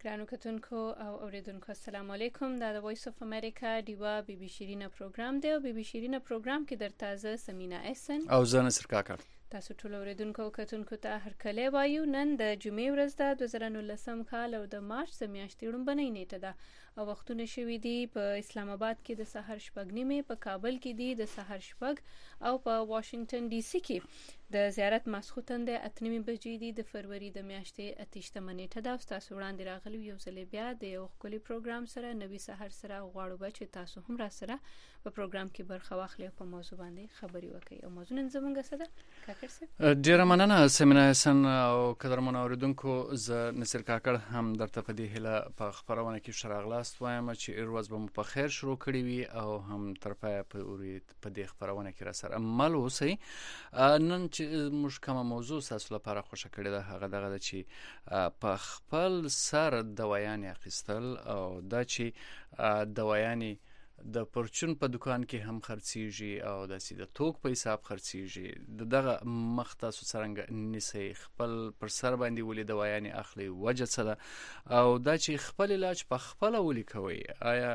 ګرانو کتونکو او اوریدونکو السلام علیکم. دا د وایس اف امریکا ډیوا بی بی شیرینه پروګرام دی او بی بی شیرینه پروګرام کې درته زه سمینا احسن او زه نصر کاکړ تاسو ټول اوریدونکو او کتونکو ته هرکلی وایو. نن د جمعې ورځ ده 2019 کال او د مارچ د میاشتې لومړنۍ نیټه ده او وختونه شوي دي په اسلام آباد کې د سحر 6:30، په کابل کې دي د سحر 6 او په واشنگټن ډي سي کې د زیارت ماسخوتن د 8 بجې دي د فروری د میاشتې 28 نیټه ده. تاسو وړاندې راغلی یو ځل بیا د یو ښکلي پروګرام سره نوي سحر سره غواړو به چې تاسو هم را سره په پروګرام کې برخه واخلئ او په موضوع باندې خبرې وکړئ. او موضوع نن زموږ څه ده کاکړ صاحب؟ ډیره مننه سمینا احسن او قدرمن اوریدونکو، زه نصر کاکړ هم درته په دې هیله په خبرونه کې شراغلاست وایم چې ورځ به مو په خیر شروع کړی وي او هم تر پایه په دې خبرونه کې را سره عمل وسی. نن چې موږ کومه موضوع تاسو لپاره خوښه کړې ده هغه دغه ده چې په خپل سر دوايانې اخیستل او دا چې دوايانې د پرچون په دکان کې هم خرڅیږي او د سیده توک په حساب خرڅیږي. دغه مخ تاسو څنګه نیسئ، خپل پر سر باندې ولې دوايانې اخلي، وجه څه ده او دا چې خپل علاج په خپل ولې کوي؟ آیا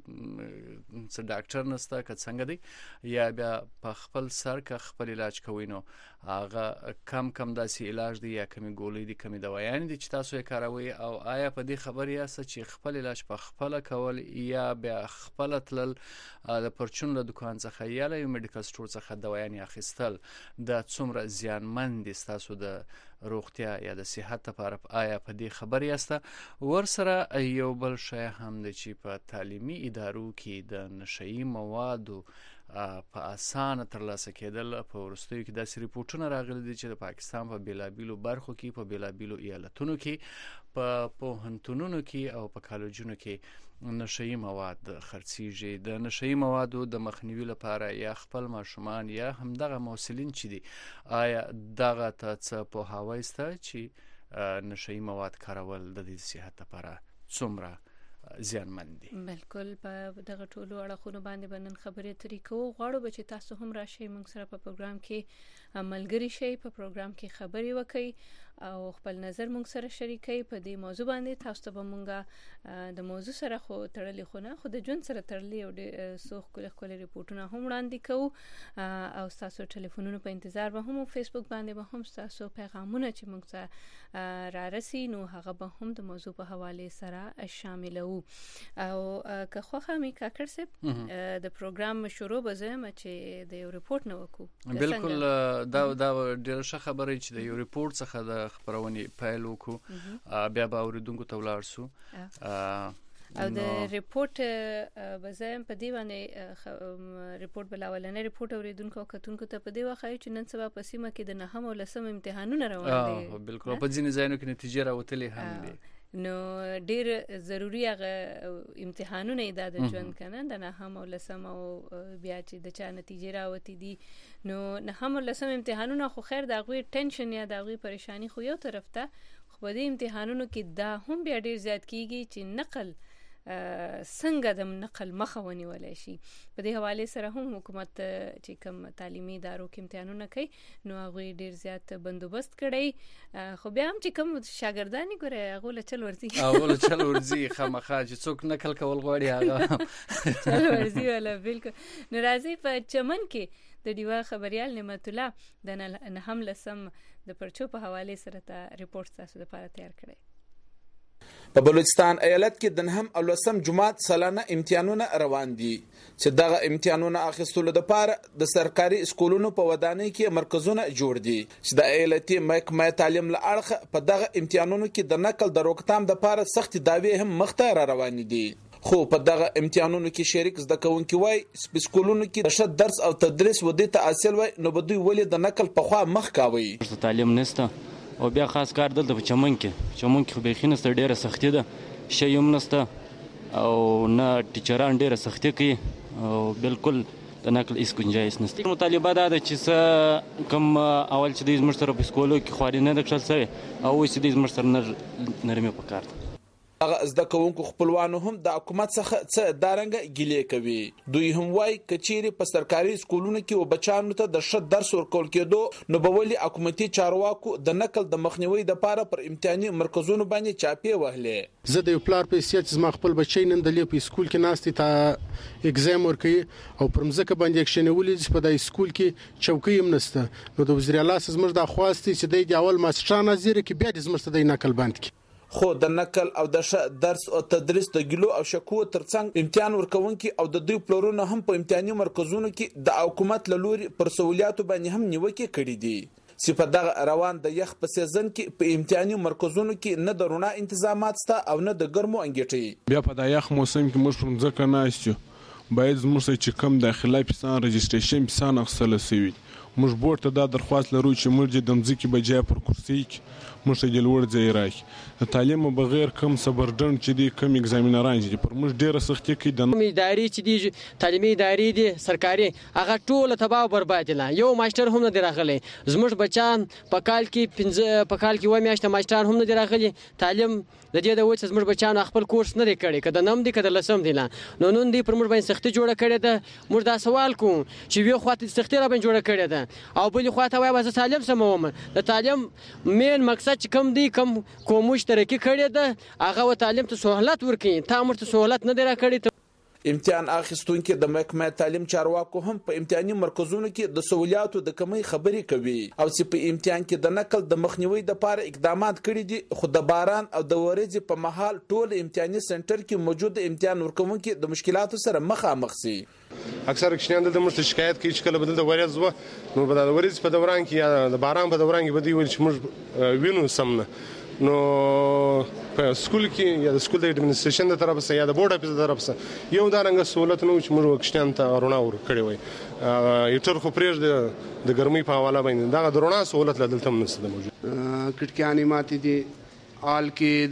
څه ډاکټر نشته که څنګه دی یا بیا په خپل سر که خپل علاج کوي نو هغه کم داسې علاج دی یا کمی ګولۍ دي کمی دوايانې دي چې تاسو یې کاروي؟ او آیا په دې خبر یاست چې خپل علاج په خپل کول یا بیا خپل تلل د پرچون له دکان څخه یا له میډیکل سٹور څخه دوايانې اخیستل د څومره زیانمن دي ستاسو د روغتیا یا د صحت لپاره؟ آیا په دې خبر یاست؟ ورسره یو بل شی هم دی چې په تعلیمي ادارو کې د نشئی موادو په اسانه ترلاسه کېدل په وروستیو کې داسې ریپورټونه راغلي دي چې د پاکستان په بیلابیلو برخو کې په بیلابیلو ایالتونو کې په پوهنتونونو کې او په کالجونو کې نشئی مواد خرڅیږي. د نشئی موادو د مخنیوي لپاره یا خپل ماشومان یا همدغه محصلین چې دي آیا دغه ته څه پوهاوی شته چې نشئی مواد کارول د دې صحت لپاره څومره زیانمن دي؟ بالکل په دغه ټولو اړخونو باندې بنن خبرې اترې کوو. غواړو به چې تاسو هم راشئ موږ سره په پروګرام کې ملګري شئ، په پروګرام کې خبرې وکړئ او خپل نظر موږ سره شریکئ په دې موضوع باندې. تاسو ته به موږ د موضوع سره خو تړلې خو نه خو د ژوند سره تړلې او څو ښکلي ریپورټونه هم وړاندې کوو او تاسو ټلیفونونو په انتظار به هم فیسبوک باندې به هم تاسو پیغامونه چې موږ ته را رسي نو هغه به هم د موضوع په حواله سره شاملو. او که خوښه مې کاکړ صاحب د پروګرام شروع به زه چې د یو ریپورټ نه وکړو. بالکل دا ډیره ښه خبره چې د یو ریپورټ څخه د خبرونې پیل وکړو بیا به اوریدونکو ته ولاړ سو او د ریپورټ بزایم په دی باندې ریپورټ بلاولنه ریپورټ اوریدونکو کتونکو ته په دی واخی چې نن سبا په سیمه کې د 9 او 10 امتحانونه روان دي. بالکل په ځینې ځایونو کې نتیجې راوتلې هم دي نو ډیر ضروری هغه امتحانونه د ژوند کنه د 9 او 10 او بیا چې د چا نتیجې راوتی دي نو 9 او 10 امتحانونه خو خیر د غوي ټینشن یا د غوي پریشانی خو یو طرف ته خو په دې امتحانونو کې دا هم بیا ډیر زیات کیږي چې نقل څنګه د نقل مخه ونیولای شي. په دې حواله سره هم حکومت چې کوم تعلیمي ادارو کې امتحانونه کوي نو هغه ډیر زیات بندوبست کړي خو بیا هم چې کوم شاګردانی ګره هغه له چل ورزي خامخا چې څوک نقل کول غواړي هغه چل ورزي ولا بالکل. نو راځي په چمن کې د ډیوا خبريال نعمت الله د نه هم لسم د پرچو په حواله سره ته ریپورت تاسو لپاره تیار کړی. په بلوچستان ایالت کې د 9 او 10 جماعت سالانه امتحانونه روان دي چې دغه امتحانونه اخیستلو لپاره د سرکاري اسکولونو په ودانۍ کې مرکزونه جوړ دي چې د ایالتي محکمه تعلیم له اړخه په دغه امتحانونو کې د نقل د روکتام لپاره سخت داوی هم مخته را روان دي. خو په دغه امتحانونو کې شریک زده کوونکي وای سپیسکولونو کې د درس او تدریس ودی ته حاصل وای نو بدوی ولې د نقل په خوا مخ کاوي. تعلیم نشته او بیا خاص کار دلته په چمن کې خو به خینسته ډیره سختي ده شی هم نشته او نه ټیچران ډیره سختي کوي او بالکل د نقل هیڅ گنجایش نشته. مطالبه دا ده چې کوم اول چې د زموږ سره په سکولو کې خواري نه ده کړل شوې او اوس د زموږ سره نرمي پکار ده. هغه زده کوونکو خپلوانو هم د حکومت څخه څه دارنګ ګیلې کوي. دوی هم وایي کچيري په سرکاري سکولونو کې وبچانو ته د ښه درس ورکول کېدو نو به ولې حکومتي چارواکو د نقل د مخنیوي لپاره پر امتحاني مرکزونو باندې چاپې وهلې. زه د یو پلار په حیثیت زما خپل بچی نن د لې په سکول کې ناستي تا اگزام ورکوي او پر مځکه باندې اکشنولې چې په دای سکول کې چوکۍ هم نشته نو د وزیر اعلی زموږ د خواستي چې د اول ماستر نظر کې بیا د زموږ د نقل باندې کې خو د نقل او د درس او تدریس د ګلو او شکو ترڅنګ امتحان ورکونکي او د دوی پلورونه هم په امتحاني مرکزونو کې د حکومت له لوري پر سہولیاتو باندې هم نیوکه کړې دي چې په دغه روان د یخ په سیزن کې په امتحاني مرکزونو کې نه د رونا تنظیمات سته او نه د ګرمو انګټي. بیا په د یخ موسم کې موږ پر ځکه ناشتو باید زموږ چې کم داخلي پیسان رجستریشن پیسان اخصله سوي موږ بورډ ته دا درخواست لرو چې موږ د مځکې بجای پر کرسي کې موږ ته جلوړ ځای راکړي د تعلیم بغیر کم صبردن چې دي کم ایگزامینران دي پر موږ ډیره سختي کوي. د ادارې چې دي تعلیمي ادارې دي سرکاري هغه ټول تباہ او برباد دي. یو ماستر هم نه دی راغلی زموږ بچان په کال کې و میاشت ماستر هم نه دی راغلی. تعلیم د دې د وڅ زموږ بچان خپل کورس نه لري کده نم دي کده لسم دي نو نن دي پر موږ باندې سختي جوړه کړې ده. موږ دا سوال کوم چې وی خواته سختي را باندې جوړه کړې ده او بل خواته وای واسه تعلیم سموم د تعلیم مین مقصد چې کم دي کم کوم مشترکي کړي ده هغه و تعلیم ته سہولت ورکړي تا مرته سہولت نه دی را کړی. امتحان اخیستونکو د محکمه تعلیم چارواکو هم په امتحاني مرکزونو کې د سہولیاتو د کمی خبرې کوي او چې په امتحان کې د نقل د مخنیوي لپاره اقدامات کړي دي خو د باران او د ورځې په مهال ټول امتحاني سنټر کې موجود امتحان ورکوونکو د مشکلاتو سره مخامخ سي. اکثر کښنان د مرته شکایت کوي چې کله بدل د ورځ و نو بدل د ورځ په دوران کې یا د باران په دوران کې بدی ول چې موږ وینو سمنه نو په سکول کې یا د سکول د اډمنستریشن د طرف سره یا د بورډ اپیز د طرف سره یو دا رنګ سہولت نو چې موږ وکښتان ته رونا ور کړی وای یوټر خو پرېږ د ګرمۍ په حواله باندې دا د رونا سہولت لدلته نشته موجود. کټکیانی ماتې دي آل کې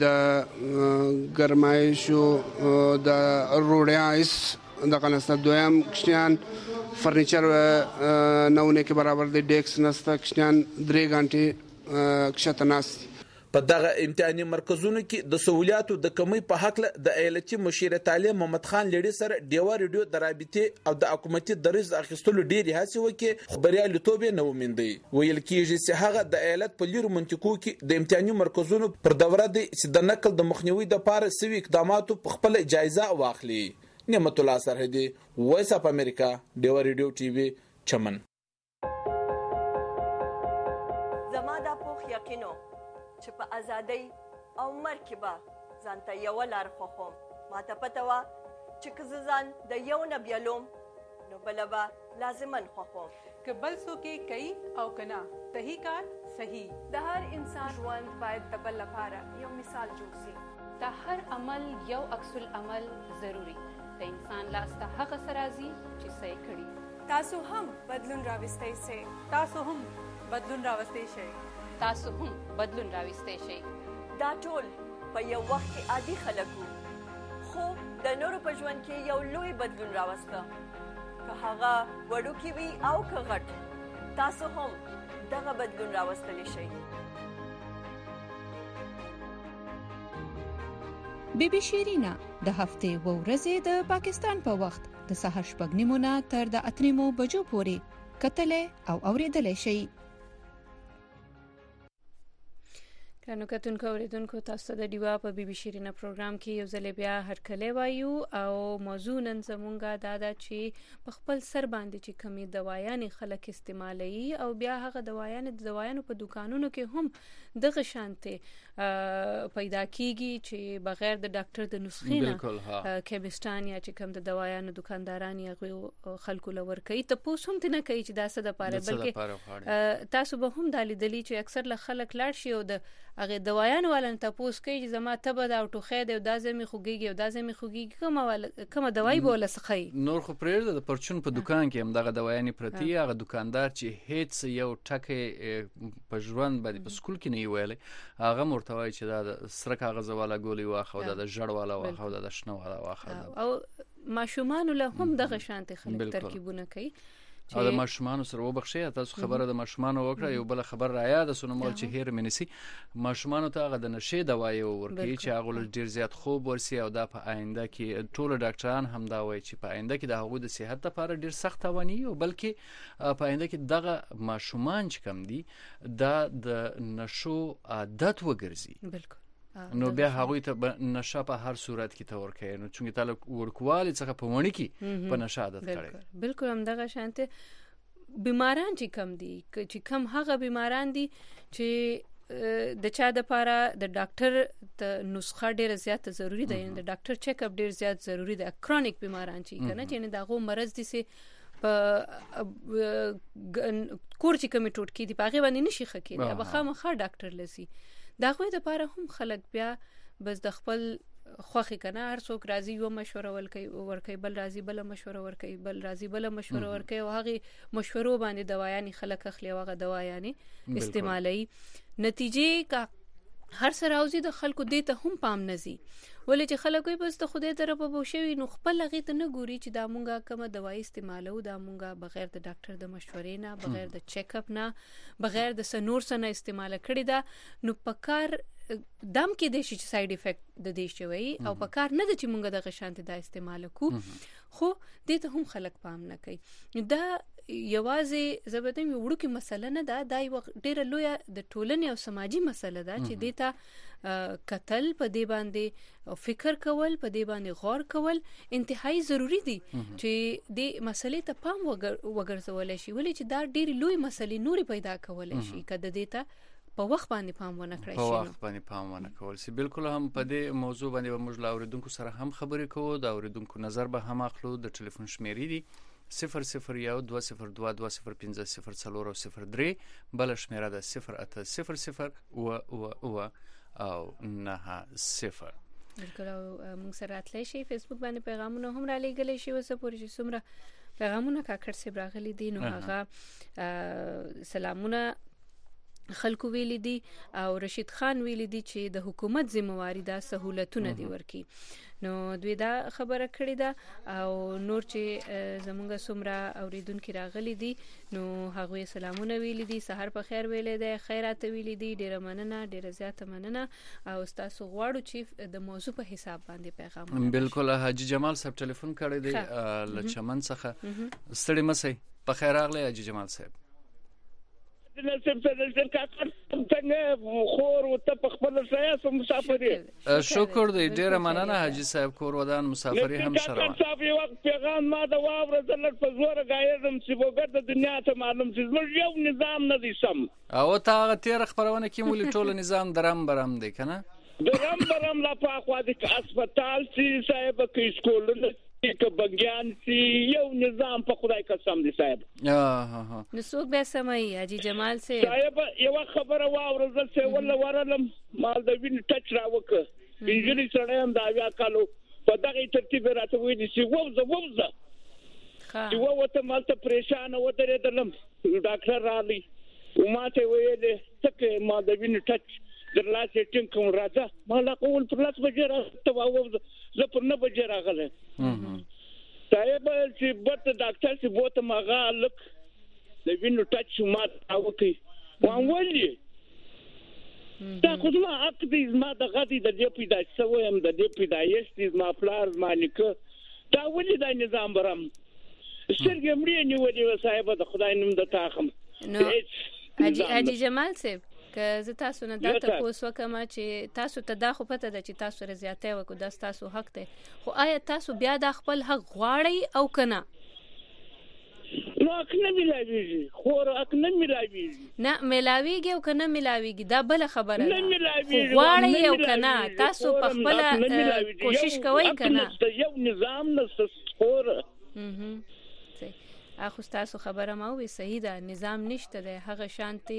د ګرمایشو د روډیاس د قناست دویم کښتان فرنیچر نونه کې برابر د ډیکس نسته کښتان 3 غنټې کښته ناست. په دغه امتحاني مرکزونو کې د سہولیاتو د کمی په حق د ایالتي مشیر تعلیم محمد خان لړي سره ډیوا ریډیو د رابطې او د حکومتي دریز اخیستلو ډیري هڅې وکړي خو بریالیتوب نه وموندي. ویل کېږي چې هغه د ایالت په لیرو منطقو کې د امتحاني مرکزونو پر دوره دي چې د نقل د مخنیوي لپاره سوي اقداماتو په خپل جایزه واخلي. نعمت الله سرحدي وایس اف امریکا ډیوا ریډیو ټي وي چمن. زما د پوخ یقینو چې په ازادۍ او مرګ کې به ځان ته یوه لار خوښوم. ما ته پته وه چې که زه ځان د یو نه بیلوم نو بله به لازمن خوښوم. که بل څوک یې کوي او که نه صحیح کار صحیح. د هر انسان ژوند باید د بل لپاره یو مثال جوړ شي. د هر عمل یو عکس العمل ضروري. د انسان لاس ته هغه څه راځي چې څه یې کړي. تاسو هم بدلون راوستی شئ. تاسو هم بدلون راوستی شئ. تاسو هم بدلون راوستی شئ. دا ټول په یو وخت کې عادي خلک وو خو د نورو په ژوند کې یو لوی بدلون راوسته. که هغه وړوکی وي او که غټ تاسو هم دغه بدلون راوستلی شئ. بی بی شیرینا د هفتې و ورځې د پاکستان په وخت د سهار 8:30 تر د 8:00 بجو پورې کتلې او اوریدلې شي. کانو کتونکو اوریدونکو تاسو د دیوا په بی بی شیرینا پروګرام کې یو ځل بیا هرکلی وایو او موضوع نن زمونږه دا ده چې په خپل سر باندې چې کمی دوايانې خلک استعمالوي او بیا هغه دوايانو په دکانونو کې هم دغه شانته پیدا کیږي چې بغیر د ډاکټر د نسخې نه کیمستان یا چې کوم د دوايانو دکانداران یا خلکو لور کوي ته پوس هم نه کوي چې دا څه د پاره بلکې تاسو به هم دالیدلی چې اکثر له خلک لاړ شي او د هغه دوايانو ولن تاسو کوي چې زما تبه دا او ټوخه دی او دا زمي خوګيږي او دا زمي خوګيږي کومه دوايي بوله سخی نور خو پرېږده د پرچون په دکان کې هم دغه دوايانې پرتی هغه دکاندار چې هیڅ یو ټکه په ژوند باندې په سکول کې نه ویلي هغه مرتوي چې دا سره کاغذ والا ګولي واخو دا د جړ والا واخو دا د شنو والا واخو او ماشومان له هم دغه شانته خلک ترکیبونه کوي او د ماشومان سره وبخښي تاسو خبره د ماشومان وکړه یو بل خبر را یاد سونه مول چې هیر منسي ماشومان ته هغه د نشي دوايي ورکړي چې هغه ډیر زیات خوب ورسي او دا په آینده کې ټول ډاکټران هم دا وایي چې په آینده کې د هغو د صحت لپاره ډیر سخت تاواني او بلکې په آینده کې دغه ماشومان چې کم دي دا د نشو عادت وګرځي بالکل نو بیا هغوی ته نشه په هر صورت کې ته ورکوي نو چونګې تعالی ورکوالي څخه په ونی کې په نشه عادت کړي بالکل هم دغه شانته بیماران چې کم دي چې کم هغه بیماران دي چې د چا د لپاره د ډاکټر ته نسخه ډیره زیات ضروری ده د ډاکټر چیک اپ ډیر زیات ضروری ده کرونیک بیماران چې کنه چې دغه مرز دي سي په کور چې کمی ټوټ کې دي په هغه باندې نشي خکې دا بخا مخه ډاکټر لسی دا خو د لپاره هم خلک بیا بس د خپل خوخي کنه هر څوک راضي یو مشوره ورکوي بل راضي بل مشوره ورکوي بل راضي بل مشوره ورکوي او هغه مشورو باندې دوايانې خلک اخلي او هغه دوايانې استعمالي نتیجې کا هر سره اوزي د خلکو دې ته هم پام نزي ولې چې خلک وي بس د خدای طرف په بوشوي نو خپل هغه ته نه ګوري چې دا مونږه کومه دوايي استعمالو دا مونږه بغیر د ډاکټر د مشورې نه بغیر د چیک اپ نه بغیر د سنور سره استعمال کړی دا نو پکار دم کې د شي ساید افیکټ د دې شوی او پکار نه د چې مونږه د غشانت دا استعمال کو خو دې ته هم خلک پام نه کوي دا یوازې زبدم یو وړوکی مسله نه ده دا یو ډیره لوی د ټولنې او سماجی مسله ده چې دې ته قتل په دې باندې فکر کول په دې باندې غور کول انتهایی ضروری دي چې دې مسلې ته پام وګرځول شي ولې چې دا ډیره لوی مسلې نوري پیدا کول شي کله دې ته په وخت باندې پام ونه کړی شي په وخت باندې پام ونه کول شي بالکل هم په دې موضوع باندې موږ لا اوریدونکو سره هم خبرې کوو دا اوریدونکو نظر به هم اخلو د ټلیفون شمیرې دي 001205005003 بل شمیره ده 0800 او 90 بالکل موږ سره اتلی شي فیسبوک باندې پیغامونه هم را لېږلی شي اوس پورې چې څومره پیغامونه کاکړ صاحب راغلي دي نو هغه سلامونه خلکو ویلي دي او رشید خان ویلي دي چې د حکومت ذمہواری دا سہولتونه دي ورکی نو دوی دا خبره کړې ده او نور چې زمونږ سمرا اوریدونکو راغلي دي نو هغه سلامونه ویلي دي سحر په خیر ویلې ده خیرات ویلي دي ډیره مننه ډیره زیاته مننه او تاسو غواړو چې د موضوع په حساب باندې پیغام بالکل حاجی جمال صاحب ټلیفون کړی دی لچمن څخه ستړي مسئ په خیر راغلی حاجی جمال صاحب نصیب سره کاکر څنګه خور او ته په خپل سیاست مسافرې شکر دی ډیره مننه حاجی صاحب کور ودان مسافرې هم شروع صاحب یو وخت پیغام ما دا واوره زلت په زور غایزم چې وګړه د دنیا ته معلوم چې موږ یو نظام نه دي سم او ته تیر خبرونه کې مولي ټول نظام درم برم دی کنه درم برم لا په خوا د هسپتال چې صاحب کې سکولونه که بنګیان سی یو نظام په خدای قسم دی صاحب نو څوک به سمای حاجی جمال صاحب یو خبره واوره زه څه ولا ورلم مال د وین ټچ راوکه انجلی سره هم دا بیا کالو په دغه ترتیب راته وې دي چې ووزه چې وته مال ته پریشان و درېدلم ډاکټر رالی او ماته ویلې څه ما د وین ټچ در لاسه ټینګ کوم راځه ما لا قول پر لاس بجې راته ووزه زه پر نه بجې راغله صاحب چې بوت ډاکټر چې بوت ماغه لک د وینو ټچ ما اوکي وانولې دا کومه عقد ما د غدي د دې پیدایش سویم د دې پیدایش د ما پلار ما نیکه دا ولې د نظام برم سترګې مړې نیولې صاحب د خدای نوم د تاخم نو حاجی جمال صاحب که زه تاسو نه دا تاسو کوم چې تاسو ته دا خو پته ده چې تاسو رضایت وکړو دا تاسو حق دی خو آیا تاسو بیا د خپل حق غواړئ او کنه نو اکنه ملاویږي خو اکنه ملاویږي نه ملاویږي او کنه ملاویږي دا بل خبره نه ملاویږي غواړئ او کنه تاسو په خپل کوشش کوئ کنه یو نظام نست خور اخو تاسو خبره ما وی صحیح ده نظام نشته ده هغه شانتي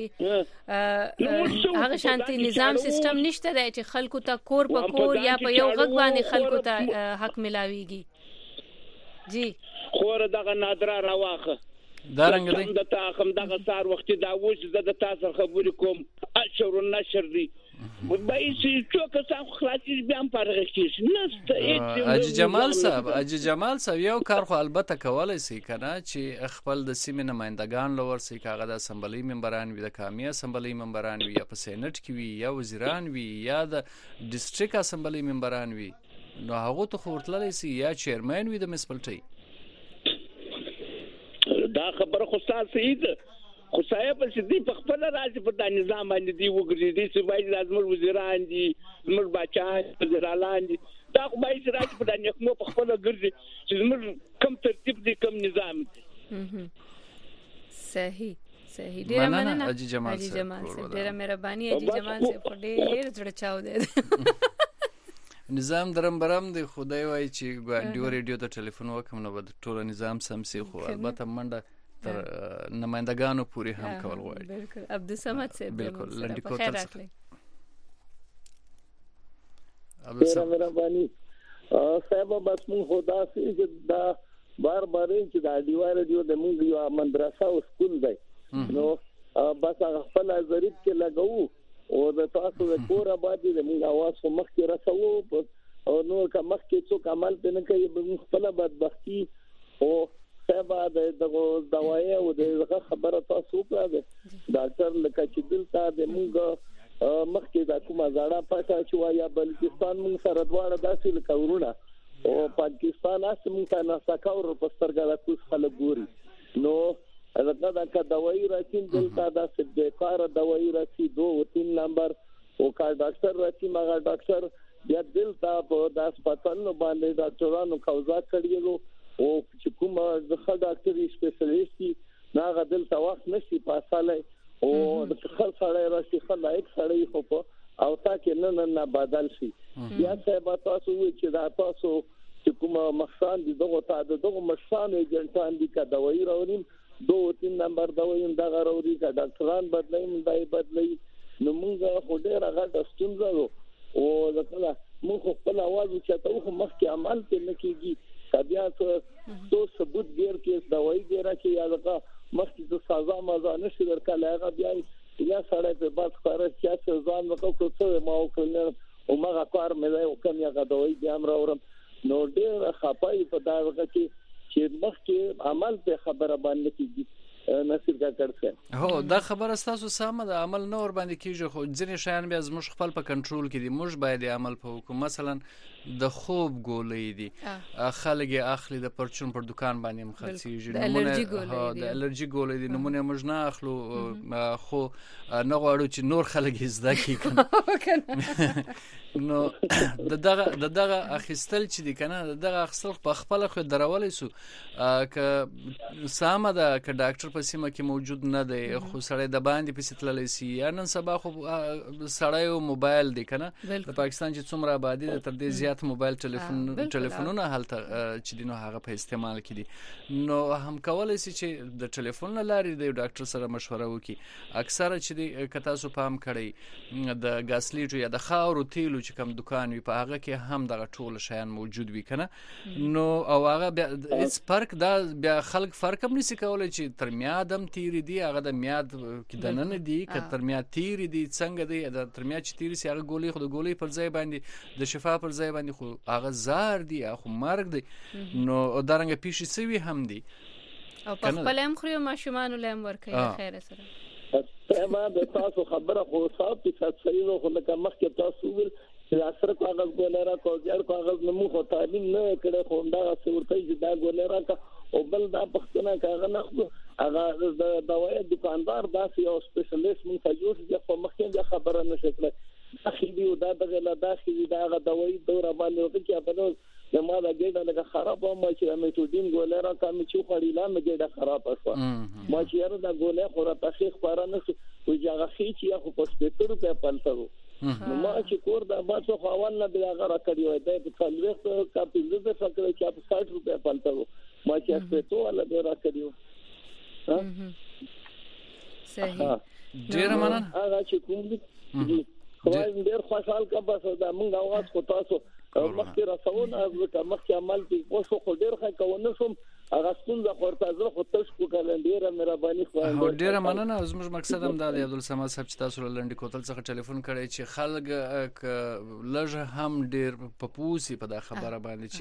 نظام سیستم نشته ده چې خلکو ته کور په کور یا په یو غږ باندې خلکو ته حق ملاويږي جی خور دغه نادره راواخه دا رنګ دی د تاخم دغه سار وخت دا وځ د تاسو خبرې کوم اشر النشر دی بای چې څوک څنګه خلاصي بیا هم پرغه کیږي نسته اجي جمال صاحب یو کار خو البته کولای شي کنه چې خپل د سیمې نمائندگان لور سي کاغه د اسمبلی ممبران وي د قومي اسمبلی ممبران وي یا په سېنات کې وي یا وزیران وي یا د ډیسټریکټ اسمبلی ممبران وي نو هغه ته خورتللی سي یا چیرمن وي د میونسپلټي دا خبره خو صحیح ده خو صاحب چې دی په خپل راځي په د نظام باندې دی وګړي دي چې وایي لازم وزیران دي زموږ بچان وزیران دي دا خو وایي چې راځي په د نقمو په خپل ګرځي چې زموږ کم ترتیب دي کم نظام دي صحیح ډیر مننه اجي جمال صاحب ډیر مهرباني اجي جمال صاحب ډیر زړه چاو دی نظام درم برم دی خدای وایي چې ګوانډیو ریډیو ته ټلیفون وکم نو به ټول نظام سمسي خو البته منډه تر نمائندگانو پوری هم کول غواړي بالکل عبدالصمد صاحب بالکل لنډی کوتر عبدالصمد مهرباني صاحب بس مون خدا سي چې دا بار چې دا ډیو د مونږ یو مدرسه او سکول دی نو بس هغه خپل ظریف کې لګاو او د تاسو د کور آبادی د مونږ आवाज خو مخ کې رسو او نو که مخ کې څوک عمل پنه کوي به خپل بدبختی او سبا د دوايي او د خبره تاسو کړه ډاکټر لکه چې دلته د موږ مخکې د کومه زړه پټه چې یا بلوچستان موږ سره دواړه داسې لکه ورونه او پاکستان اس موږ نه سکاور په سترګه د کوس خلک ګوري نو دا کا دوايي راځي دلته د سبقار دوايي راځي 2 او 3 نمبر او کا ډاکټر راځي مګر ډاکټر بیا دلته په د هسپتال باندې ډاکټرانو قوزا کړیلو او چې کومه د خل ډاکټري سپیشلیسټي ناغه دلته وخت نشي پاساله او د خل سره راشي خل لایک سره خو په او تاکه نه بدل شي بیا صاحب تاسو چې دا تاسو چې کومه مخسان دي دغه مخسان ایجنټان دي کا دوايي راوړم 2 او 3 نمبر دوايي دا راوړي کا ډاکټران بدلای نو موږ خو ډیر هغه ستونزه او دا موږ خپل आवाज چې تاسو مخکې عمل نه کیږي بیا تو ثبوت ګیر کې دوايي ګیره کې یا لکه مخکې د سزا مزه نشي درکاله هغه بیا سره په بات خبره چې ځان وکړو څه ما وکړل او ما کار مې او کوم یا دوايي بیا راوړم نو ډېر خپای په دا وخت چې مخکې عمل په خبره باندې کېږي نصیر کا کړڅه هو دا خبره تاسو سم د عمل نور باندې کیږي خو ځینې شیان بیا زموږ خپل په کنټرول کې دي موږ باید عمل په وکړو مثلا د خوب ګولې دي خلک اخلي د پرچون پر دکان باندې مخالسيږي نمونه د الرجی ګولې دي نمونه موږ نه اخلو خو نه غواړو چې نور خلک زده کړي نو دغه اخیستل چې دي کنه دغه اخیستل په خپل خو درولې سو ک سامه د ک ډاکټر په سیمه کې موجود نه دی خو سړی د باندې په ستللې سي یا نن سبا خو سړی موبایل دی کنه د پاکستان چې څومره آبادی د تر دې زیات موبایل ټلیفونونه هلته چې دینو هغه په استعمال کړي نو هم کولای شي چې د ټلیفون لارې د ډاکټر سره مشوره وکړي اکثره چې د کتا سو پام کړي د غاسلیټو یا د خاورو تیلو چې کوم دکان وي په هغه کې هم دغه ټول شیان موجود وي کنه نو او هغه هیڅ فرق دا بیا خلک فرق هم نشي کولای چې تر میادم تیری دی هغه د میاد کې دننه دی که تر میاد تیری دی څنګه دی د تر میاد چې تیری سي هغه ګولې خو د ګولې پر ځای باندې د شفا پر ځای باندې خو هغه زار دی خو مرګ دی نو درنګ پیښې سوي هم دی او په خپل هم خو ماشومان له ورکه خیر سره ما د تاسو خبره خو صاحب چې صحیح خو لکه مخکې تاسو ویل چې اثر کاغذ ګولera کوځر کاغذ نمو خو تعلیم نه کړه خو دا څورته چې دا ګولera کا او بل دا پښتنه کاغذ نه خو هغه د دوايي دکاندار داسې یو سپیشلیست مون فجوش چې په مخکې خبره نشته اخیری دا دغه داخلي دا دوايي دور باندې وکړي چې په نو ما دا ګډه لکه خراب ما چې میټوډین ګولera کم چې خړی لا مګډه خراب شو ما چې یاره دا ګولې خو را تخیخ پاره نه شو چې هغه چې خو په 70 روپیا پلتو نو ما چې کور دا باسو خواوان نه بیا غره کړی وای دا په څلويخ کا پینځه د فکر چې په 60 روپیا پلتو ما چې اسپیټو ولا به را کړیو صحیح ډیر مننه هغه چې کوم دي خو ډیر خوشحال کا بس دا موږ आवाज کو تاسو مخکې راځون از که مخکې عمل کې اوس خو ډیر ښه کوونه شم هغه څنګه خورته زه خو تاسو کوله ډیره مهرباني خو ډیره مننه. زموږ مقصد هم دا دی عبدالصمد صاحب چې تاسو له لنډي کوتل څخه ټلیفون کړی چې خلک لږ هم ډیر په پوسی په دا خبره باندې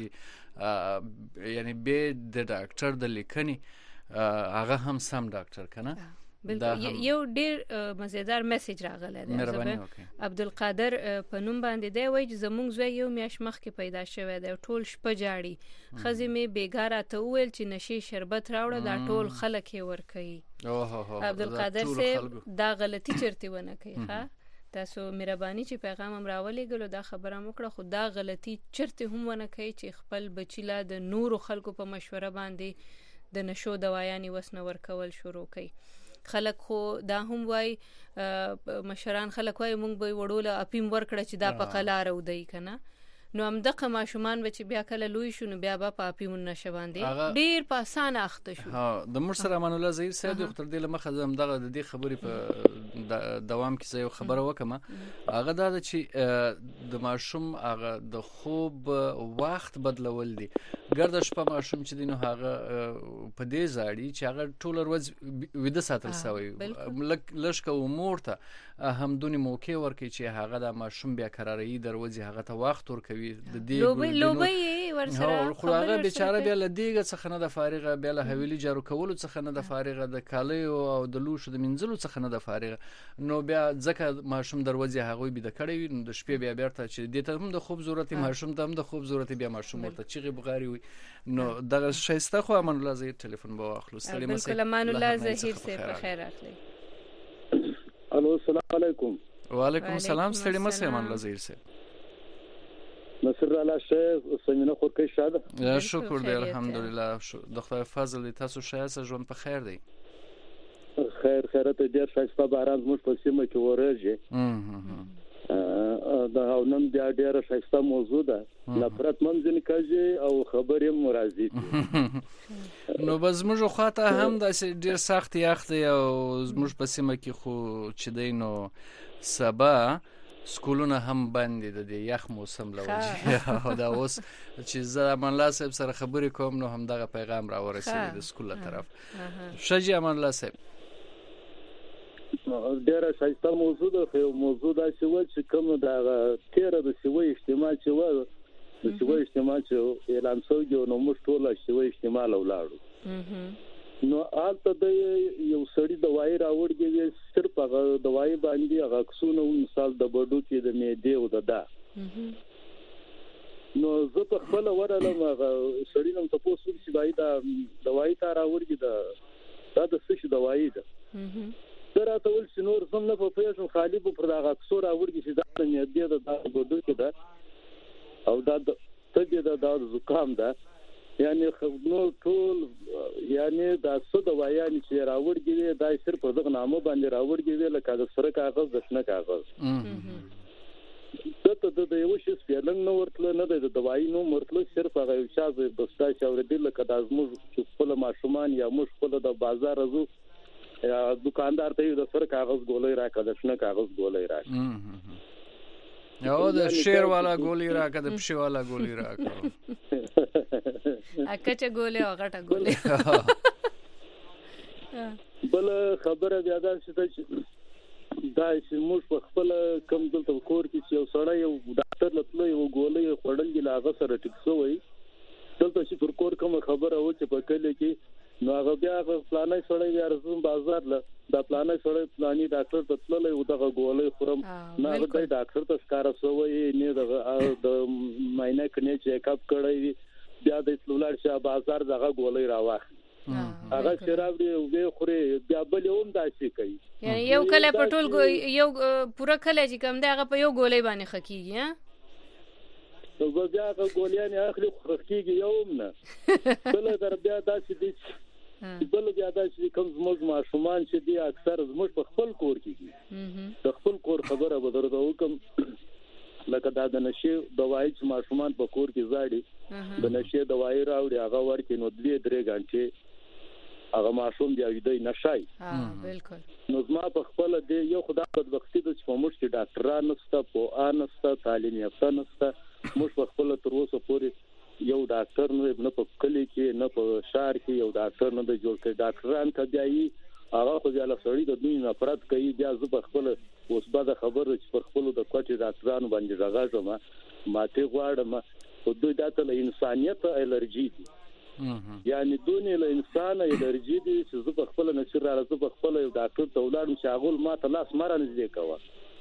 چې یعنی به د ډاکټر د لیکنې هغه هم سم ډاکټر کنه. یو ډیر مزیدار میسج راغلی دی عبدالقادر په نوم باندې دی، وایي چې زموږ زوی یو میاشت مخکې پیدا شوی دی، ټول شپه جاړي، ښځې مې بیګاره ته وویل چې نشې شربت راوړه، دا ټول خلک یې ورکوي. عبدالقادر صاحب دا غلطي چرته ونه کوي. ښه تاسو مهرباني چې پیغام هم راولېږلو دا خبره مو کړه، خو دا غلطي چرته هم ونه کوي چې خپل بچی لا د نورو خلکو په مشوره باندې د نشو دوايانې وس نه ورکول شروع کوي. خلک خو دا هم وای مشران خلک وای مونږ به وړوله اپیم ورکړه چې دا په قلار ودی کنه، نو هم دغه ماشومان به چې بیا کله لوی شو نو بیا به په اپیم نشه باندې ډیر په اسانه اخته شو. د مر سره امان الله زهیر صاحب د خطر دی لمخه زم دغه د دې خبرې په دوام کې یو خبره وکم، هغه دا چې د ماشوم هغه د خوب وخت بدلول دي. ګرد شپه ماشوم چې دینو هغه په دې زاړي چې هغه ټول ورځ ویده ساتل سوی لشکه امور ته هم دونی موقع ورکړي چې هغه د ماشوم بیا قراري دروازه هغه ته وخت ورکوي د دې لوبي ورسره خو هغه بیچاره بیا لدیګه څخه نه د فارغه، بیا له حویلي جارو کولو څخه نه د فارغه، د کالیو او د لوشو د منځلو څخه نه د فارغه، نو بیا ځکه ماشوم دروازه هغه بده کړی وي، نو د شپې بیا بیرته چې د ته هم د خوب ضرورت ماشوم ته هم د خوب ضرورت، بیا ماشوم ورته چیغي بغاری وي. نو دغه شایسته خو امان الله زهیر ټلیفون به واخلو. ستړي مسئ بالکل امان الله زهیر سے په خیر اخلي. الو السلام علیکم. وعلیکم السلام. ستړي مسئ امان الله زهیر سے نصر الله شیخ سمینه خورکې شاده. یا شکر دی الحمدلله. د خدای فضل تاسو شایسته ژوند په خیر دی. خیر خیرت ډیر شایسته باران زموږ په سیمه کې ورېږي. دا نن بیا ډیره شایسته موضوع ده، نفرت منځنی کوي او خبرې مرضی دي. نو بس موږ خواته هم د ډیر سخت یخت او زموږ په سیمه کې خو چې دینو سبا سکولونه هم بند دي د یخ موسم لوجه دا اوس چې زه امان الله صاحب سره خبرې کوم نو هم دغه پیغام را ورسېږي د سکول له طرف. شجی امان الله صاحب ډیره شایسته موضوع ده، خو موضوع دا چې کوم دا تیر د سیوی اجتماع چې د سیوی اجتماع چې اعلان شوی نو موږ ټول سیوی اجتماع لاړو، نو آلته د یو سړی دوايي راوړږي، صرف هغه دوايي باندې هغه کسونه مثال د بډو کې د معدې او د دا، نو زه په خپل ورالم هغه سړی نن تاسو چې وایي دا دوايي تا راوړږي دا د څه دوايي ده، سره ته ول شنور زم نه په پیښو خالی په پر هغه کسو راوړږي چې دا د معدې د بډو کې ده او دا ته د زکام ده، یعنی نو ټول یعنی دا څه دوايانې چې راوړږي دا صرف دغه نامه باندې راوړږي لکه د سره کاغذ د شنه کاغذ. ته د یو شی سپیلنګ نو ورتل نه د دوايي نو مرتل صرف هغه شاز بستا شاوردي لکه د ازمو چې خپل ماشومان یا مش خپل د بازار ازو یا دکاندار ته د سره کاغذ ګولې راکړه د شنه کاغذ ګولې راکړه او د شیر والا ګولې راکړه د پښې والا ګولې راکړه اکچه ګولې او غټه ګولې. بل خبره بیا دا چې موږ په خپل کم دلته کور کې یو سړی یو ډاکټر لپاره یو ګولې خوړل دی لاغه سره ټیک شوی دلته چې پر کور کوم خبره و چې په کله کې نو هغه بیا پلانای سړی بیا رسوم بازار له دا پلانای سړی پلاني ډاکټر ته تللی او دغه ګولې خورم نه هغه ډاکټر ته ښکارا شوی نه د ماینه کنه چیک اپ کړی بیا د ټولار شه بازار دغه ګولې راوخ هغه شراب دی وې خوري بیا بل هم داسې کوي، یعنی یو کله پټول یو پورا کله چې کوم دی هغه په یو ګولې باندې خکېږي. ها نو بیا هغه ګولېانې اخلي خکېږي یوم نه بل در بیا داسې دي بل بیا داسې کوم زموږ ماشومان چې دي اکثر زموږ په خپل کور کې دي د خپل کور خبره به درته وکم لکه دا د نشي دوايي چې ماشومان په کور کې زاړي د نشي دوايي راوړي هغه ورکې نو 2-3 غنټې هغه ماشوم بیا ویدای نشای. بالکل. نو زما په خپل دی یو خدای په وختي د موږ چې ډاکټران نشته په انسته تعلیم یافته نشته موږ په خپل تر اوسه پورې یو ډاکټر نه په کلی کې نه په شهر کې یو ډاکټر نه د جوړ کړي ډاکټران کدیایي هغه خو ځاله سړی د دوی نفرت کوي بیا زه په خپل اوس بعد خبر چې پر خپل د کوټي ډاکټرانو باندې راغږم ماته غواړم خو دوی دته انسانيت الرجی دي یعنی دونه له انسان الرجی دي چې زه په خپل نشر راځم په خپل یو ډاکټر ته ولاړم چې هغه ما ته لاس مرانه دي کوه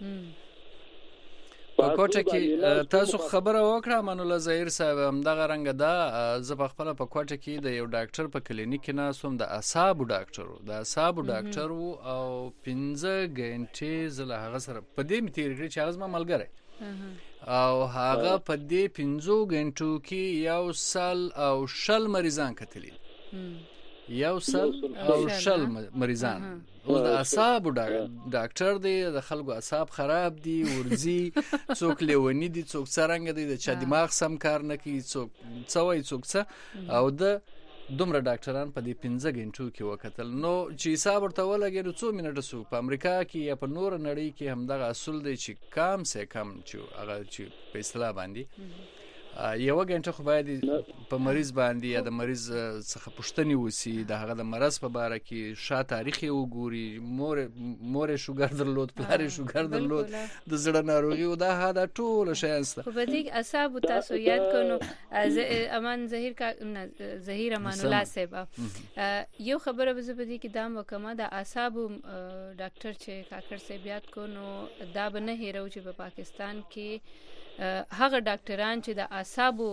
په کوټه کې تاسو خبره وکړه امان الله ظاهر صاحب همدغه رنګ دا زه په خپل په کوټه کې د یو ډاکټر په کلینیک کې ناسوم د اعصابو ډاکټر او 15 غنټې زله هغه سره په دې متیر کې چې هغه ما ملګری او هغه په دې 15 غنټو کې یو سل او شل مریضان کتلی یو سل او شل مریضان اوس د اعصاب ډاکټر دی د خلکو اعصاب خراب دي ورزي څوک لیونی دي څوک څرنګ دي د چا دماغ سم کار نه کوي څوک څوي څوک څه او د دومره ډاکټران په دې 15 غنټو کې وکتل نو چې حساب ورته ولګي نو 2 منټه سو په امریکا کې یا په نور نړۍ کې همدغه اصول دی چې کم سه کم چې هغه چې په اصطلاح باندې یو غنټه خو باید په مریض باندې یا د مریض څخه پوښتنه وسی د هغه د مرض په اړه کې شا تاریخ وګوري مور شوګر درلود پلار شوګر درلود د زړه ناروغي او دا ټول شی است په دې اعصاب تاسو یاد کونو امان ظهیر امان الله صاحب یو خبره به زه کې دام وکما د اعصاب ډاکټر چې کاکر صاحب یاد کونو دا به نه هیرو چې په پاکستان کې هغه ډاکټران چې د اعصابو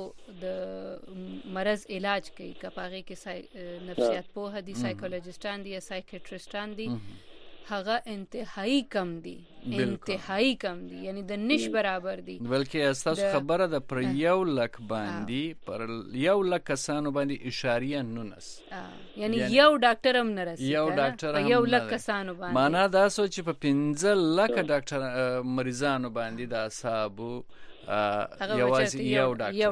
د مرض علاج کوي کپاغي کې نفسیات په هدي سایکولوژیستان دي یا سایکیټریسټان دي هغه انتهایی کم دي یعنی د نش برابر دي بلکې اساس خبره د پر یو لک باندې پر یو لک کسانو باندې اشاریه نونس یعنی یو ډاکټر هم نرسي یو لک کسانو باندې معنا دا سوچ په 15 لک ډاکټر مریضانو باندې د اعصابو یو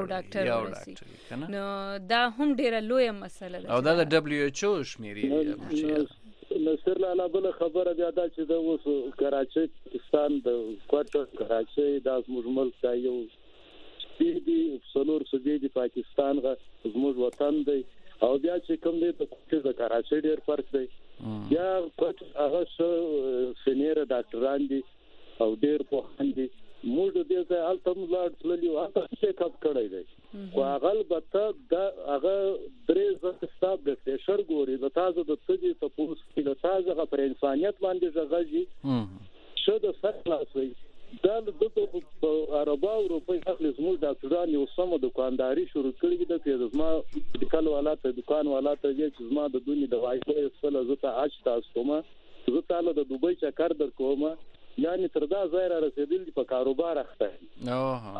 ډاکټر نو دا هم ډیره لویه مسله ده او دا د دبليو ایچ او شمیري نصر لاله بل خبره بیا دا چې د اوس کراچۍ پاکستان د کوټه کراچۍ د زموږ ملک دا یو سپیدي څلور سپیدي پاکستان غا زموږ وطن دی او بیا چې کوم دی د کوټه د کراچۍ ډیر فرق دی بیا کوټه هغه سینیر ډاکټران دي او ډیر په هندي موږ د دې ځای التم لاړ تللی او هغه چیک اپ کړی دی خو هغه البته دا هغه درې ځله ستاب د فشر ګوري د تازه د تدې ته پوس کې د تازه پر انسانيت باندې ژغږي شو د فکلاسي دا د عربا او اروپای خپل زموږ ډاکټران یو سم د دکانداري شروع کړی د پیزما میډیکل والاته دکان والاته چې زما د دنیا د وایي سره زته اچ تاسو کومه زه تعالی د دوبۍ چکر در کومه یعنی تر دا ځای را رسیدل په کاروبار اخته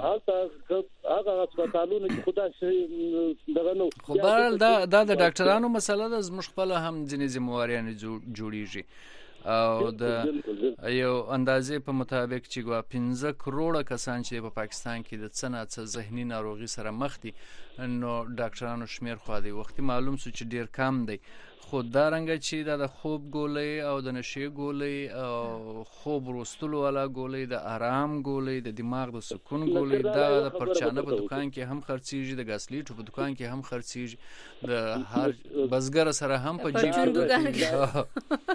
هغه هسپتالونو کې خدا شي دغه نو خو بهر دا د ډاکټرانو مسله ده زموږ خپل هم ځینې ذمہواریان جوړیږي او د یو اندازې په مطابق چې ګوا 15 کروڑه کسان چې په پاکستان کې د څنګه ذهني ناروغي سره مخ دي نو ډاکټرانو شمیر خو دی وخت معلوم سو چې ډیر کم دی خو دا رنګ چې د خوب ګولې او د نشي ګولې او خوب وروستلو والا ګولې د آرام ګولې د دماغ د سکون ګولې دا د پرچانه په دکان کې هم خرڅيږي د غاسلیټ په دکان کې هم خرڅيږي د هر بزګر سره هم په جیب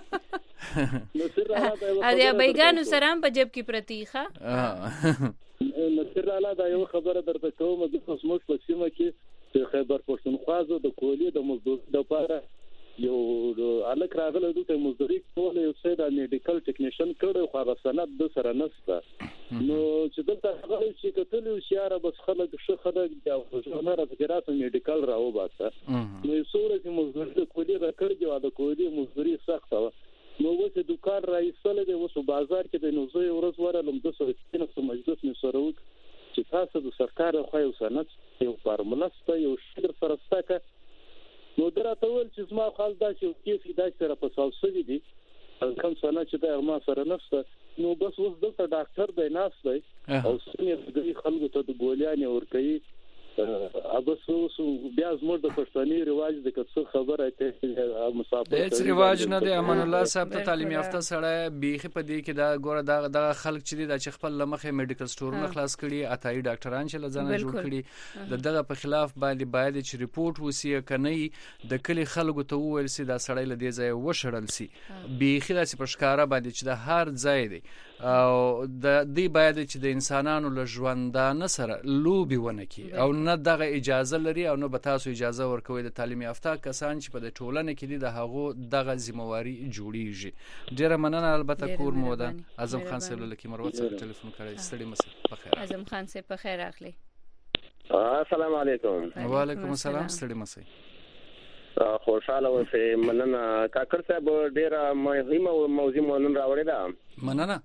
ایا بیگانو سره هم په جیب کې پرتیخه نصر الله دا یو خبره درته کوم د قسمت په سیمه کې خیبر پښتونخوا د کولی د مزدور د لپاره یو الک راغله د مزدوري ټول یو څه د میډیکل ټیکنیشن کړو خو هغه سند د سره نسته نو چې دلته هغه چې کتل او شیاره بس خلک شو خلک د ژوندره فکرات میډیکل راو باسه نو څوره چې مزدوري د کولی راکړي او د کولی مزدوري سخت نو وڅ دکان رئیسله د وسو بازار کې د نوزوی ورځ ورلم د سره کې مجلس می سره وک چې تاسو د سرکار خو یو سند یو فارمولا ست یو شګر سره ستکه نو درته ول چې زما خاص دا چې کیف دا سره په ساوسوي دي کوم سند چې دا ما سره نشته نو بس اوس دلته ډاکټر دی ناس دی او څنګه د خلکو ته د ګولیانې ور کوي اوبس بیا زموږ د پښتني رواج د کڅ خبره کوي مسافر هیڅ رواج نه دی. امان الله صاحب ته تعلیم یافته سره بیخي په دې کې دا ګوره دا خلک چې دي چې خپل لمخه میډیکل سٹورونه خلاص کړي، اتای ډاکټران چې لزانه جوړ کړي، دغه په خلاف باید چې ریپورت وسی کني د کلی خلکو ته وویل سي دا سړی له دې ځای وشړل سي. بیخي داسې په ښکارا باندې چې د هر ځای دی او د دې باید چې د انسانانو له ژوندانه سره لوبي ونه کی او نه دغه اجازه لري او نه به تاسو اجازه ورکوي د تعلیم یافته کسان چې په د ټولنه کې دي د هغو دغه ذمہواری جوړیږي. ډیره مننه. البته کور مودان اعظم خان صاحب له کې مروت سره ټلیفون کړی. ستړي مسه په خیر. اعظم خان صاحب په خیر اخلي. السلام علیکم. وعلیکم السلام. ستړي مسه. خوشاله اوسئ. مننه کاکړ صاحب، ډیره مهمه موضوع مونږ راوړې ده. مننه.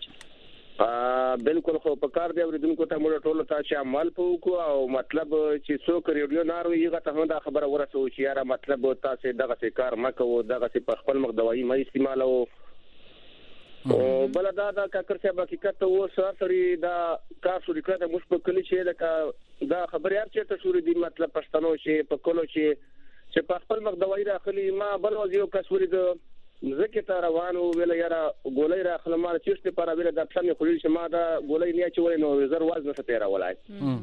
بالکل خو په کار دی اوریدونکو ته موږ ټول ته چې عمل وکړو او مطلب چې څوک ریډیو ناروي هغه ته هم دا خبره ورسو چې یاره مطلب تاسو دغه کار مکو، دغه په خپل مخ دوايي مې استعمالو. او بل دا کاکړ صاحب حقیقت او سره دا کار شروع کړه موږ په کلی چې دا خبره هر چیرته شروع دي مطلب پښتنو چې په کولو چې په خپل مخ دوايي راخلي. ما بل وځيو کس ولید زکه ته روانو ویل یاره ګولې را خلمار چیرته پر ویل د پښنه خوري چې ما دا ګولې نه چولې نو زر وزن څه تیرا ولای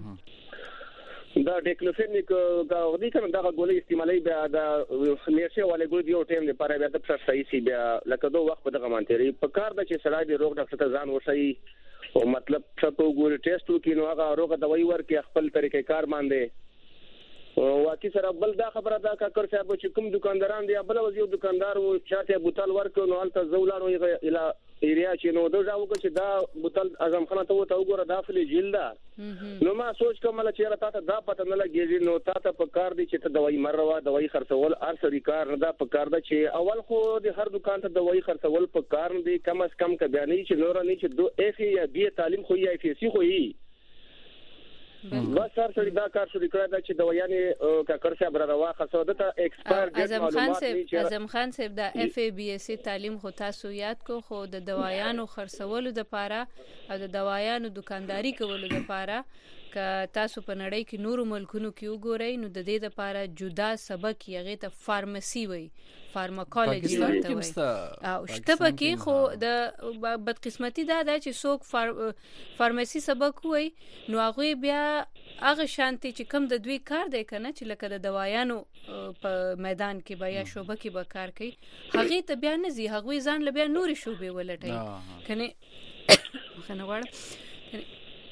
دا ډیکلوفینیک غوډی کنه دا ګولې استعمالي بیا دا نشه ولې ګول دیو ټیم لپاره بیا د پښه صحیح سی بیا لکه دوه وخت په دغه مانتري په کار د چې سړی دی روغ ډاکټر ته ځان وشي او مطلب څه په ګول ټیسټ وکړي نو هغه روغ دوايي ورکړي خپل طریقې کار باندې. واکي سره بل دا خبره دا کاکړ صاحب چې کوم دکانداران دی بل وځي دکاندار او شاته بوتل ورکو نو الته زولانو اله ایریا چې نو دا ځاو چې دا بوتل اعظم خان ته وګوره داخلي جلدا نو ما سوچ کوم چې را ته دا پته نه لګیږي نو ته په کار دی چې ته دوايي مروا دوايي خرڅول ارسري کار نه دا په کار دا چې اول خو د هر دکان ته دوايي خرڅول په کار نه دی کم از کم ک بیانې چې نور نه چې دو اف یا بي تعلیم خو یا اف سي خو یي بس سر سړي دا کار شروع کړی دا چې دوايانې کاکړ صاحب را واخصو دته ایکسپایر ډیټ معلومات اعظم خان صاحب دا اف ای بی اس تعلیم خو تاسو یاد کو خو د دوايانو خرڅولو د پاره او د دوايانو دکانداری کولو د پاره ک تاسو په نړۍ کې نورو ملکونو کې وګورئ نو د دې لپاره جدا سبق یغه ته فارماسي وای فارماکولوژي ورته وای او شته پکې خو د بدقسمتي دا چې څوک فارماسي سبق وای نو هغه بیا هغه شانتي چې کم د دوی کار دی کنه چې لکه د دوايانو په میدان کې بیا شوبه کې به کار کوي هغه ته بیا نه زی هغه ځان ل بیا نوري شوبه ولټي کنه غواړم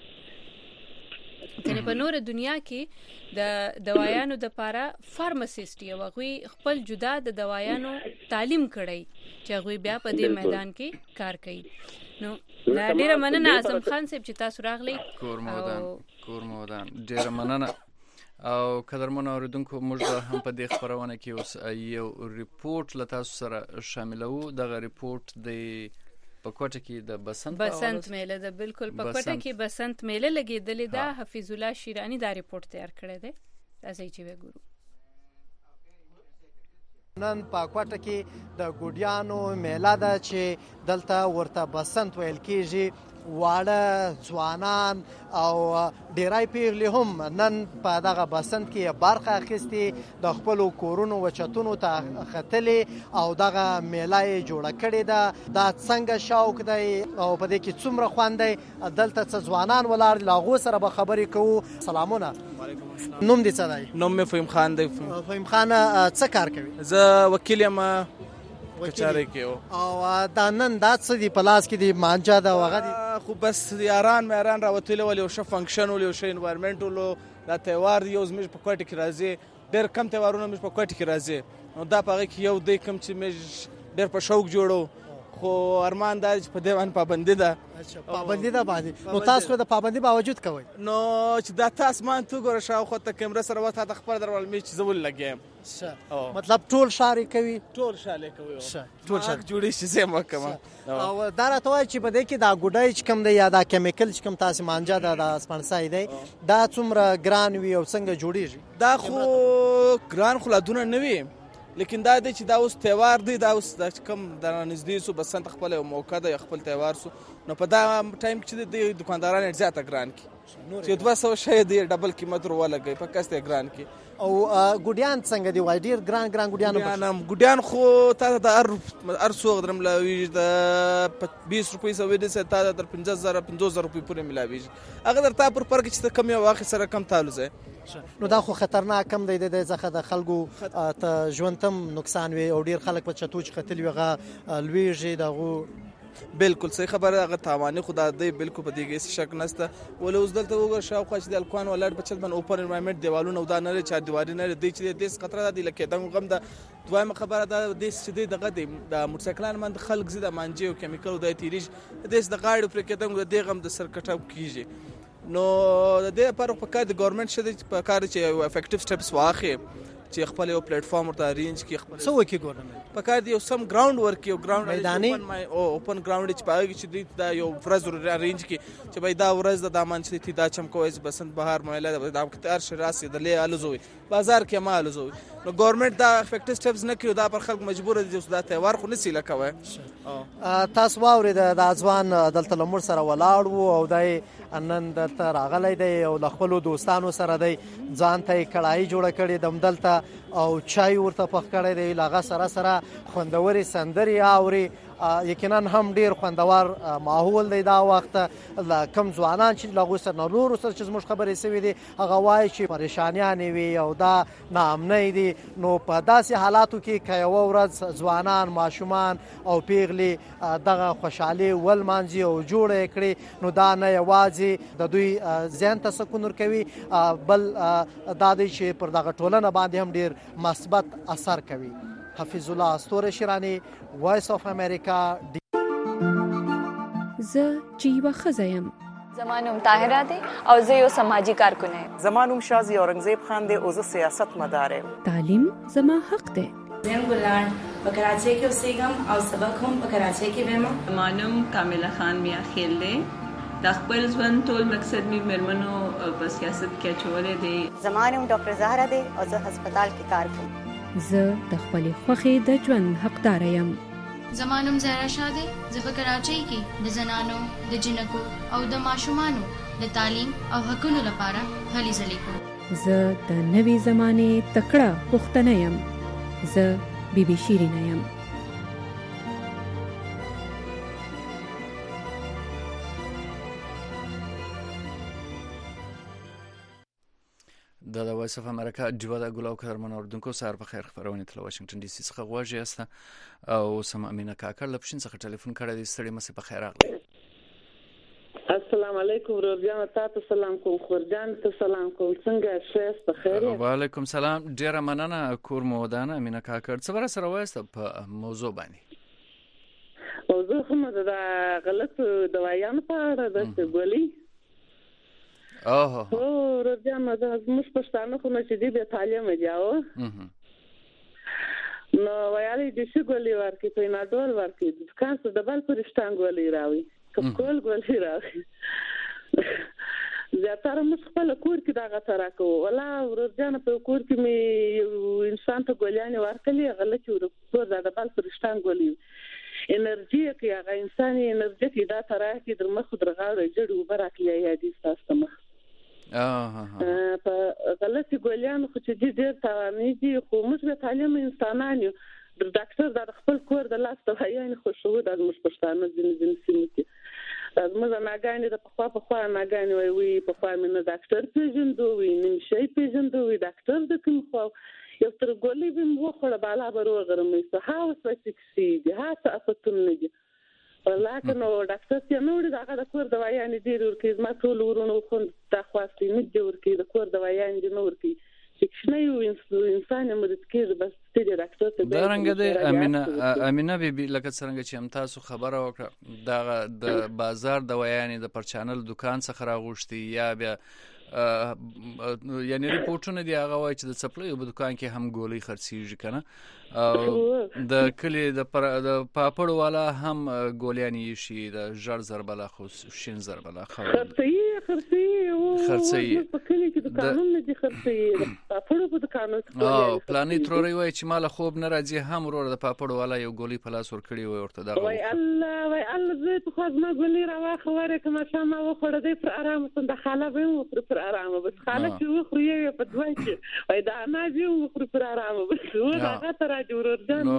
کنه په نور دنیا کې د دوايانو د پاره فارماسيست یو غوي خپل جدا د دوايانو تعلیم کړی چې غوي بیا په دې میدان کې کار کوي. نو ډیره مننه اعظم خان صاحب چې تاسو راغلی. کور مودان ډیره مننه او قدرمن اوریدونکو موږ هم په دې خبرونه کې اوس یو ریپورت لته سره شاملو. دغه ریپورت د پکوټه کې د بسنت میله د بالکل پکوټه کې بسنت میله لګیدلې ده. حفیظ الله شیرانی دا ریپورت تیار کړی دی. تاسو یې وګورئ. نن پکوټه کې د ګوډیانو میله ده چې دلته ورته بسنت ویل کېږي. واړه ځوانان او ډیرای پیغلي هم نن په دغه بسنت کې برخه اخیستي د خپل کورونو وچتونو ته ختلې او دغه میله جوړه کړې ده. دا څنګه شوق دی او په دې کې څومره خوند دی دلته څه ځوانان ولاړ لاغو سره به خبرې کوو. سلامونه. وعلیکم السلام. نوم دې څه دی؟ نوم مې فهیم خان دی. فهیم خان څه کار کوي؟ زه وکیل یم کچاره کې او دا نن دا څه دی په لاس کې دی مانجا دا وغه دی خو بس یاران مېران راوتلی ول یو ښه فنکشن ول یو ښه انوایرمنټ ول دا تهوار دی یو زموږ په کوټه کې راځي ډېر کم تهوارونه موږ په کوټه کې راځي نو دا په هغه کې یو دی کم چې موږ ډېر په شوق جوړو خو ارمان دا چې په دې باندې پابندي ده. پابندي ده باندې نو تاسو د پابندي باوجود کوئ نو چې دا تاسو مان تو ګور شاو خو ته کیمرا سره وته د خبر درول می چې زول لګیم مطلب ټول شاري کوي ټول شاله کوي ټول شاله جوړی شي زه مکم او دا راته وای چې په دې کې دا ګډای چې کم دی یا دا کیمیکل چې کم تاسو مانجا د سپانسای دی دا څومره ګران وي او څنګه جوړیږي؟ دا خو ګران خلادونه نه وي لیکن دا د چې دا اوس تهوار دی دا اوس د کم د نږدې سو بسنت خپل موقع د خپل تهوار سو نو په دا ټایم کې د دکاندارانو زیاته ګران کی چې 200 شی دی ډبل قیمت ور ولګي په کسته ګران کې. او ګډیان څنګه دی وای ډیر ګران ګډیان خو تا د ار سوغ درم لاوي د 20 روپۍ سو ودی سه تا در 50000 روپۍ پورې ملاويږي. هغه در تا پر پرګ چې کم یو واخ سره کم تعلق زه نو دا خو خطرناک کم دی د ځخه د خلکو ته ژوندتم نقصان وي او ډیر خلک په چتوچ قتل ویغه لویږي دغه بالکل صحیح خبره. هغه تاواني خدا دی بالکل په دې کې شک نشته. ول اوس دلته وګور شاوخوا چې د الکوان ولر بچت من اوپن انوایرنمنت دیوالونه ودا نه چار دیواری نه دی چې د دې خطر دی لکه دغه غم د دویمه خبره ده د دې دغه د موټرسایکلان من خلک زیاده مانجي او کیمیکل د تیریج د دې غاړو پر کې دغه غم د سرکټاو کیږي. نو د دې پر په کار د ګورنمنت شته په کار چې افیکټیو سټپس واخلي چې خپل یو پلیټ فارم ورته ارینج کی خپل سو کې ګورنمنت په کار دی سم ګراوند ورک یو ګراوند میداني او اوپن ګراوند چې پاره چې دا یو فرز ارینج کی چې بای دا ورځ د دامن چې دا چمکوي بسنت بهار مېله د کتار شراسي د لې الوزوي بازار کې ما الوزوي. نو ګورنمنت دا افیکټیو سټپس نه کوي دا پر خلک مجبور دي چې دا تهوار خو نسی لکوي. تاسو واورید د ځوان دلته لمر سره ولاړ وو او دای انن دلته راغلی دی او د خپل دوستانو سره دی ځان ته کړای جوړ کړي دم دلته او چای ورته پخ کړی دی لاغه سره خوندوري سندري اوري. یقینا هم ډیر خوندور ماحول دی دا وخت. کم ځوانان چې لاغو سره نور سره چې زموږ خبرې سوي دي هغه وایي چې پریشانیان وي او دا ناامنۍ دي. نو په داسې حالاتو کې که یوه ورځ ځوانان ماشومان او پیغلې دغه خوشحالي ولمانځي او جوړه کړي نو دا نه یوازې د دوی ذهن ته سکون ورکوي بل دا دی چې پر دغه ټولنه باندې هم ډیر مثبت اثر کوي. حفیظ الله استوره شیرانی وایس اف امریکا. زه جیوا خزایم. زمانوم طاهره دی او زه یو سماجی کارکونه یم. زمانوم شازی اورنګزیب خان دی او زه سیاست مدار یم. تعلیم زما حق دی. زم ګلان په کراچۍ کې اوسېږم او سبق هم په کراچۍ کې وایم. زمانوم کامله خان میا خیل دی. د خپل ژوند ټول مقصد می مرمنو په سیاست کې چولې دی. زمانوم ډاکټر زهرا دی او زه هسپتال کې کار کوم. زه د خپل خوخي د ژوند حقدار یم. زمانوم زهرا شاده زه په کراچۍ کې د زنانو د جنکو او د ماشومانو د تعلیم او حقوقو لپاره هلې ځلې کوم. زه د نوې زمانه تکړه پښتنه یم. زه بیبي شیرینه یم. د وایس اف امریکا جوا د ګلو کارمن اوردونکو سار په خیر خبرونه تل واشنگټن ډي سي څخه غواړي است او سم امینه کاکړ لپشین څخه ټلیفون کړی دی ستړي مې په خیر راغلی. السلام علیکم رورجان تاسو سلام کوم خورجان ته سلام کوم څنګه شې په خیر یې؟ وعلیکم سلام ډیره مننه کور مودانه امینه کاکړ څه ور سره وایست په موضوع باندې. موضوع هم د غلط دوايانو په اړه د ګولي اوه رورجان زموږ پښتانه خو نه چې دی به تعلیم دیاو نو ویالي د شي ګولي ورکې په نادول ورکې د کانس د بل پرشتان ګولي راوي کول ګولي راوي زیاتره موږ خپل کور کې دا غتره کوو ولا ورجان په کور کې می انسان ته ګولیانه ورکلي غلطي ورکور د بل پرشتان ګولي انرژي کې هغه انساني انرژي کې دا ترا کې در مخ درغاړي جوړ وبراکلی یادي تاسو مخ په غلطي ګولیانو خو چې ډېر توانې دي خو موږ به تعلیم انسانانو د ډاکټر د خپل کور د لاس ته یعنی خوشو د موږ پښتانه ځینې سیمې کې د موږ ناګانې د په خوا ناګانې وي په خوا مې ډاکټر پیژندو وي نیم شي پیژندو وي ډاکټر د کوم خو یو تر ګولې به مو خړ بالا برو غرمې څه هاوس وسکسي دي هاڅه افتون نه دي ولکه نو ډاکټر ته نو دا د کور دوايان دي ورکې ما ټول ورونو خو د خواستي نه دي ورکې د کور دوايان دي نو ورکې چې نه یو انسان مرید کېږي بس ته ډاکټر ته دا رنګ دي امینه بیبي لکه څنګه چې هم تاسو خبره وکړه دا د بازار دوايان د پرچانل دکان څخه راغوښتي یا بیا یعنی ریپورتونه دی هغه وایي چې د سپلای په دکان کې هم ګولۍ خرڅیږي کنه او د کلی د پاپړ والا هم ګولیانی شي د ژړ زربلا خو شین زربلا خو خرڅي خرڅي په کلی کې د قانون نه دي خرڅي پاپړو په دکانو او پلاني تروري وای چې مال خوب نه راځي هم ورور د پاپړو والا یو ګولي په لاس ور کړی وای ورته دا وای الله زه په خو ما ګولي راوخه وره کما شمه وخوړه دی پر آرام سند خاله به پر آرام بس خاله چې وخوري په دوی کې وای دا نه دی وخوري پر آرام بس هغه تر ورور جان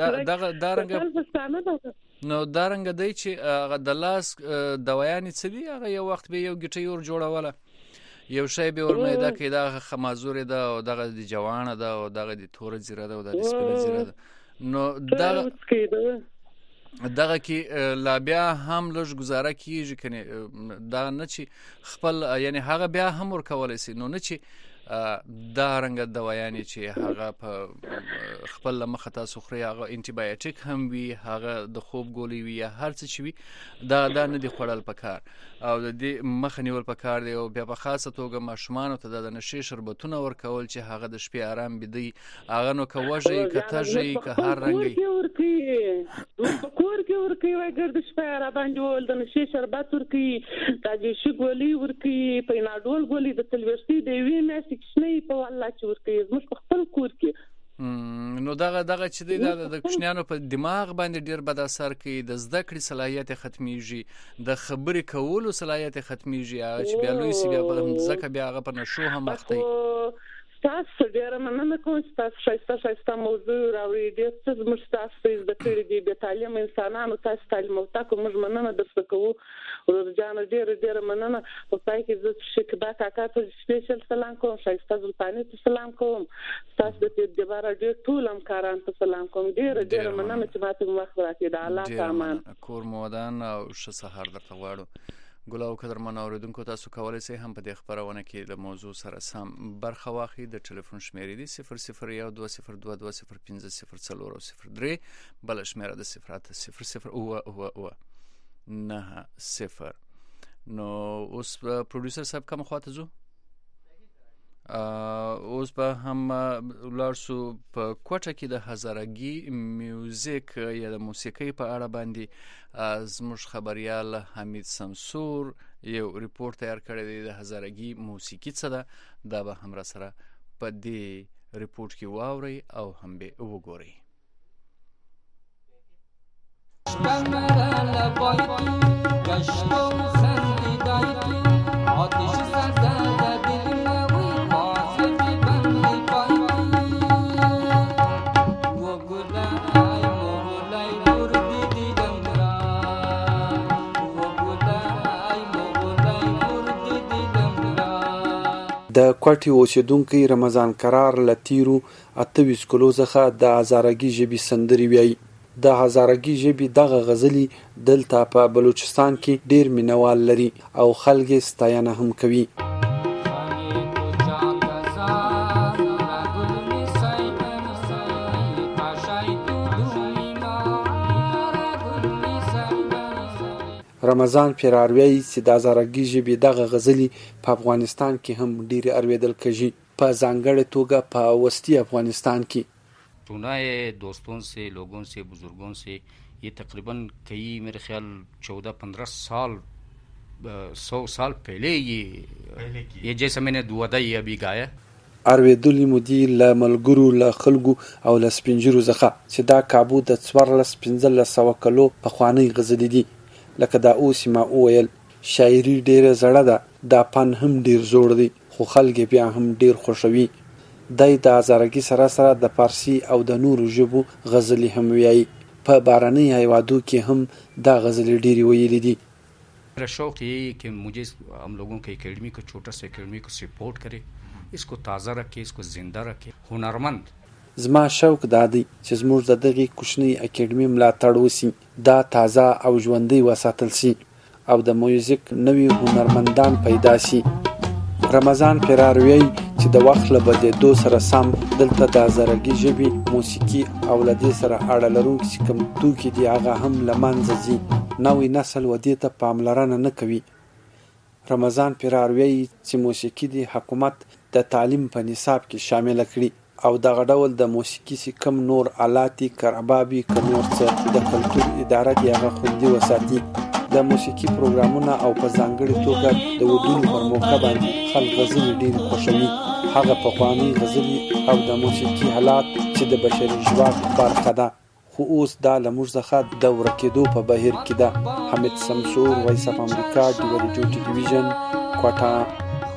نو دارنګ دی چې د لاس دوايانې څه دي هغه یو وخت به یو ګټي ور جوړوله یو شی به ورمه دا کې دا خمازوري ده او دغه د جوانه ده او دغه د تور زیره ده او د سپین زیره ده نو دغه کې لا بیا هم لږ گزاره کیږي کنه دا نه چې خپل یعنی هغه بیا هم ور کولای شي نو نه چې دا رنګ دوايانې چې هغه په خپل مخه تاسو خوري هغه انټي بایوټیک هم وي هغه د خوب ګولي وي یا هر څه چې وي دا نه دي خوړل پکار او د دې مخه نیول پکار دی او بیا په خاصه توګه ماشومان ته د نشي شربتونه ورکول چې هغه د شپې آرام بيدي هغه نو کوجي کتهجي که هر رنګي کور کې ورکی وای ګرد شپه را باندې ول د نشي شربت ورکی تاجي شي ګولي ورکی پیناډول ګولي د تلويستي دی وینه کښنی په والله چې ورکی زموږ خپل کور کې نو دغه چې دی د کوچنیانو په دماغ باندې ډیر بد اثر کوي د زده کړې صلاحیت ختميږي د خبرې کولو صلاحیت ختميږي چې بیا لوی سی بیا ځکه بیا هغه په نشو هم اخته تاسو ډیر مننه کوم تاسو شایسته موضوع راوړی ډیر څه زموږ تاسو د کړي دی به تعلیم انسانانو تاسو تعلیم او تاسو موږ مننه درته کوو ورځان ډیر مننه په پای کې زه شکبا کاکا ته سپیشل سلام کوم شایسته زلپانی ته سلام کوم تاسو د دې بار ډیر ټول همکاران ته سلام کوم ډیر مننه چې ماته وخت راکړی د الله پامان کور مودان او ش سحر درته غواړو ګلاو قدرمن اوریدونکو تاسو کولای شئ هم په دې خبرونه کې د موضوع سره سم برخه واخلئ د ټلیفون شمیرې دي 001202050403 بل شمیره د 0009 نو اوس پروډوسر صاحب کوم خواته زو اوس به هم ولارسو په کوټه کې د هزارګي میوزیک یا د موسیقۍ په اړه باندې زموږ خبريال حمید سمسور یو ریپورت تیار کړی دی د هزارګي موسیقي څه ده دا به هم را سره په دې ریپورت کې واوري او هم به وګوري د کوټي اوسیدونکو رمضان قرار لتیرو 28 کلو څخه د هزارګي ژبې سندري ویي د هزارګي ژبې دغه غزلي دلته په بلوچستان کې ډیر مینوال لري او خلک ستاینه هم کوي رمضان پیراروی چې د هزارګي ژبې دغه غزلي په افغانستان کې هم ډیر ارویدل کېږي په ځانګړې توګه په وسطي افغانستان کې چنائے دوستوں سے لوگوں سے بزرگوں سے یہ تقریباً کئی میرے خیال 14-15 سال 100 سال پہلے یہ جیسا میں نے دودای ابھی گایا ارویدلی مودي ل ملګرو ل خلکو او ل سپینجرو زخه چې دا کابو د 1415 کلو په خوانی غزلې دي لکه دا اوس ما ویل شاعري ډیره زړه ده دا پن هم ډیر زوړ دی خو خلک بیا هم ډیر خوشوي دای د هزارګي سره سره د فارسی او د نورو ژبو غزلې هم ویایي په باراني هیوادو کې هم دا غزلې ډیری ویلې دي मेरा शौक ये है कि मुझे हम लोगों के एकेडमी को छोटा सा एकेडमी को सपोर्ट करे इसको ताज़ा रखे इसको जिंदा रखे हुनरमंद زما شوق دا دی چې زموږ د دغه کوچنی اکیډمي ملاتړ وسی دا تازه او ژوندۍ وساتل سي او د میوزیک نوی هنرمندان پیدا سي رمضان پیراروی چې د وخت له بدلېدو سره سم دلته د هزارګي ژبې موسیقي او لدې سره اړه لرونکي کوم توکي دي هغه هم لمانځي ځي نوې نسل ودې ته پاملرنه نه کوي رمضان پیراروی چې موسیقي د حکومت د تعلیم په نصاب کې شامل کړي او دغه ډول د موسیقي سي کم نور آلاتي کربابي کنور څخه د کلتور اداره دی هغه خوندي وساتي د موسیقي پروګرامونه او په ځانګړي توګه د ودونو پر موقع باندې خلک غزلې ډېر خوښوي. هغه پخواني غزلې او د موسیقي حالات چې د بشري ژواک برخه ده، خو اوس دا له موږ څخه د ورکېدو په بهیر کې ده. حمید سمسور، وایس اف امریکا، ډیو ریډیو ټلویزیون، کوټه.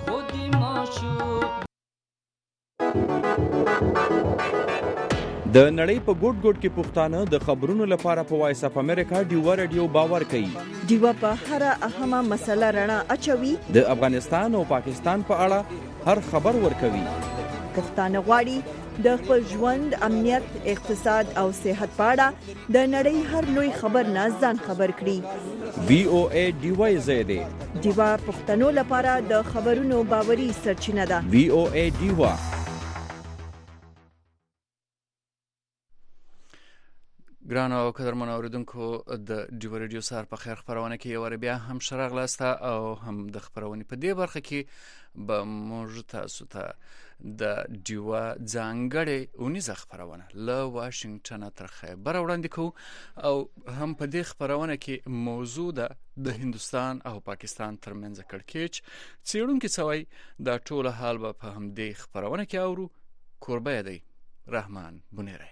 د نړۍ په ګوټ ګوټ کې پښتانه د خبرونو لپاره په وایس اف امریکا ډیو ریډیو باور کوي. ډیو په هر اهمه مسله رڼا اچوي. د افغانستان او پاکستان په اړه هر خبر ورکوي. پښتانه غواړي د خپل ژوند، امنیت، اقتصاد او صحت په اړه د نړۍ هر لوی خبر نه ځان خبر کړي. وی او ای ډیو زیاده ډیو پښتنو لپاره د خبرونو باوري سرچینه ده. وی او ای ډیو. ګران او قدرمن اوریدونکو، د ډیو ریډیو سار په خیر خبرونه کې یو بیا هم شراغلاسته او هم د خبرونې په دې برخه کې به موږ تاسو ته د ډیو ځانګړې اونیزه خبرونه له واشنگټن تر خیبر وړاندې کوو او هم په دې خبرونه کې موضوع ده د هندستان او پاکستان ترمنځ کړکېچ. څېړونکي څوي دا ټول حال به په هم دې خبرونه کې اورو. کوربه دی رحمان بنيري.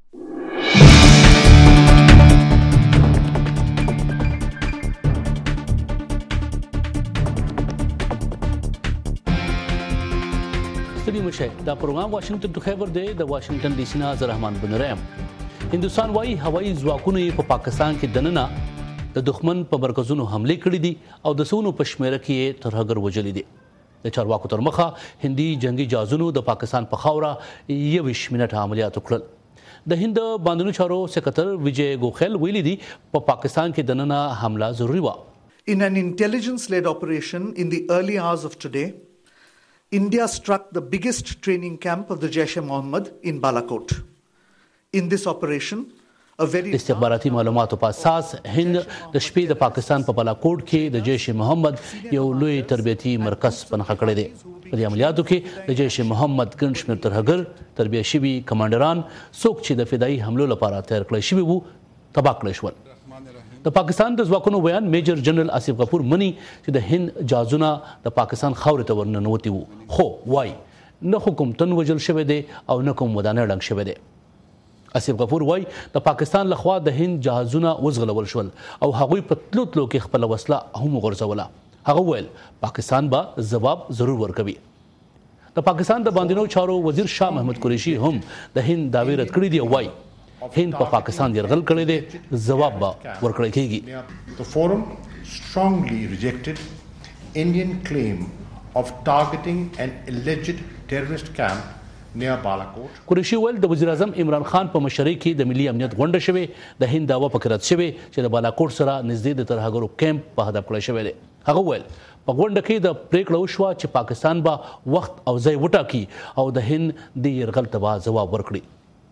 ستړي مشه دا پروګرام واشنگټن ټو خیبر دی د واشنگټن ډي سي نه رحمان بنرم. هندستان وايي هوایي ځواکونه په پاکستان کې دننه د دښمن په مرکزونو حمله کړې دي او د سونو په شمیره کې ترهګر وجلې دي. د چارواکو تر مخه هندي جنگي جهازونو د پاکستان په خاوره 21 منټه عملیات وکړل. د هند باندونو چارو سکرټر ویجے ګوخل ویلي دي په پاکستان کې دننه حمله ضروري و. In an intelligence-led operation in the early hours of today, India struck the biggest training camp of the Jaish-e-Mohammed in Balakot. In this operation, a very استخباراتي معلوماتو په اساس هند د شپې د پاکستان په بالاکوټ کې د جیش محمد یو لوی تربیتي مرکز پنځه کړی دی. په دې عملیاتو کې د جیش محمد ګڼ شمېر ترهګر تربیه شوي کمانډران څوک چې د فدایي حملو لپاره تیار کړی شوي وو تباه کړی شول. د پاکستان د ځواکونو بیان میجر جنرال آصف غفور مني چې د هند جهازونه د پاکستان خاورې ته ورننوتي وو، خو وای نه حکم تن وجل شوی دی او نه کوم ودانه ړنګ شوی دی. آصف غفور وای د پاکستان لخوا د هند جهازونه وزغلول شول او هغوی په تلو کې خپل وسله هم غورځوله. هغه ویل پاکستان به جواب ضرور ورکوي. د پاکستان د باندینو چارو وزیر شاه محمود قریشي هم د هند دعوی رد کړې دی او وای هند په پاکستان يرغل کړی دی، جواب به ورکړی کیږي. The forum strongly rejected Indian claim of targeting an alleged terrorist camp near Balakot. قریشي ویل د وزیر اعظم عمران خان په مشرۍ کې د ملي امنیت غونډه شوې، د هند دعوه پکې رد شوې چې د بالاکوټ سره نږدې د ترهګرو کیمپ په هدف کړی شوی دی. هغه ویل په غونډه کې د پریکړه وشوه چې پاکستان به وخت او ځای وټاکي او د هند د يرغل ته جواب ورکړي.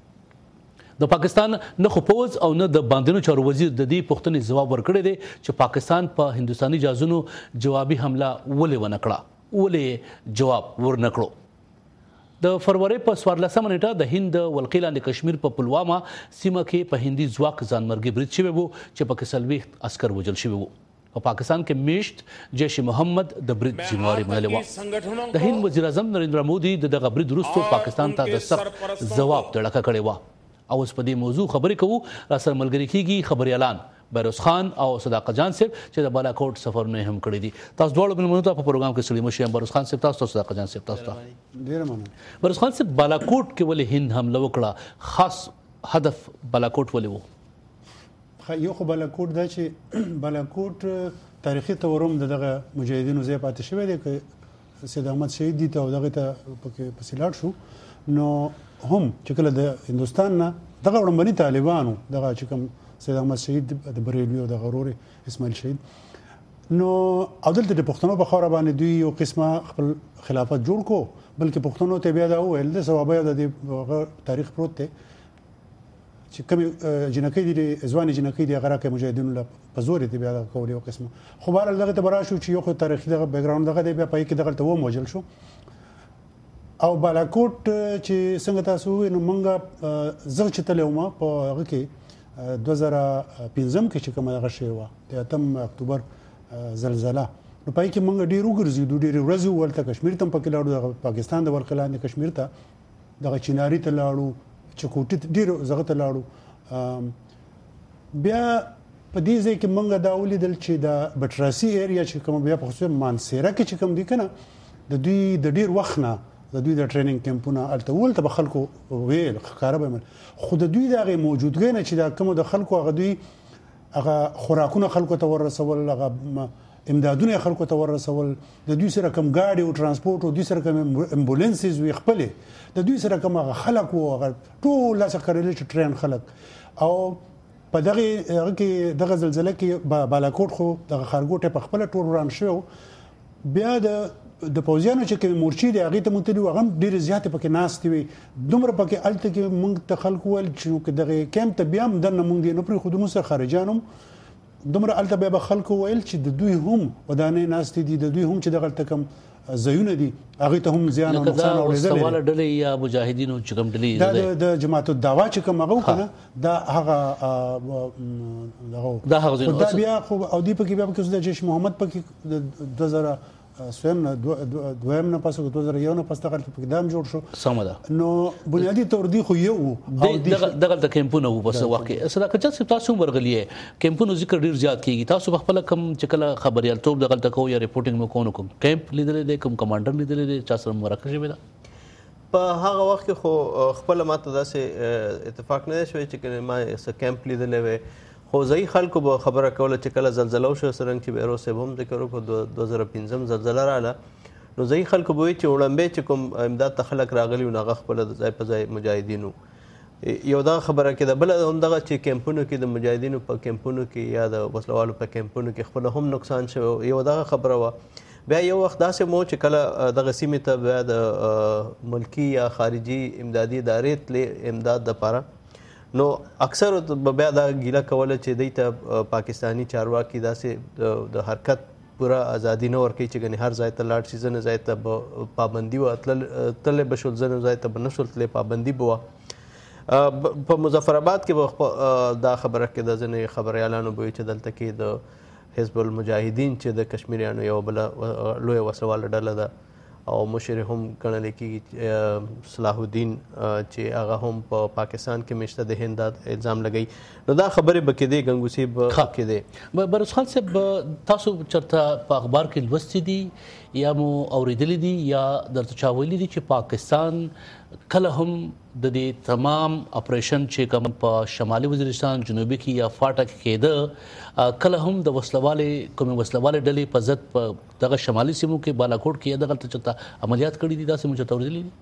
د پاکستان نه خو پوز او نه د باندینو چارو وزیر د دې پوښتنې جواب ورکړی دی چې پاکستان په هندستاني جهازونو جوابي حمله ولې ونه کړه، ولې جواب ورنکړو. د فروری په 14 نیټه د هند ولقې لاندې کشمیر په پلوامه سیمه کې په هندي ځواک ځانمرګي برید شوی وو چې پکې 40 عسكر وژل شوي وو. په پاکستان کې میشت جیش محمد د برید ذمہواری منلې وه. د هند وزیر اعظم نریندرا مودي دغه برید وروسته پاکستان ته د سخت جواب تړکه کړی و. او اوس په دې موضوع خبرې کوو. را سره ملګری کیږي خبريالان بیروز خان او صداقت جان صاحب چې د بالاکوټ سفرونه هم کړی دي. تاسو دواړو بل منو ته په پروګرام کې سړي مشه بیروز خان صاحب تاسو صداقت جان صاحب تاسو ډیر مننه. بیروز خان صاحب بالاکوټ کې ولې هند حمله وکړه، خاص هدف بالاکوټ ولې وو؟ یو خو بالاکوټ دا چې بالاکوټ تاریخي تورم دغه مجاهدینو ځای پاتې شوی دی که سید احمد شهید دي ته دغه ته پکې پسیلاټ شو نو هم چې کله د هندستان نه دغه وړاندې طالبانو دغه چې کوم سید احمد شهید د بریلوی او د غرور اسماعیل شهید نو عدالت د پښتنو په خاور باندې دوی یو قسمه خپل خلافت جوړ کو، بلکې پښتنو ته بیا دا ویل د ثوابه د تاریخ پروت دی چې کوم جنکې دي ځواني جنکې دي هغه راکې مجاهدینو له پزوري دی بیا کول یو قسمه. خو بهر دغه ته براشو چې یو خو تاریخي دغه بیک ګراوند دغه دی بیا پای کې دغه ته و موجل شو او بالاکوټ چې څنګه تاسو نو مونږه زغ چتلې ومه په هغه کې 2015 کې چې کومه دغه شی وه د 8 اکتوبر زلزله نو پای کې موږ ډېر وګرځېدو ډېرې ورځې ولته کشمیر ته هم پکې لاړو دغه پاکستان د ولقې لاندې کشمیر ته دغه چناري ته لاړو چکوټي ډېر ځایو ته لاړو بیا په دې ځای کې موږ دا ولیدل چې د بټراسي ایریا چې کوم بیا په خصوص مانسیره کې چې کوم دي کنه د دوی د ډېر وخت نه د دوی د ټریننګ کیمپونه الته ولته به خلکو ویل ښکاره به خو د دوی دغه موجودګۍ نه چې دا کوم د خلکو هغه دوی هغه خوراکونه خلکو ته ورسول هغه امدادونه خلکو ته ورسول د دوی سره کوم گاډي او ترانسپورت او دوی سره کوم امبولانسز وي خپل د دوی سره کوم خلک او ټول لاسه کړل چې ټرین خلک او په دغه کې دغه زلزلہ کې بالاکوټ خو دغه خارګوټه په خپل ټول وران شو بیا د پوزیانو چې کوم مورچې دی هغه ته مونږ هغه ډیر زیات پکې ناست وي دومره پکې الته کې مونږ ته خلک ول چې دغه کیمپ ته بیا هم دنه مونږ نه پر خودمو سره خارجانم دومره الته به خلک ویل چې د دوی هم ودانې ناست دي د دوی هم چې دغه تکم زيونه دي هغه ته هم زیان او نقصان اورېدل سوال ډلې یا مجاهدینو چې کوم ډلې د جماعت الدعوا چې کوم هغه کنه دا هغه دا بیا خو او دی پکې بیا پکې د جيش محمد پکې 2000 سویم نه دویم نه پاسو 2001 نه پاس دغه اقدام جوړ شو سم ده نو بنیادی تور دی خو یو دغه د کیمپونو بس واقع صداقت چې تاسو ورغلیه کیمپونو ذکر ډیر زیات کیږي تاسو خپل کم چې کله خبريال توپ دغه تکو یا ریپورټینګ مو کوم کیمپ لیدل دي کوم کمانډر لیدل دي چا سره مرکه شوی ده په هغه وخت خو خپل ماته داسې اتفاق نه شوی چې ما کیمپ لیدل وي خو ځای خلکو به خبره کوله چې کله زلزلہ وشو سرنګ چې بیرو سه هم ذکر وکړو 2015 زلزلہ رااله نو ځای خلکو به چې وړاندې چې کوم امداد تخلق راغلی نو هغه خپل ځای په ځای مجاهدینو یو دا خبره کې د بل همدغه چې کیمپونو کې د مجاهدینو په کیمپونو کې یا د وسلوالو په کیمپونو کې خپل هم نقصان شو یو دا خبره و بیا یو وخت داسې مو چې کله دغه سیمې ته بیا د ملکی یا خارجي امدادي ادارې امداد د پاره نو اکثر بیا دا ګیله کوله چې دوی ته پاکستانی چارواکي داسې د حرکت پورا ازادي نه ورکوي چې ګنې هر ځای ته لاړ شي ځینې ځای ته پابندي وه تللی به شول ځینې ځای ته به نه شول تللی پابندي به وه په مظفر آباد کې به دا خبره کې د ځینې خبریالانو به وي چې دلته کې د حزب المجاهدین چې د کشمیریانو یو بله لویه وسله ډله ده او مشر هم ګڼل کېږي صلاح الدین چې هغه هم په پاکستان کې مشته د هند الزام لګوي نو دا خبرې به کېدې ګنګوسې به کېدې بروس خان صاحب تاسو چېرته په اخبار کې لوستي دي یا مو اورېدلي دي یا درته چا ویلي دي چې پاکستان کله هم د دې تمام اپریشن چې کوم په شمالي وزیرستان جنوبي کې یا فاټا کې کېده کله هم د وسلواله ډلې په ضد په دغه شمالي سیمو کې بالاکوټ کې دغه چته عملیات کړي دي داسې مو چته ورېدلي دي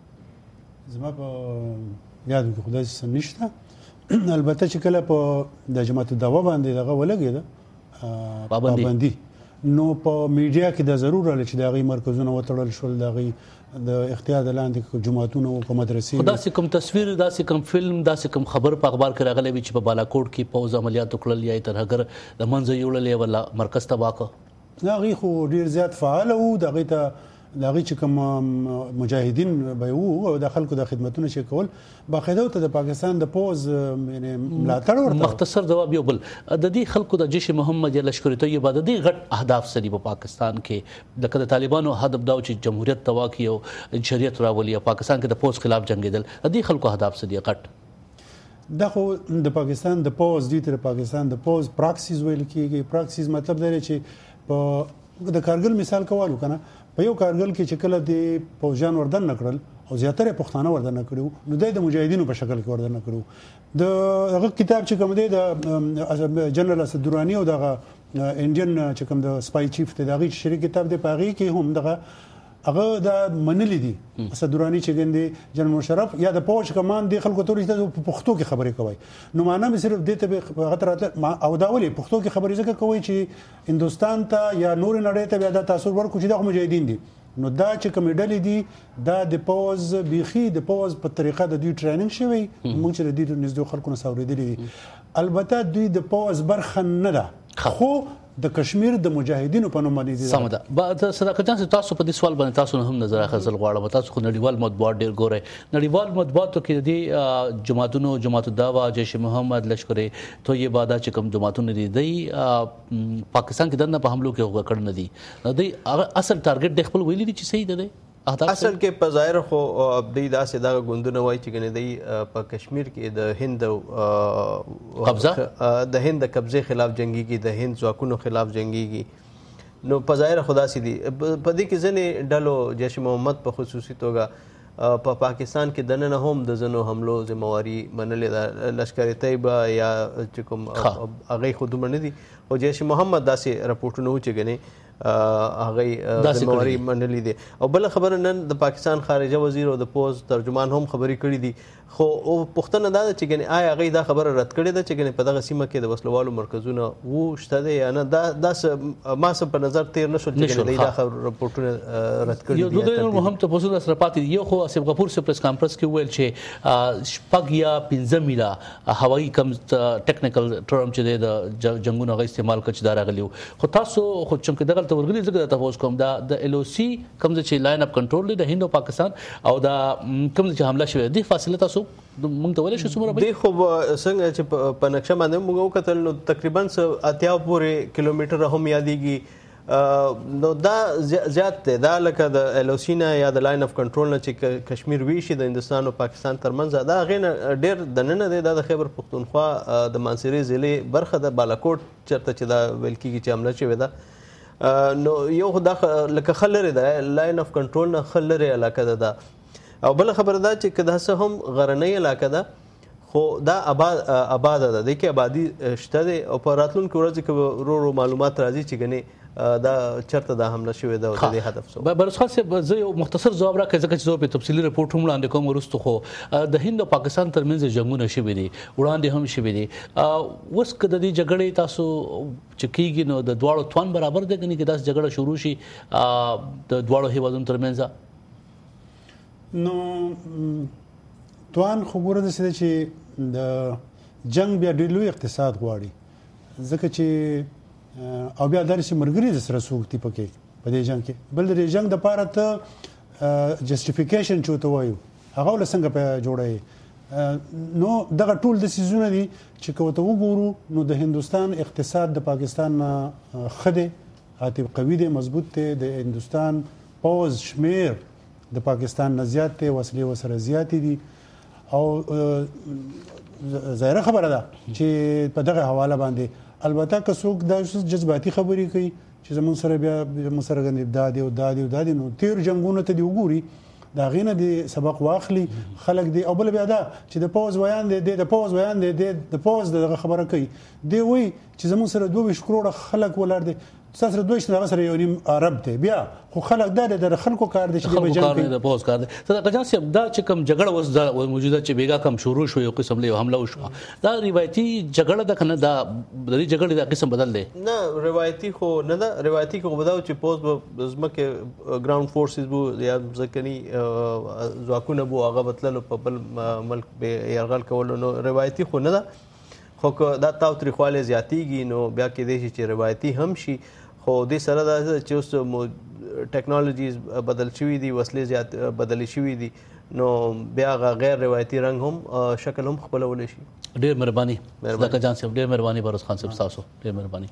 زما په یاد کې خدای سم نشته البته چې کله په د جماعت الدعوا باندې دغه ولګېده پابندي نو په میډیا کې د ضرور لري چې دغه مرکزونه وتړل شول دغه د اختیار لاندې جماعتونو او مدرسې داسې کوم تصویر داسې کوم فلم داسې کوم خبر په اخبار کې راغلی وي چې په بالاکوټ کې پوز عملیات وکړل یا ترهګر د منځ یوړل ولا مرکز تباکه هغه خو ډیر زیات فعال وو دغه ته لاغي چې کوم مجاهدین به وو او د خلکو د خدماتونو چې کول باقاعده ته د پاکستان د پوز یعنی ملاتړ ورته مختصر جواب یو بل د دې خلکو د جيش محمد یا لشکر طیبه د دې غټ اهداف سړي په پاکستان کې د طالبانو هدف دا چې جمهوریت تواکی او شریعت راولي پاکستان کې د پوز خلاف جنگیدل د دې خلکو اهداف سړي غټ دا خو د پاکستان د پوز دي تر پاکستان د پوز پراکسیز ویل کیږي پراکسیز مطلب دی چې په د کارګل مثال کوالو کنه په یو کارګل کې چې کله د پوجان وردن نکړل او زیاتره پښتانه وردن نکړو نو د مجاهدینو په شکل کې وردن نکړو د هغه کتاب چې کوم دی د جنرال اسد درانی او دغه انډین چې کوم د سپای چیف ته دغه شریک کتاب دی پاغي کې هم دغه هغه د منلې دي اسد درانی چې ګندې جنرال مشرف یا د پوج کمان دی خلکو ته په پښتو کې خبرې کوي نو معنا به صرف دته به غترات او دا ولي پښتو کې خبرې ځکه کوي چې هندستان ته یا نور نړۍ ته بیا د تاثیر ورکو چې د مجاهدین دي نو دا چې کوم ډلې دي دا د پوز بيخي د پوز په طریقه د دوی ټریننګ شوی موږ چې د دې نږدې خلکو نه ساوریدلې دي البته دوی د پوز برخه نه ده خو د کشمیر د مجاهدینو په نوم باندې دي. سم ده. صداقت جان تاسو په دې سوال باندې تاسو هم نظر اخیستل غواړم. تاسو خو نړیوال مطبوعات ډیر ګورئ. نړیوال مطبوعاتو کې د جماعتونو جماعت الدعوه جیش محمد لشکر طیبه دا چې کوم جماعتونه دي د پاکستان کې دنه په حملو کې هوګه کړ نه دي. د اصل ټارګټ د خپل ویلي دي چې صحیح ده. اصل کې په ظاهر خو د داسې دغه ګوندونه وایي چې ګنې دی په کشمیر کې د هند قبضه د هند قبضه خلاف جنگيږي د هند ځواکونو خلاف جنگيږي. نو په ظاهر خدا سي دي په دې کې ځنې ډلو جیش محمد په خصوصي توګه په پاکستان کې دننه هم د زنو حملو ذمہواری منلې ده. لشکر طیبه یا چې کوم هغه خودمن نه دي او جیش محمد داسې راپورټونه و چې ګنې هغه ذمہواری منلې دي. او بل خبره نن د پاکستان خارجه وزیر او د پوز ترجمان هم خبرې کړې دي. خو پښتنه دا چې ګنې آیا هغه دا خبره رد کړې ده چې ګنې په دغه سیمه کې د وسلوالو مرکزونه وو شته دي یا نه. دا ما سم په نظر تیر نشو چې ګنې دا راپورټونه رد کړي دي. یو دوه مهم تاسو سره پاتې یو خو اسف غفور سے پریس کانفرنس کې ویل چې شپږ یا 15 میله هوایي کم ټیکنیکل ټرم چې د جنگونو غو استعمال کړي دا راغلیو. خو تاسو خو چې دغه ورغلي ځکه تاسو کوم دا د ال او سی کوم چې لاین اپ کنټرول دی د هند او پاکستان او دا کوم چې حمله شوه دي فاصله تاسو موږ ته ولې شو څومره دی خو څنګه چې په نقشه باندې موږ وکتل نو تقریبا 80 پورې کیلومتر هم یادېږي. نو دا زیات دی دا لکه د ال او سی نه یا د لاین اف کنټرول نه چې کشمیر ویشي د هندستان او پاکستان ترمنځ دا غین ډیر دننه دی. دا د خیبر پختونخوا د مانسيري ضلع برخه د بالاکوټ چرته چې دا ویل کیږي چې حمله شوې ده. نو یو خدا لکه خلره ده لاین اف کنټرول نه خلره علاقه ده. او بل خبر ده چې کدا سه هم غرنۍ علاقه ده خو دا آباد ده د کې آبادی شته ده او په راتلونکو ورځو کې ورو معلومات راځي چې غني دا چرته دا حمله شوې ده او د هدف سو. برسخان سے زه یو مختصر جواب راکړم ځکه چې زه په تفصیلی رپورټ هم وړاندې کوم. ورستو خو د هند او پاکستان ترمنځ جنگونه شوي دي وړاندې هم شوي دي. اوس کده دي جګړې تاسو چکیږي نو د دواړو توان برابر دي کني کې داس جګړه شروع شي د دواړو هیوادونو ترمنځ. نو توان خبره ده چې د جنگ بیا ډېر لوی اقتصاد غواړي ځکه چې او بیا درسي مرګري سره سوکتي پکې په دې جنگ کې. بل د جنگ د پاره ته جسټیفیکیشن چوته وایو هغه ول څنګه په جوړه. نو دغه ټول د سيزونه دي چې کوته وګورو نو د هندستان اقتصاد د پاکستان خده عاتب قوي دي مضبوط دي. د هندستان پوز شمیر د پاکستان نه زیات دي وسلې وسره زیات دي او ظاهره خبره ده چې په دغه حواله باندې البته که څوک دا جذباتي خبرې کوي چې زمون سره بیا مسره غند دادي نو تیر جنگونه ته دی وګوري دا غینه دی سبق واخلي خلک دی او بل بیا دا چې د پوز ویان دی د پوز ویان دی د پوز دغه خبره کوي دی وی چې زمون سره 22 کروڑ خلک ولر دي تاسو دوی شنه سره یو نیم عرب دی بیا خو خلک د خلکو کار دي چې به جنگ د پوز کار دي. صدق جان صاحب دا چې کوم جګړه وس موجوده چې بیګا کم شروع شو یو قسم له حمله وشو دا روایتي جګړه د کنه دا د جګړې د قسم بدل دی نه روایتي خو نه دا روایتي خو بداو چې پوز زمکه ګراوند فورسز بو یا ځکني ځواکونه بو هغه بتل په بل ملک به يرغل کول نو روایتي خو نه دا خو دا تاوتریخواله زیاتیږي نو بیا کې دي چې روایتي هم شي. خو دې سره دا چې اوس ټیکنالوژیز بدل شوي دي وسلې زیات بدل شوي دي نو بیا غیر روایتي رنګ هم شکل هم خپلولی شي. ډېر مهرباني صدقه جان صاحب ډېر مهرباني بروز خان صاحب تاسو ډېر مهرباني.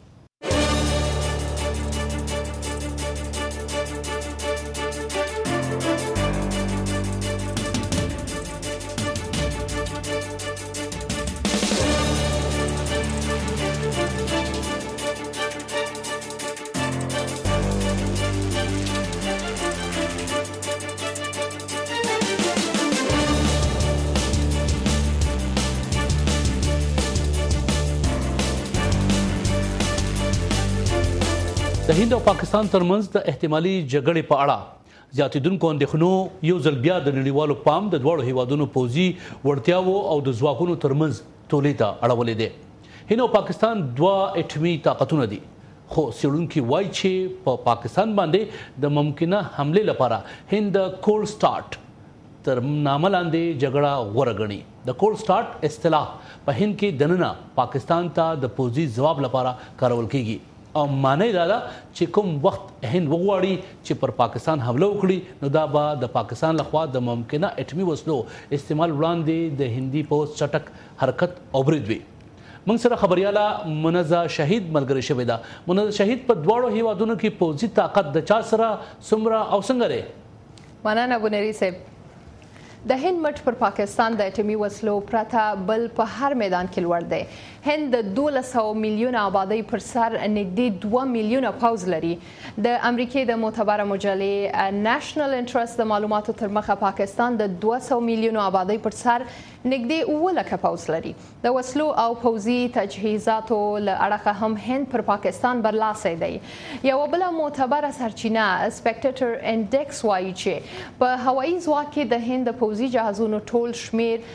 د هند او پاکستان ترمنځ د احتمالي جګړې په اړه زیاتیدونکو اندېښنو یو ځل بیا د نړیوالو پام د دواړو هیوادونو پوځي وړتیاوو او د ځواکونو ترمنځ تولې ته اړولې دی. هند او پاکستان دوه اټومي طاقتونه دي خو څېړونکي وایي چې په پاکستان باندې د ممکنه حملې لپاره هند د کولډ سټارټ تر نامه لاندې جګړه غوره ګڼي. د کولډ سټارټ اصطلاح په هند کې دننه پاکستان ته د پوځي ځواب لپاره کارول کیږي. او معنی دا ده چې کوم وخت هند وغواړي چې پر پاکستان حمله وکړي نو دا به د پاکستان لخوا د ممکنه اټومي وسلو استعمال وړاندې د هندي پوځ چټک حرکت او برید وي. موږ سره خبرياله منزه شهید ملګری شوې ده. منزه شهید په دواړو هیوادونو کې پوځي طاقت د چا سره څومره او څنګه لري؟ مننه بونری صاحب. د هند مټ پر پاکستان د اټومي وسلو پرته بل په هر میدان کې لوړ دی. هند د 1200 میلیونه آبادی پر سر نږدې 2 میلیونه پوځ لري. د امریکای د معتبره مجلې نېشنل انټرست د معلوماتو تر مخه پاکستان د 200 میلیونه آبادی پر سر نږدې 9 لکه پوځ لري. د وسلو او پوځي تجهیزاتو له اړخه هم هند پر پاکستان برلاسی دی. یو بل معتبره سرچینه سپیکټیټر انډیکس وایي چې په هوایي ځواک کې د هند د پوځي جهازونو ټول شمیر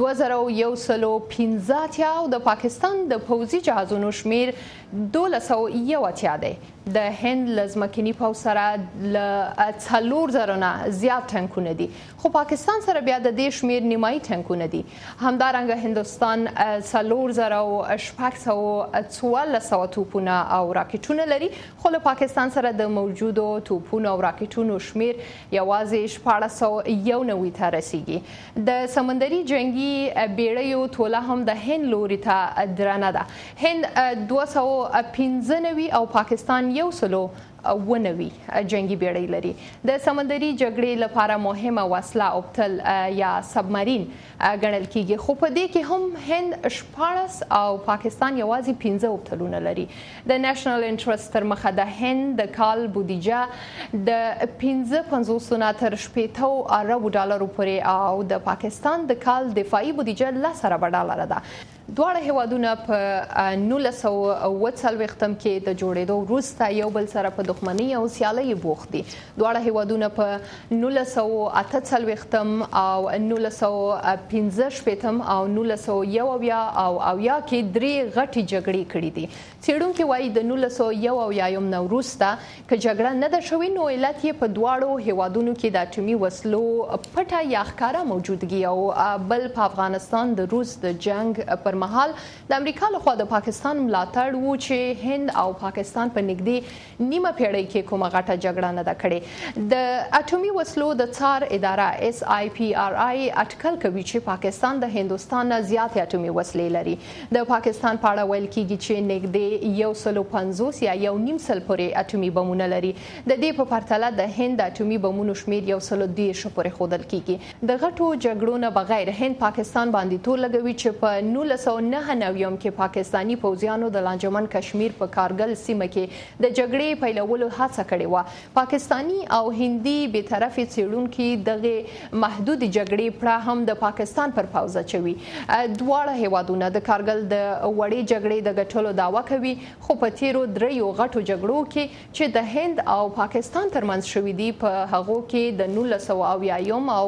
2115 او د پاکستان د پوځي جهازونو شمیر 1201 دی. د هند لزمکني پوځ سره ل 4000 نه زیات ټانکونه دي خو پاکستان سره بیا د دې شمیر نیمایي ټانکونه دي. همدارنګه هندستان 4614 توپونه او راکټونه لري خو له پاکستان سره د موجودو توپونو او راکټونو شمیر یوازې 1491 ته رسیږي. د سمندري جنگي بیړیو توله هم د هند لوري ته درنه ده. هند 295 او پاکستان 190 جنگي بیړۍ لري. د سمندري جګړې لپاره مهمه وسله اوبتل یا سبمرین ګڼل کیږي خو په دې کې هم هند 14 او پاکستان یوازې 15 اوبتلونه لري. د نېشنل انټرست تر مخه د هند د کال بودیجه د 15 نه تر 80 ارب ډالرو پورې او د پاکستان د کال دفاعي بودیجه 10 ارب ډالر ده. دواړه هیوادونه په 1940 کې د جوړېدو وروسته یو بل سره په دښمنۍ او سیالۍ بوخت دي. دواړه هیوادونه په 1948 او 1955 او 1901 او اویا کې درې غټې جګړې کړې دي. څېړونکي وایي د 1901 نه وروسته که جګړه نه ده شوې نو علت یې په دواړو هیوادونو کې د اټومي وسلو پټه یا ښکاره موجودګي او بل په افغانستان د روس د جنگ پر مهال د امریکا لخوا د پاکستان ملاتړ وو چې هند او پاکستان په نږدې نیمه پیړۍ کې کومه غټه جګړه نه ده کړې. د اټومي وسلو د څار اداره SIPRI اټکل کوي چې پاکستان د هندوستان نه زیات اټومي وسلې لري. د پاکستان په اړه ویل کیږي چې نږدې 150 یا 1.5 پورې اټومي بمونه لري. د دې په پرتله د هند اټومي بمونو شمیر 110 پورې ښودل کیږي. د غټو جګړو نه بغیر هند پاکستان باندې تور لګوي چې په 1999 کې پاکستانی پوځیانو د لانجمن کشمیر په کارګل سیمه کې د جګړې پیلولو هڅه کړې و. پاکستانی او هندي به طرفي څېړونکي دغه محدود جګړې پړه هم د پاکستان پر پوځ اچوي. دواړه هیوادونه د کارګل د وړې جګړې د ګټلو دعوا کوي خو په تیرو دریو غټو جګړو کې چې د هند او پاکستان ترمنځ شوې دي په هغو کې د 1900 او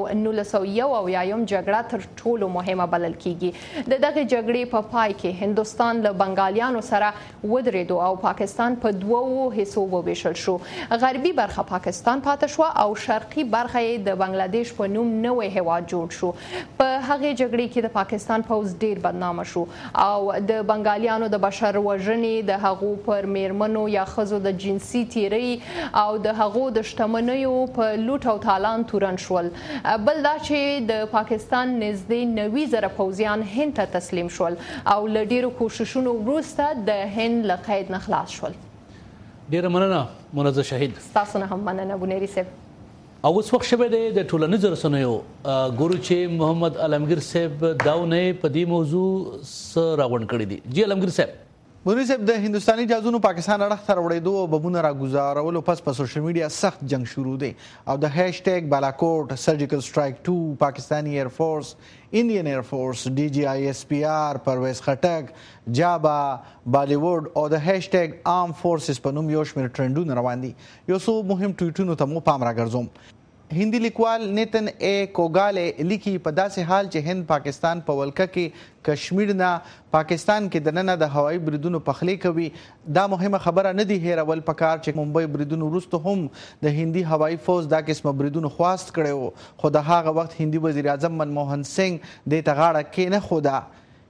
1901 جګړه تر ټولو مهمه بلل کیږي. دغه جګړې په پای کې هندستان له بنگالیانو سره ودرېدو او پاکستان په دوو حصو وویشل شو. غربي برخه پاکستان پاتې شو او شرقي برخه د بنگلاديش په نوم نوې هیواد جوړ شو. په هغه جګړې کې د پاکستان پوځ ډیر بدنامه شو او د بنگالیانو د بشر وژنې د هغو پر میرمنو یا ښځو د جنسي تیري او د هغو د شتمنیو په لوټ او تالان تورن شول. بل دا چې د پاکستان نږدې 90,000 پوځیان هند ته تسلیم شول او له ډیرو کوششونو وروسته د هند له قید نه خلاص شول. ډیره مننه منزه شهید. تاسو نه هم مننه بونری صاحب. او اوس وخت شوی دی د ټولنیزو رسنیو ګورو چې محمد علمگیر صاحب داونه په دې موضوع سره راغونډ کړی دی. جی علمگیر صاحب. مولوی صاحب د هندستاني جهازونو پاکستان اړخ ته وړېدو او بمونه راګزارولو پس په سوشل میډیا سخت جنگ شروع دی او د هاشټیګ بالاکوټ سرجیکل سټرایک 2 پاکستانی ایر فورس انډین ایر فورس DGISPR پرویز خټک جابا بالیووډ او د هاشټیګ آرم فورسز په نوم یو شمېر ټرندونه روان دي. یو څو مهم ټویټونو ته مو پام راګرځوم. هندي لیکوال نیتن کوګاله لیکي په داسې حال چې هند پاکستان په ولکه کې کشمیر نه پاکستان کې د ننه د هوایي بریدونو پخلی کوي. دا مهمه خبره نه دی هیرول پکار چې ممبئی بریدونو وروسته هم د هندي هوایي فوج دا قسمه بریدونو خواست کړی خو د هغه وخت هندي وزیر اعظم منموهن سنگ دې ته غاړه کې نه خوده.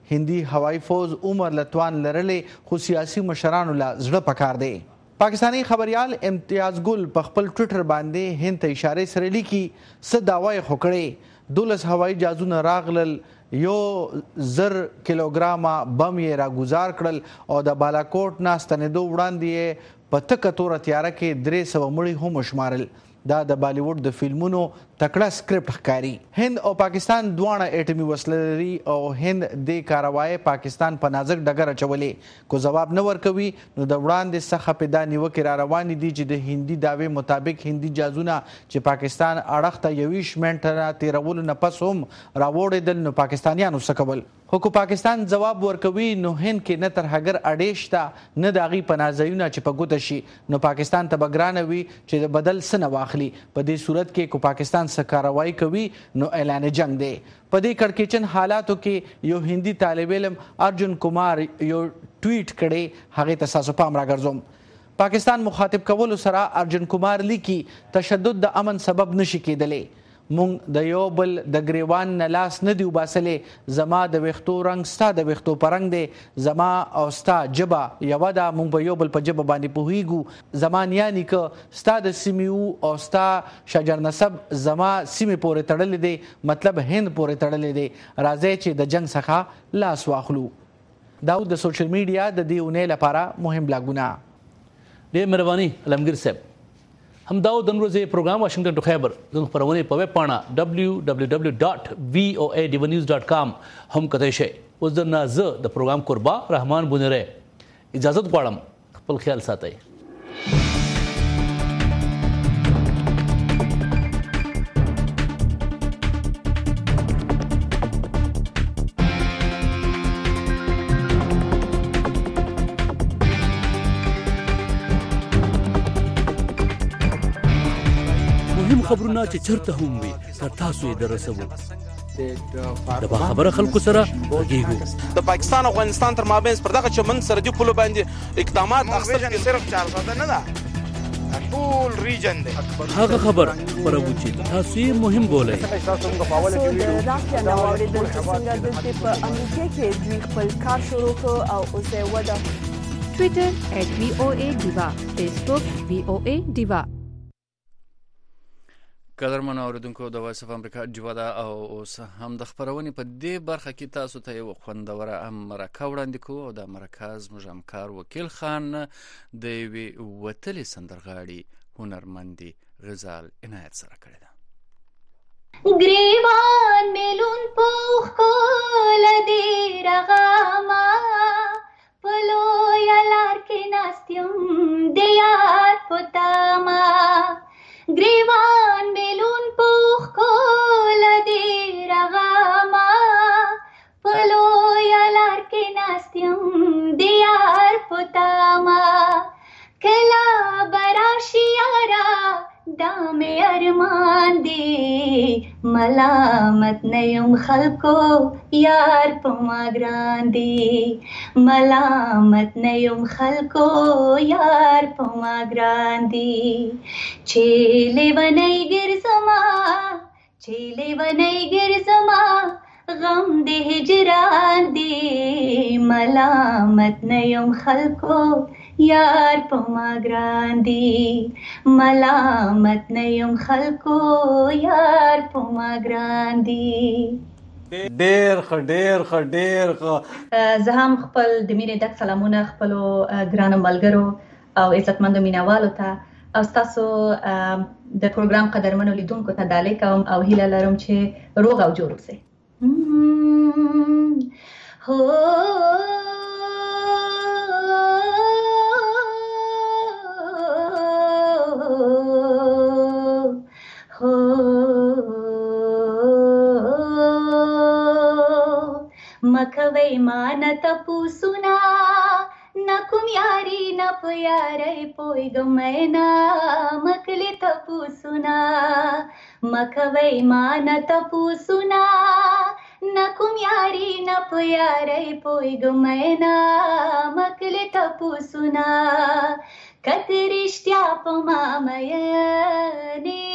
هندي هوایي فوز عمر لتوان لرلې خو سیاسي مشرانو له زړه پکار دی. پاکستانی خبريال امتیاز ګل په خپل ټویټر باندې هند ته اشاره سره لیکي څه دعوی خو کړې 12 هوایي جهازونه راغلل 1,000 کیلوګرامه بم یې راګزار کړل او د بالاکوټ نه ستنېدو وړاندې په تکه توره تیاره کې 300 مړي هم وشمارل. دا د بالیوډ د فلمونو تکړه سکرپټ ښکاري. هند او پاکستان دواړه اټومي وسله لري او هند د کاروای پاکستان په نازک ډګر اچولې کو جواب نه ورکوي نو د وړاندې څخه په دا نیوکې را روانې دي چې د هندي داوی مطابق هندي جازونه چې پاکستان اړخ ته 20 منټه تیرولو نه پس هم راوړېدل نو پاکستانیانو څه کول. خو که پاکستان جواب ورکوي نو هند کې نه ترهګر اډې شته نه د هغې پناه ځایونه چې په ګوته شي نو پاکستان ته به ګرانه وي چې د بدل څه نه واخلي. په دې صورت کې که پاکستان څه کاروایی کوي نو اعلان جنگ دی. په دې کړکېچن حالاتو کې یو هندي طالب علم ارجن کمار یو ټویټ کړی هغې ته ستاسو پام راګرځوم. پاکستان مخاطب کولو سره ارجن کمار لیکي تشدد د امن سبب نشي کېدلی. مونږ د یو بل د ګریوان نه لاس نه دی وباسلې زما د ویښتو رنګ ستا د ویښتو په رنګ دی زما او ستا ژبه یوه ده مونږ به یو بل په ژبه باندې پوهیږو زما نیا نیکه ستا د سیمې او ستا شجر نسب زما سیمې پورې تړلی دی مطلب هند پورې تړلی دی راځئ چې د جنګ څخه لاس واخلو. دا د سوشل میډیا د دې اونۍ لپاره مهم بلاګونه. ډېر مهرباني علمګیر صاحب. همدا د نن ورځې پروګرام واشنگټن ټو خیبر زموږ خپرونې په ویب پاڼه www.voanews.com هم کتلی شئ. اوس درنه زه د پروګرام کوربه رحمان بونیری اجازت غواړم. خپل خیال ساتئ. خبرونه چې چرته هم وي تر تاسو یې درسوو. د باخبره خلکو سره غږیږو. د پاکستان او افغانستان تر مابین پر دغه چمن سرحدي پولو باندې اقدامات اخیستل صرف 400 نه ده ټول ریجن دی. هغه خبر خپروو چې تاسو یې مهم بولئ. د رافیا نو اورېدل چې څنګه دلته په امریکا کې دوی خپل کار شروع کړ او اوس یې وده. ټویټر @VOA Diva، فیسبوک VOA Diva. قدرمن اوریدونکو د وایس اف امریکا ډیوا ده او اوس هم د خبرونې په دې برخه کې تاسو ته یو خوندوره مرکه وړاندې کوو او د مرکه زموږ همکار وکیل خان د یوې وتلې سندرغاړي هنرمندې غزال عنایت سره کړې ده. ګریوان میلون پوخ کول دې رغاما پلو یلار کې ناستیم د یار پتاما ګریوان میلون پوخ کول دې رغاما پلو یلار کې ناستیم د یار پتاما کلا براشی یارا دام ارمان دی ملامت نیم خلکو یار پما ګران دی ملامت نیم خلکو یار پما ګران دی چیلې ونی ګرځما غم دې هجران دی ملامت نیم خلکو یار پما ګران دی ملامت نیم خلکو یار پما ګران دی. ډېر زه هم خپل د مینې ډک سلامونه خپلو ګرانو ملګرو او عزتمندو مینوالو ته او ستاسو د پروګرام قدرمنو لیدونکو ته ډالۍ کوم او هیله لرم چې روغ او جوړ اوسئ. مکوي مان تپوسنا نکم یاری نپ یاری پوی گمینا مکلی تپوسنا مکوي مان تپوسنا نکم یاری نپ یاری پوی گمینا مکلی تپوسنا کترشتیا پما مینی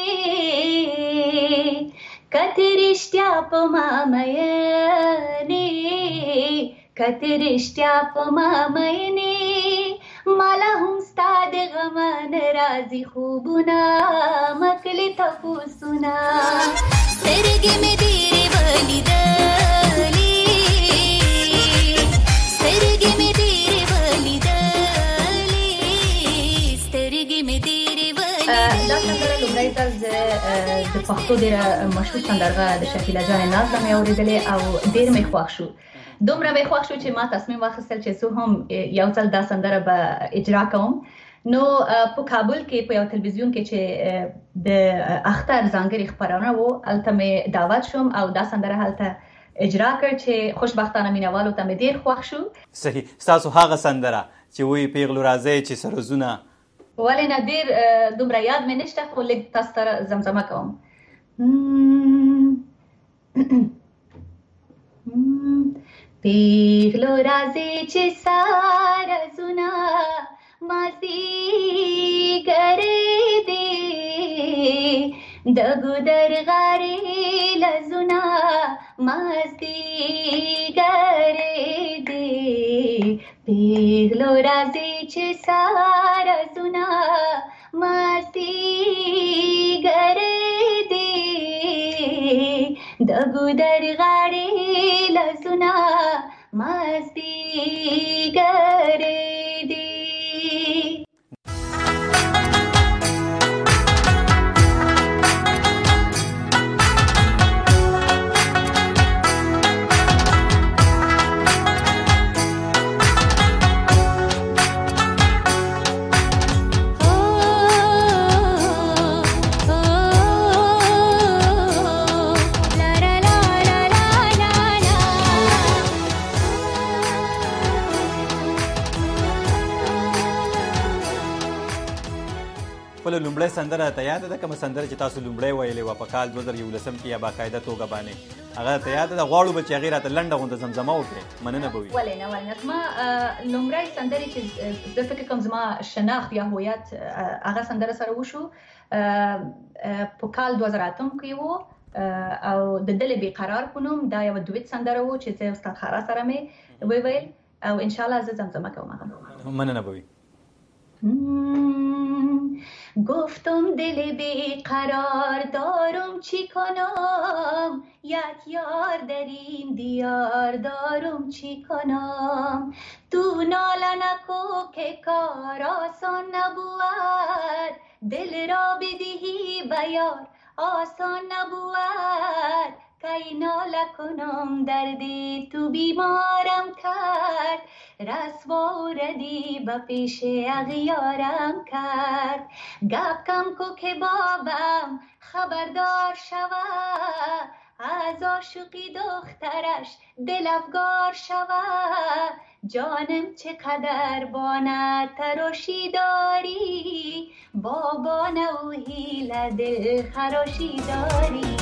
کترشتیا پما مینی کته رشتیا په ما مینې مالا هم ستا د غمه نه راځي خوبونه مکلې تپوسونه سترګې مې ډېرې ولیدلې سترګې مې ډېرې ولیدلې سترګې مې ډېرې ولیدلې. دا سندره لومړی ځل د پښتو ډېره مشهور سندرغه د شکیله جان ناز مې اورېدلې او ډېر مې خوښ شو. دومره مې خوښ شو چې ما تصمیم واخیستل چې زه هم یو ځل دا سندره به اجرا کوم. نو په کابل کې په یو تلویزیون کې چې د اختر ځانګړي خپرونه وو هلته مې دعوت شوم او دا سندره هلته اجرا کړ چې خوشبختانه مینوالو ته مې ډېر خوښ شو. صحیح. ستاسو هغه سندره چې وایي پیغلو راځئ چې سرزونه ولې نه ډېر دومره یاد مې نشته خو لږ تاسو ته زمزمه کوم. پیغلو راځئ چې سرزونه مازدیګرې دي د ګودر غاړې لزونه مازدیګرې دي پیغلو راځئ چې سرزونه مازدیګرې دي د ګودر غاړې لزونه مازدیګرې دي. خپله لومړی سندره ته یاده ده کومه سندره چې تاسو لومړی ویلې وه په کال 2011 کې یا باقاعده توګه باندې هغه ته یاده ده؟ غواړو به چې هغې راته لنډه غونډه زمزمه وکړې. مننه به وي. ولې نه زما لومړی سندرې چې زه فکر کوم زما شناخت یا هویت هغه سندره سره وشو په کال 2008 کې و او د دل بیقرار په نوم دا یو دویت سندره و چې زه استاد خارا سره مې وویل او انشاءالله زه زمزمه کوم هغه. مننه به وي. گفتم دل بیقرار دارم چی کنم یک یار در این دیار دارم چی کنم تو ناله نکو که کار آسان نبود دل را بدهی به یار آسان نبود کی ناله کنم دردی تو بیمارم کرد رسوا و ردی به پیش اغیارم کرد گپ کم کو که بابم خبردار شود از عاشقی دخترش دل افگار شود جانم چقدر بانه تراشی داری بابا نو حیله دل خراشی داری.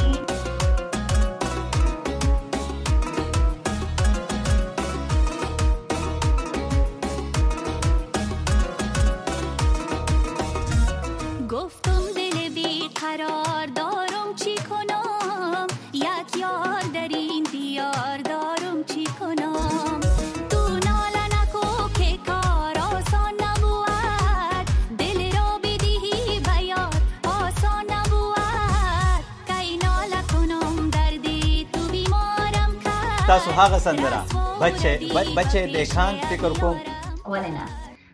گفتم دل بیقرار دارم چی کنم یک یار در این دیار دارم چی کنم تو ناله نکو که کار آسان نبود دل را بدهی به یار آسان نبود کی ناله کنم دردی تو بیمارم کرد. تاسو هغه سندره بچه دیکان فکر کوم. ولې نه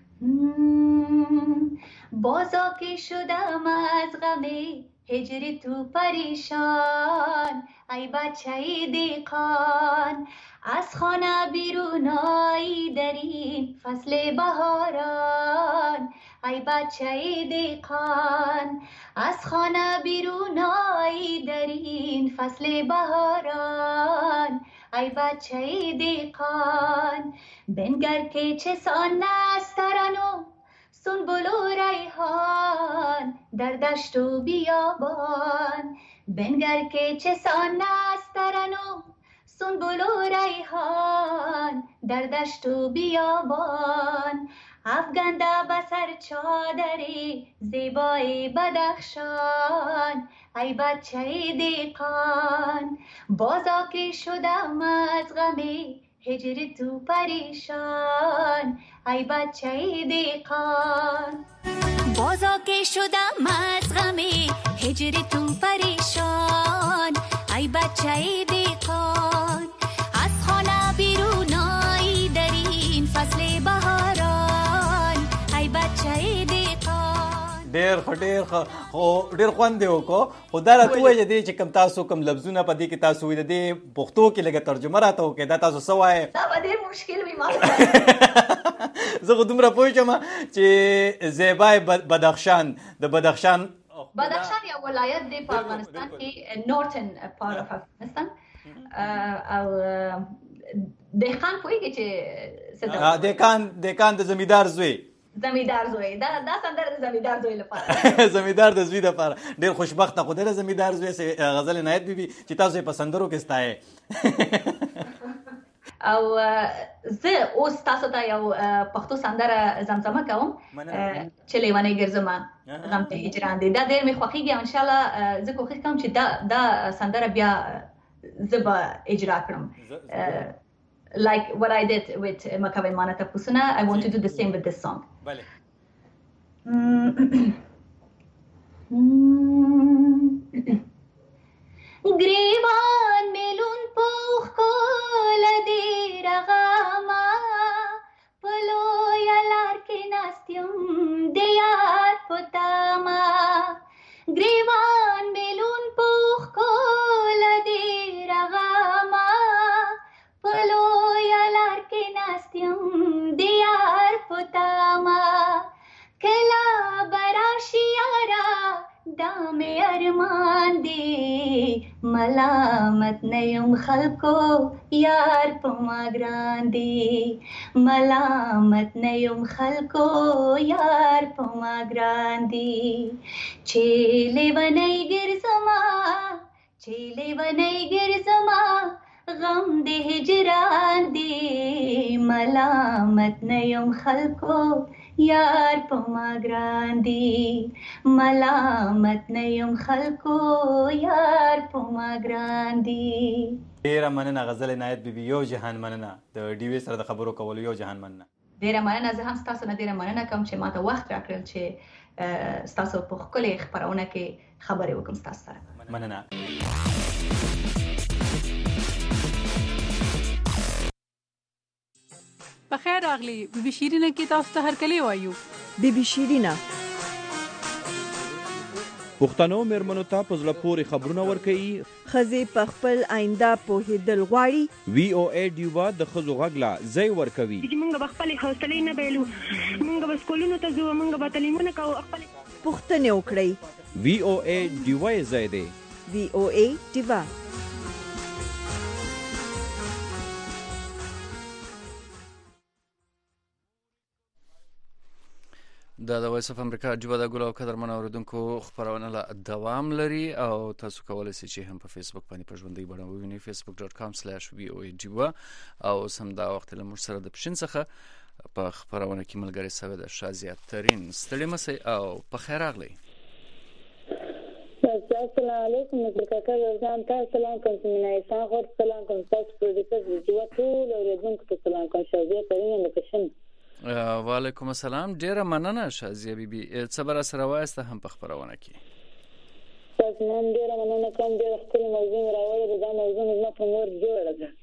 بازا که شدم از غم هجر تو پریشان ای بچه دیقان از خانه بیرون آیی در این فصل بهاران ای بچه دیقان از خانه بیرون آیی در این فصل بهاران ای بچه دیقان بنگر که چه سان نسترنو سنبل و ریحان در دشت و بیابان بنگر که چه سان نسترنو سنبل و ریحان در دشت و بیابان افگنده بسر چادری زیبای بدخشان ای بچه دیقان بازا که شدم از غم هجر تو پریشان ای بچه دیقان بازا که شدم از غم هجر تو پریشان ای بچه دیقان از خانه بیرون آی در این فصل بهاران ای بچه دیقان ډیر خوند دی وکړو خو دا راته ووایه دی چې کوم تاسو کوم لفظونه په دې کې تاسو وایي د دې پښتو کې لږه ترجمه راته وکړئ دا تاسو څه وایئ دا به ډېر مشکل وي ما زه خو دومره پوه شم چې زیبای بدخشان د بدخشان یو ولایت دی په افغانستان کې نورتن پارت اف افغانستان او دهقان پوهیږي چې دهقان د زمیندار زوی دا سندره د زمیندار زوی لپاره زمیندار د زوی لپاره ډېر خوشبخته خو ډېره زمیندار زوی غزل عنایت بیبي چې تاسو یې په سندرو کې ستایئ او زه اوس تاسو ته یو پښتو سندره زمزمه کوم چې لیونی ګرځمه غم ته هجران دی دا ډېر مې خوښیږي او انشاءالله زه کوښښ کوم چې دا سندره بیا زه به اجرا کړم like what I did with Makawin Manata Pusuna. I want to do the same with this song. Vale. Grivan melun puh ko ladi ragama palo yalar ke nastyum deyat potama Grivan melun puh ko ladi ragama palo yalar ke nastyum deyat potama kala barashiyara dame arman de ملامت نیم خلکو یار پما ګران دی ملامت نیم خلکو یار پما ګران دی چې لیونی ګرځما غم د هجران دی ملامت نیم خلکو یار پما ګران دی ملامت نیم خلکو یار پما ګران دی ډیره مننه غزل عنایت بیبي یو جهان مننه د ډي وی سره د خبرو کولو یو جهان مننه ډیره مننه زه هم ستاسو نه ډیره مننه کوم چې ماته وخت راکړل چې ستاسو په ښکلې خپرونه کې خبرې وکړم ستاسو سره مننه بخیر راغلی بیبي شیرینه کې تاسو ته هرکلی وایو بیبي شیرینه پښتنو مېرمنو ته په زړه پورې خبرونه ورکوي ښځې په خپل آینده پوهېدل غواړي وی او ای ډیوا د ښځو غږ لا ځای ورکوي موږ به خپلې حوصلې نه بایلو موږ به سکولونو ته ځو موږ به تعلیمونه کوو پوښتنې وکړئ وی او ای ډیوا یې ځای دی وی او ای ډیوا دا د وایس اف امریکا جوبه د ګل او قدرمن اوریدونکو خبرونه لا دوام لري او تاسو کولای شئ چې هم په فیسبوک باندې په ژوندۍ بڼه ووینئ facebook.com/voa او سم دا وخت له موږ سره د پښین څخه په خبرونه کې ملګری سوي د شازیه ترين ستړي مسي او په خیر راغلی السلام علیکم مزرکاکا ورځان تاسو سلام کوم سمینای ساغور سلام کوم تاسو پروډوسر جوه ټول اوریدونکو ته سلام کوم شازیه ترين د پښین وعلیکم السلام ډیره مننه شازیه بیبي څه بر سره وایسته هم په خبرونه کې تاسو نن ډیره مننه کوم ډیره خپل موضوع راوړل دا موضوع زما په مور جوړه ده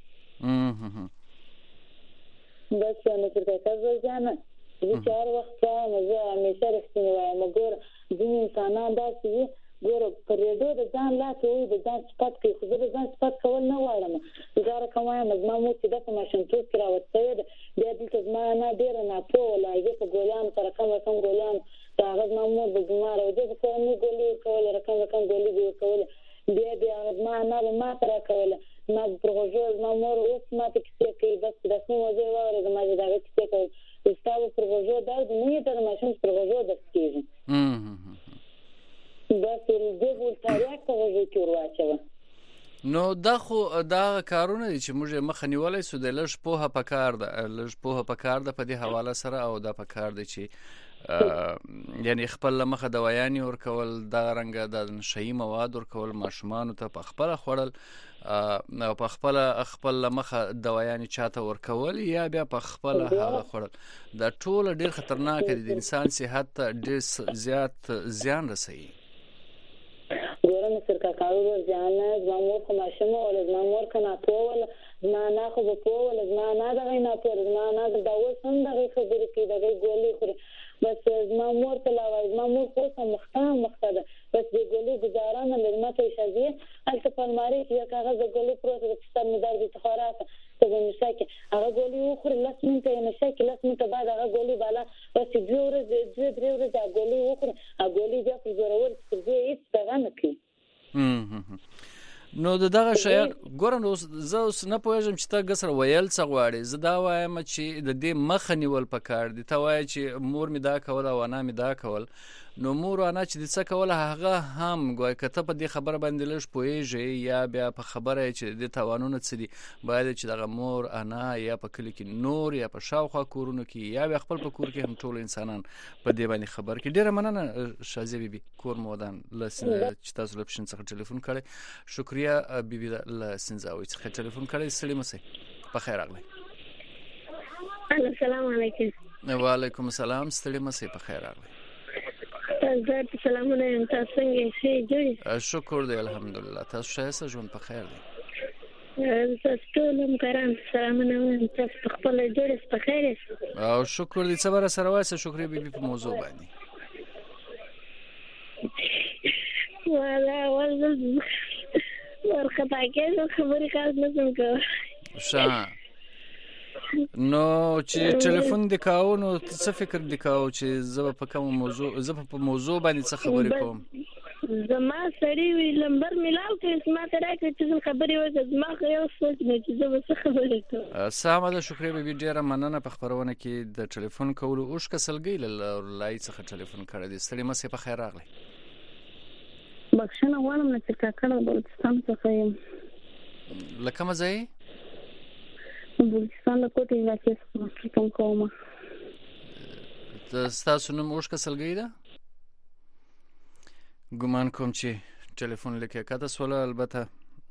بس نو څه ځان چې هر وخت مزه همیشه رښتینی وایم ګور ځینې انسانان داسې ګور په ریډیو د ځان لا کوي د ځان صفات کوي خو د ځان صفات کول نه غواړم دا رقمه زما مو چې د ماشینټوب کې راوځي بیا دلته زما نه ډیره نه پوهه لایګه په ګولان سره کوم ګولان دا غږ نو مو د بیمار او د کومې ګولې کول رقم ګولې دی کول بیا ما نه ما تر کول ما پروژه ما مور اوس ما ته کې بس د څه موضوع وره د ما دا کې کوي استاو پروژه دا د نه تر ماشین پروژه د کېږي دا دې ولټاریا کوي چې ورواچو نو دا خو دا کارونه دي چې موږ مخ نیولای سو د لږ پوهه پکار ده په دې حواله سره او دا پکار دي چې یعنی خپل لمخه دوايانې ورکول دغه رنګه د نشهي مواد ورکول ماشومانو ته په خپله خوړل او په خپل لمخه دوايانې چاته ورکول یا بیا په خپله هغه خوړل دا ټول ډېر خطرناک دي د انسان صحت ته ډېر زیات زیان رسوي. ګوره مستر کاکاو ځان زما مور خو ماشومه وله زما مور که ناپوه وله زما انا خو به پوه وله زما انا دغه ناپوه زما انا دا اوس هم دغې خبرې کوي دغې ګولې خوري بس زما مور ته لا وایي زما مور خو اوس هم مخته ده بس د ګولې ګزاره نه لري ما ته ښځې هلته په المارۍ کې یو کاغذ د ګولې پروت ده چې سر مې درد دي ته خو راکړه ته به نشه کې هغه ګولې وخوري 10 منټه یې نشه کې 10 منټه بعد هغه ګولې بالا بس 2 ورځې 2-3 ورځې هغه ګولې وخوري هغه ګولې بیا پر زورور پر ځای هېڅ دغه نه کوي. نو دغه شیان ګوره نو زه اوس نه پوهېږم چې ته ګسره ویل څه غواړې زه دا وایم چې د دې مخه نیول پکار دي. ته وایې چې مور مې دا کول او انا مې دا کول نو مور او انا چې د څه کول هغه هم ګویا که ته په دې خبره باندې لږ پوهېږې یا بیا په خبره یې چې د تاوانونه څه دي باید چې دغه مور انا یا په کلي کې نور یا په شاوخوا کورونو کې یا بیا خپل په کور کې هم ټول انسانان په دې باندې خبر کړي. ډېره مننه شازیه بیبي کور مودان چې تاسو له پښین څخه ټلیفون کړی شکریه بیبي له سنځاوي څخه ټلیفون کړی ستړي مسئ په خیر راغلی. السلام علیکم. وعلیکم السلام ستړي مسئ په خیر راغلی. تاسو سلامونه تاسو څنګه یې جوړ شکر دی الحمدلله تاسو ښه ژوند په خیر دی. تاسو ټول هم کرام سلامونه تاسو خپل جوړ په خیر او شکر دی څه بر سره وایسه شکر بیبي په موضوع باندې ولا ورخطا کېږم خبرې کار نه کوم ښه نو چې ټلیفون دې کاوه نو څه فکر دې کاوه چې زه په کوم موضوع زه په موضوع باندې څه خبرې کوم زما سړی وی نمبر ملاو کړ ما ته راکړه چې خبرې وکړه زما خو یو سوچ نه چې زه به څه خبرې کوم. سمه ده شکریه بیبي ډېره مننه په خپرونه کې د ټلیفون کولو اوښکه سلګۍ له لای څخه ټلیفون کړی دی ستړي مسئ په خیر راغلی. بخښنه غواړم چې کاکړه بلوچستان څخه یم. له کومه ځای بلوچستان له کوټې علاقې څخه کوم. ستاسو نوم اوښکه سلګۍ ده ګمان کوم چې ټلیفون لیکه کته سوله البته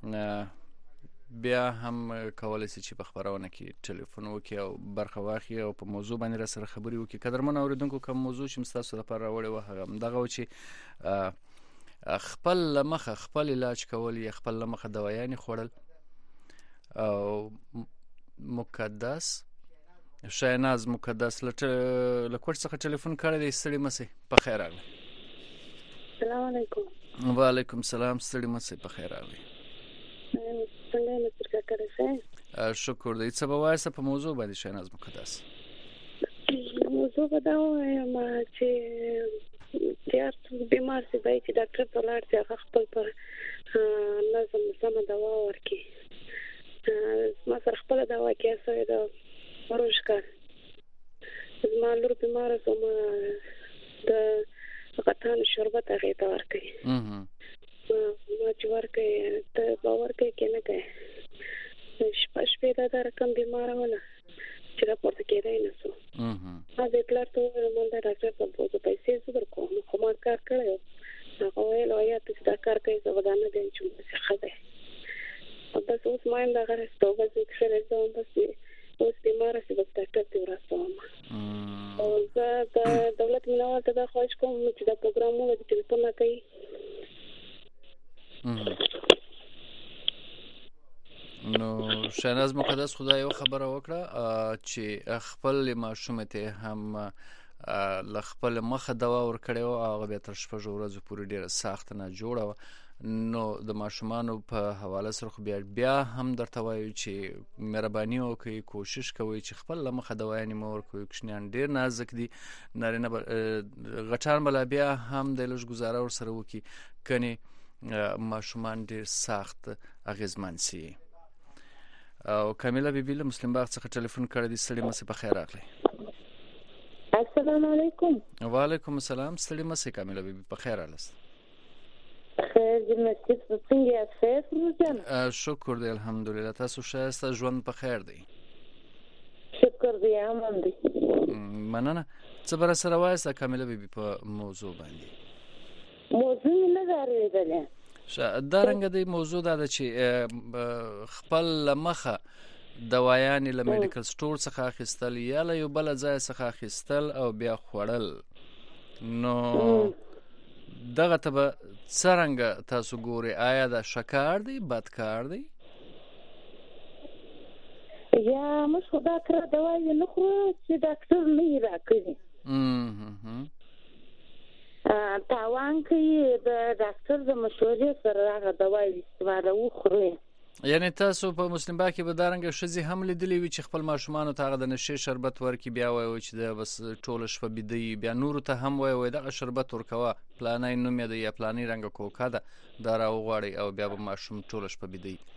بیا هم کولای شي چې په خبرونه کې ټلیفون وکړي او برخه واخلي او په موضوع باندې را سره خبرې وکړي. قدرمن اوریدونکو کوم موضوع چې تاسو لپاره راوړی و هغه دغه چې خپل لمخه خپل علاج کول یا خپل لمخه دوايانې خوړل او مقدس شایناز مقدس له کوټ څخه ټلیفون کړی دی ستړي مسئ په خیر راغلی. السلام علیکم. وعلیکم السلام ستړي مسئ په خیر راغلی. څنګه یې مستر کاکړه ښه شکر دی څه به وایسه په موضوع باندې شایناز مقدس موضوع به دا وایم چې یار بیمار سي باید چې ډاکټر ته لاړ شي هغه خپل پر نظم سمه دوا ورکړي. ما سره خپل دوا کې سوې ده ورشکه زما لور بیماره سوم د غټان شربت هغې ته ورکوي ما چې ورکوي ته باور کوي که نه کوي شپې دا رقم بیماره وله چې راپورته کېدی نه سو ما دې پلار ته وویل ما دا ډاکټر ته بوزه پیسې زه درکوم خو ما کار کړی و هغه ویل وایه ته چې دا کار کوي زه به دا نه دیم چې همداسې ښه دی بس اوس ما یم دغه توبه ذکر زه بس اوس بیماره سي بس ډاکټر ته ورسوم او زه د دولت مینوال ته دا خواهش کوم چې دا پروګرامونه د ټلیفون نه کوي. نو شایناز مقدس خدای یو خبره وکړه چې خپل ماشوم ته هم له خپل مخه دوا ورکړی و هغه بیا تر 6 ورځې پورې ډېره سخته نه جوړه وه. نو د ماشومانو په حواله سره خو بیا هم درته وایو چې مهرباني وکړئ کوشش کوئ چې خپل له مخه دوايانې مه ورکوئ. کوچنیان ډېر نازک دي نارینه غټان بلا بیا هم د لږ ګزاره ورسره وکړي کنې ماشومان ډېر سخت اغېزمن سي. او کامیله بیبي له مسلم باغ څخه ټلیفون کړی دی ستړي مسئ په خیر راغلی. السلام علیکم. وعلیکم السلام ستړي مسئ کامیله بیبي په خیر راغلاست. خیر جمعیت څنګه یاست روزانه؟ شکر دی الحمدلله تاسو ښه یاست ژوند په خیر دی؟ شکر دی امن دی. مننه. څه بر سره وایسته کامله بیبي په موضوع باندې؟ موضوع نه درېدلې. دا رنګ د موضوع دا ده چې خپل مخه دوايانې له میډیکل سٹور څخه اخیستل یا له یو بل ځای څخه اخیستل او بیا خوړل، نو دغه ته به څرنګه تاسو ګورئ؟ آیا دا ښه کار دی، بد کار دی؟ یا موږ خو دا کړه دوايي نه خورو چې ډاکټر نه یې راکړي، تاوان کوي د ډاکټر د مشورې سره هغه دوايي استعمالوو خوري. یعنی تاسو په مسلم باغ کې به دا رنګه ښځې هم لیدلې وي چې خپل ماشومانو ته هغه د نشې شربت ورکړي، بیا وایي چې د بس ټوله شپه بیده وي، بیا نورو ته هم وایي دغه شربت ورکوه، پلانی نوم یې ده یا پلانی رنګه کوکه ده، دا راوغواړئ او بیا به ماشوم ټوله شپه بیده وي.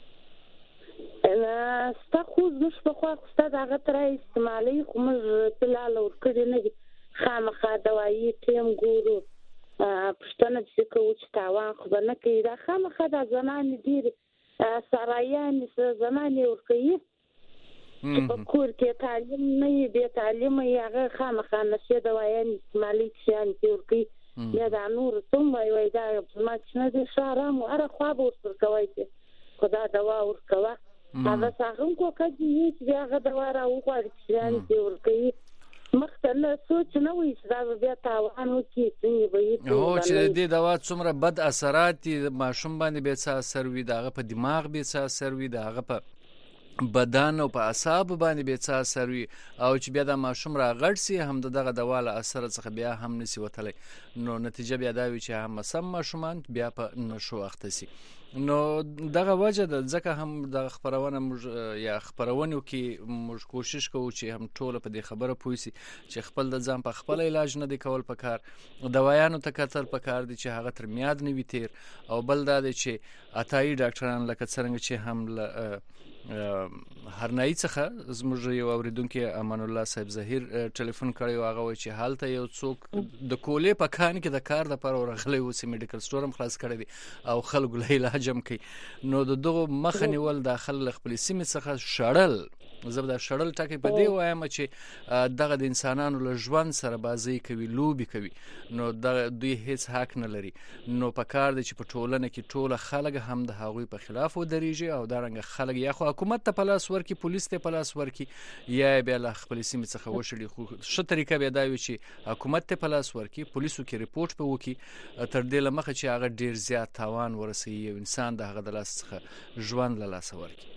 ستا خو زموږ په خوا خو ستا د هغه ته رااستعمالوي، خو موږ فلحال ورکړي نه دي. خامخا دوايي ټیم ګورو، پوښتنه پسې کوو چې تاوان خو به نه کوي. دا خامخا دا زنانې ډېرې سرایانې زنانې ورکوي چې په کور کې تعلیم نه وي، بې تعلیمه یې هغه خامخا نشې دوايانې استعمالوي، کښیانې پرې ورکوي. بیا دا نورو ته هم وایي دا زما چې نه دی ښه ارام و، هره خوا به ورسره کوی چې خو دا دوا ورکوه. هغه هغه هم کوکه دي چې بیا هغه دوا راوغواړي، کښیانې پرې ورکوي. مخته نه سوچ نه وي چې دا به بیا تاوان وکړي، څنګه به یې چې د دې دوا څومره بد اثرات دي، ماشوم باندې بې څه اثر وي، د هغه په دماغ بې څه اثر وي، د هغه په بدن او په اعصابو باندې بې څه اثر وي، او چې بیا د ماشوم راغړ سي هم دغه دوا له اثر څخه بیا هم نسی وتلی، نو نتیجه بیا دا وي چې هم سم ماشومان بیا په نشو اخته سي. نو دغه وجه ده، ځکه هم د خپرونه یا خپرونو کې موږ کوشش کوو چې هم ټوله په دې خبره پوه سي چې خپل د ځان په خپل علاج نه دی کول پکار، دوايانو ته کتل پکار دي چې هغه تر میاد نه وي تیر، او بل دا دی چې عطایي ډاکټران لکه څرنګه چې هم هرنایي څخه زموږ یو اوریدونکي امان الله صاحب ظهیر ټلیفون کړی و، هغه وایي چې هلته یو څوک د کولې په کان کې د کار دپاره ورغلی و چې میډیکل سټور هم خلاص کړی دی او خلکو له علاج هم کوي. نو د دغو مخه نیول داخل له خپلې سیمې څخه شړل، زه به دا شړل ټکی په دې وایم چې دغه د انسانانو له ژوند سره بازۍ کوي، لوبې کوي، نو دوی هیڅ حق نه لري. نو پکار دی چې په ټولنه کې ټوله خلک هم د هغوی په خلاف ودرېږي، او دارنګه خلک یا خو حکومت ته په لاس ورکړي، پولیس ته په لاس ورکړي، یا بیا له خپلې سیمې څخه وشړي. خو ښه طریقه بیا دا وي چې حکومت ته په لاس ورکړي، پولیسو کې ریپورټ په وکړي، تر دې له مخه چې هغه ډېر زیات تاوان ورسوي یو انسان د هغه د لاس څخه ژوند له لاسه ورکړي.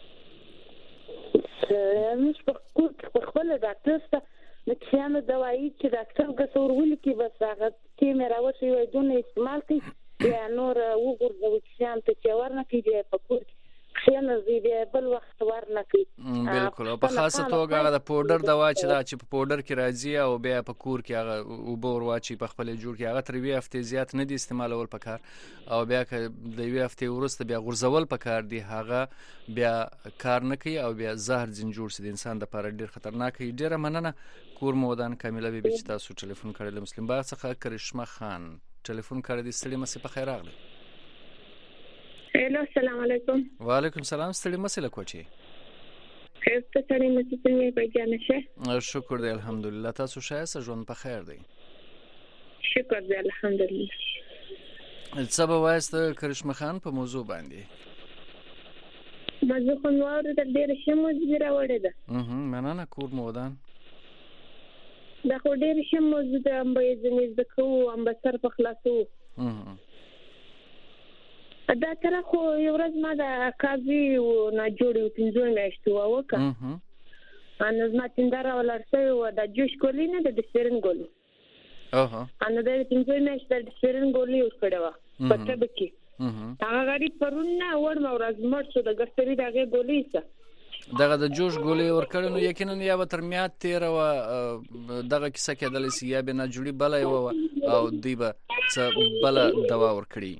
موږ په کور کې په خپله ډاکټر ته د کښیانو دوايي چې ډاکټر ګټور ولیکي، بس هغه ټیم یې راوښي وایي دونه استعمال کوي، بیا نور وغورځوي کښیانو ته چې ورنه کوي، بیا په کور کې کښېنوځي، بیا بل وخت ورنه کوي. بلکل، او په خاصه توګه هغه د پوډر دوا چې دا چې په پوډر کې راځي او بیا په کور کې هغه اوبه ور واچي په خپل جوړ کې، هغه تر یوې هفتې زیات نه دي استعمالول پکار، او بیا که د یوې هفتې وروسته بیا غورځول پکار دي، هغه بیا کار نه کوي او بیا زهر ځین جوړ سي، د انسان دپاره ډېر خطرناک وي. ډېره مننه کور مو ودان کامله بیبي چې تاسو ټلیفون کړی له مسلم باغ څخه. کرشمه خان ټلیفون کړی دی، ستړي مسې په خیر راغلی. هلو، السلام علیکم. وعلیکم سلام. ستړي مسې له کوچې؟ خیر ته ستړي مسې څنګه یې بچیانه شه؟ شکر دی الحمدلله. تاسو ښه یاست؟ ژوند په خیر دی؟ شکر دی الحمدلله. څه به وایست کرشمه خان په موضوع باندې؟ موضوع خو مې واورېده، ډېره ښه موضوع راوړې ده. مننه کور مو ودان. دا خو ډېره ښه موضوع ده، هم به یې ځینې زده کوو، هم به سر په خلاصوو. دا سره خو یو ورځ ما د قاضي ناجوړې و 5 میاشتې وکړه، نو زما تنده راولاړ شوې وه، دا جوش ګولۍ نه ده، د سپرین ګولۍ، نو د 5 میاشتې د سپرین ګولۍ ورکړې وه په طب کې. هغه غریب پرون نه وړمه ورځ مړ شو، د ګستري د هغې ګولۍ څه دغه د جوش ګولۍ ورکړې، نو یقینا یا به تر میاد تېره وه، دغه کیسه کېدلی سي، یا به ناجوړي بله یوه وه او دوی به څه بله دوا ورکړي.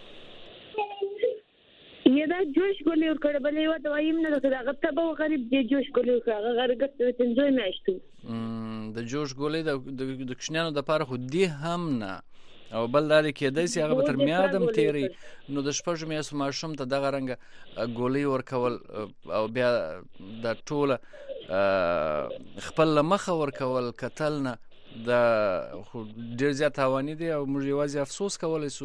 یا دا جوش ګولۍ ورکړه، بله یوه دوايي هم نه ده، هغه تبه و غریب دی جوش ګولۍ ورکړه، هغه غریب 5 میاشتې د جوش ګولۍ د کوچنیانو دپاره خو دی هم نه، او بل دا دی کېدای سي هغه به تر میاد هم تېروي، نو د 6 میاشتو ماشوم ته دغه رنګه ګولۍ ورکول او بیا دا ټوله خپل مخه ورکول کتل نه دا خو ډېر زیات تاواني دی او موږ یوازې افسوس کولی سو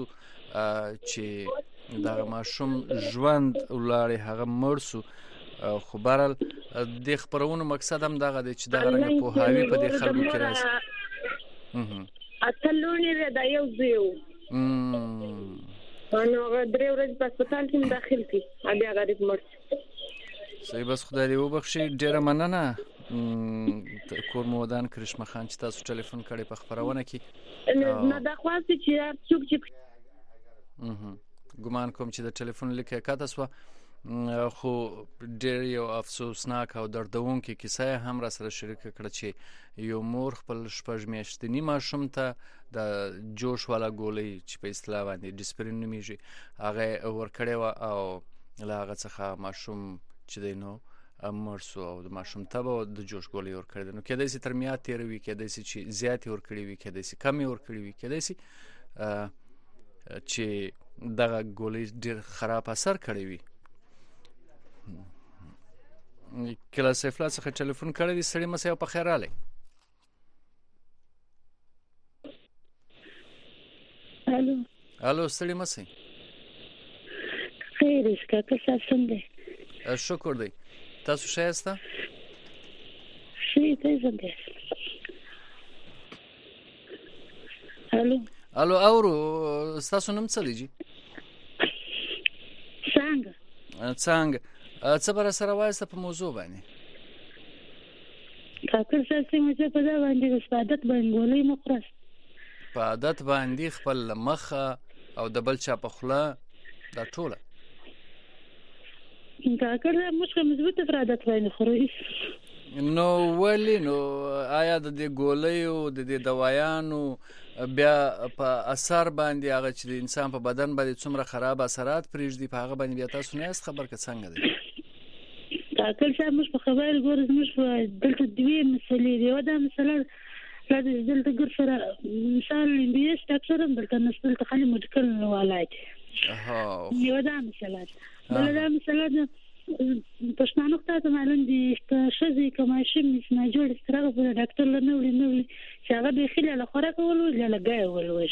چې دغه ماشوم ژوند ولاړې هغه مړ سو خو بهرحال د خپرونو مقصد هم دغه دی چې دغه رنګه پوهاوي په دې خلکو کې راشي. اته لوڼې دی دا یو زوی و نو هغه 3 ورځې په هسپتال کې داخل کړي بیا غریب مړ شو. صحیح بس خدای دې وبخښي. ډېره مننه کور مو ودان کرشمه خان چې تاسو ټلیفون کړی په خپرونه کې. نه دا خواست چې څوک چې ګمان کوم چې د ټلیفون لیکه کاته سوه خو ډېر یو افسوسناک او دردونکې کیسه هم را سره شریکه کړه چې یو مور خپل 6 میاشتني ماشوم ته د جوش والا ګولۍ چې په اصطلاح باندې ډیسپرین نومیږي هغه ورکړې وه او له هغه څخه ماشوم چې دی نو مړ سو او د ماشوم ته به د جوش ګولۍ ورکړې ده. نو کیدای سي تر میاد تېره وي، کیدای سي چې زیاتې ورکړې وي، کیدای سي کمې ورکړې وي، کیدای سي چې دغه ګولۍ ډېر خراب اثر کړی وي. کله سیفلا څخه ټلیفون کړی دی سړی مسیح په خیر رالی. الو سړی مسیح خیر اسکا که صاحب څنګه؟ شکر دی. تاسو ښه یاست؟ ښه ته څنګه؟ الو اورو ستاسو نوم څه دی؟ څنګه څه به راسره وایسته په موضوع باندې؟ کاکړ صاحب څنګه چې په دا باندې په عادت باندې ګولۍ مه خوره، په عادت باندې خپل مخه او د بل چا په خوله دا ټوله کاکړ صاحب موږ مضبوطه پر عادت باندې خورو. نو ولې نو آیا د دې ګولیو د دې دوایانو بیا په اثر باندې هغه چې د انسان په بدن باندې څومره خراب اثرات پرېږدي په هغه باندې بیا تاسو نه یاست خبر که څنګه دی؟ کاکړ صاحب موږ په خبرې ګورو زموږ دلته 2 مسلې دي. یوه دا مسله دلته ګر سره مثال MBS ډاکټر هم دلته نشته، دلته خالي میډیکل والا دی. یوه دا مسله ده. بله دا مسله ده پښتانه ته معلوم دي که ښځې که ماشوم ناجوړ استراغه په ډاکټر له نه وړي چې هغه بیخي له خوراک ولوي له ګایه ولوي.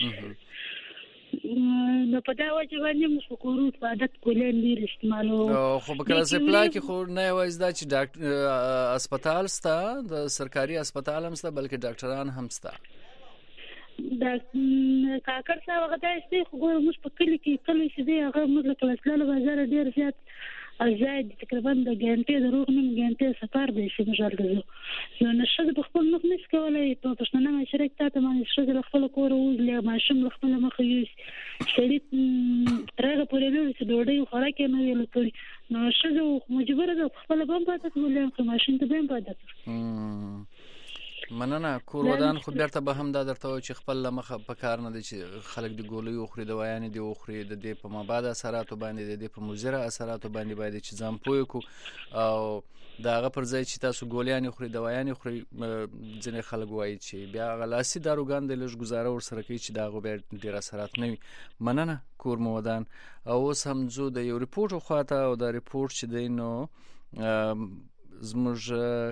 نو په دا وجه باندې موږ په کورو په عادت ګولۍ ډېر استعمالوو. خو په کله سپلا کې خو نه یوازې دا چې اسپتال سته، د سرکاري اسپتال هم سته بلکې ډاکټران هم سته. دا کاکړ صاحب هغه داسې خو ګوره موږ په کلي کې کلی چې دی هغه موږ له کلسلال بازاره ډېر زیات زیات تقریبا د ګنټې د روغ نیم ګنټې سفر دی چې موږ ورګزو. نو ښځه په خپل مخ نشي کولی په پښتانه معاشره کې ته باندې ښځه له خپل کوره ووځي، ماشوم له خپل مخه یوسي، سړي تر هغه پورې نه چې ډوډۍ خوراک یې نه وي کړی. نو ښځه مجبوره ده خپله به هم په عادت ولري که ماشوم ته به هم په عادت. مننه. کور ودان خو بیرته به هم دا درته وایي چې خپل له مخه په کار نه دی چې خلک د ګولۍ وخوري، دوايانې دې وخوري، د دې په مابعد اثراتو باندې د دې په مضره اثراتو باندې باید چې ځان پوه کړو او د هغه پر ځای چې تاسو ګولیانې خوري دوايانې خوري. ځینې خلک وایي چې بیا هغه لاسي داروګان دی لږ ګزاره ورسره کوي چې د هغو بیا ډېر اثرات نه وي. مننه کور مو ودان. او اوس هم ځو د یو ریپورټ خواته او دا ریپورټ چې دی نو زموږ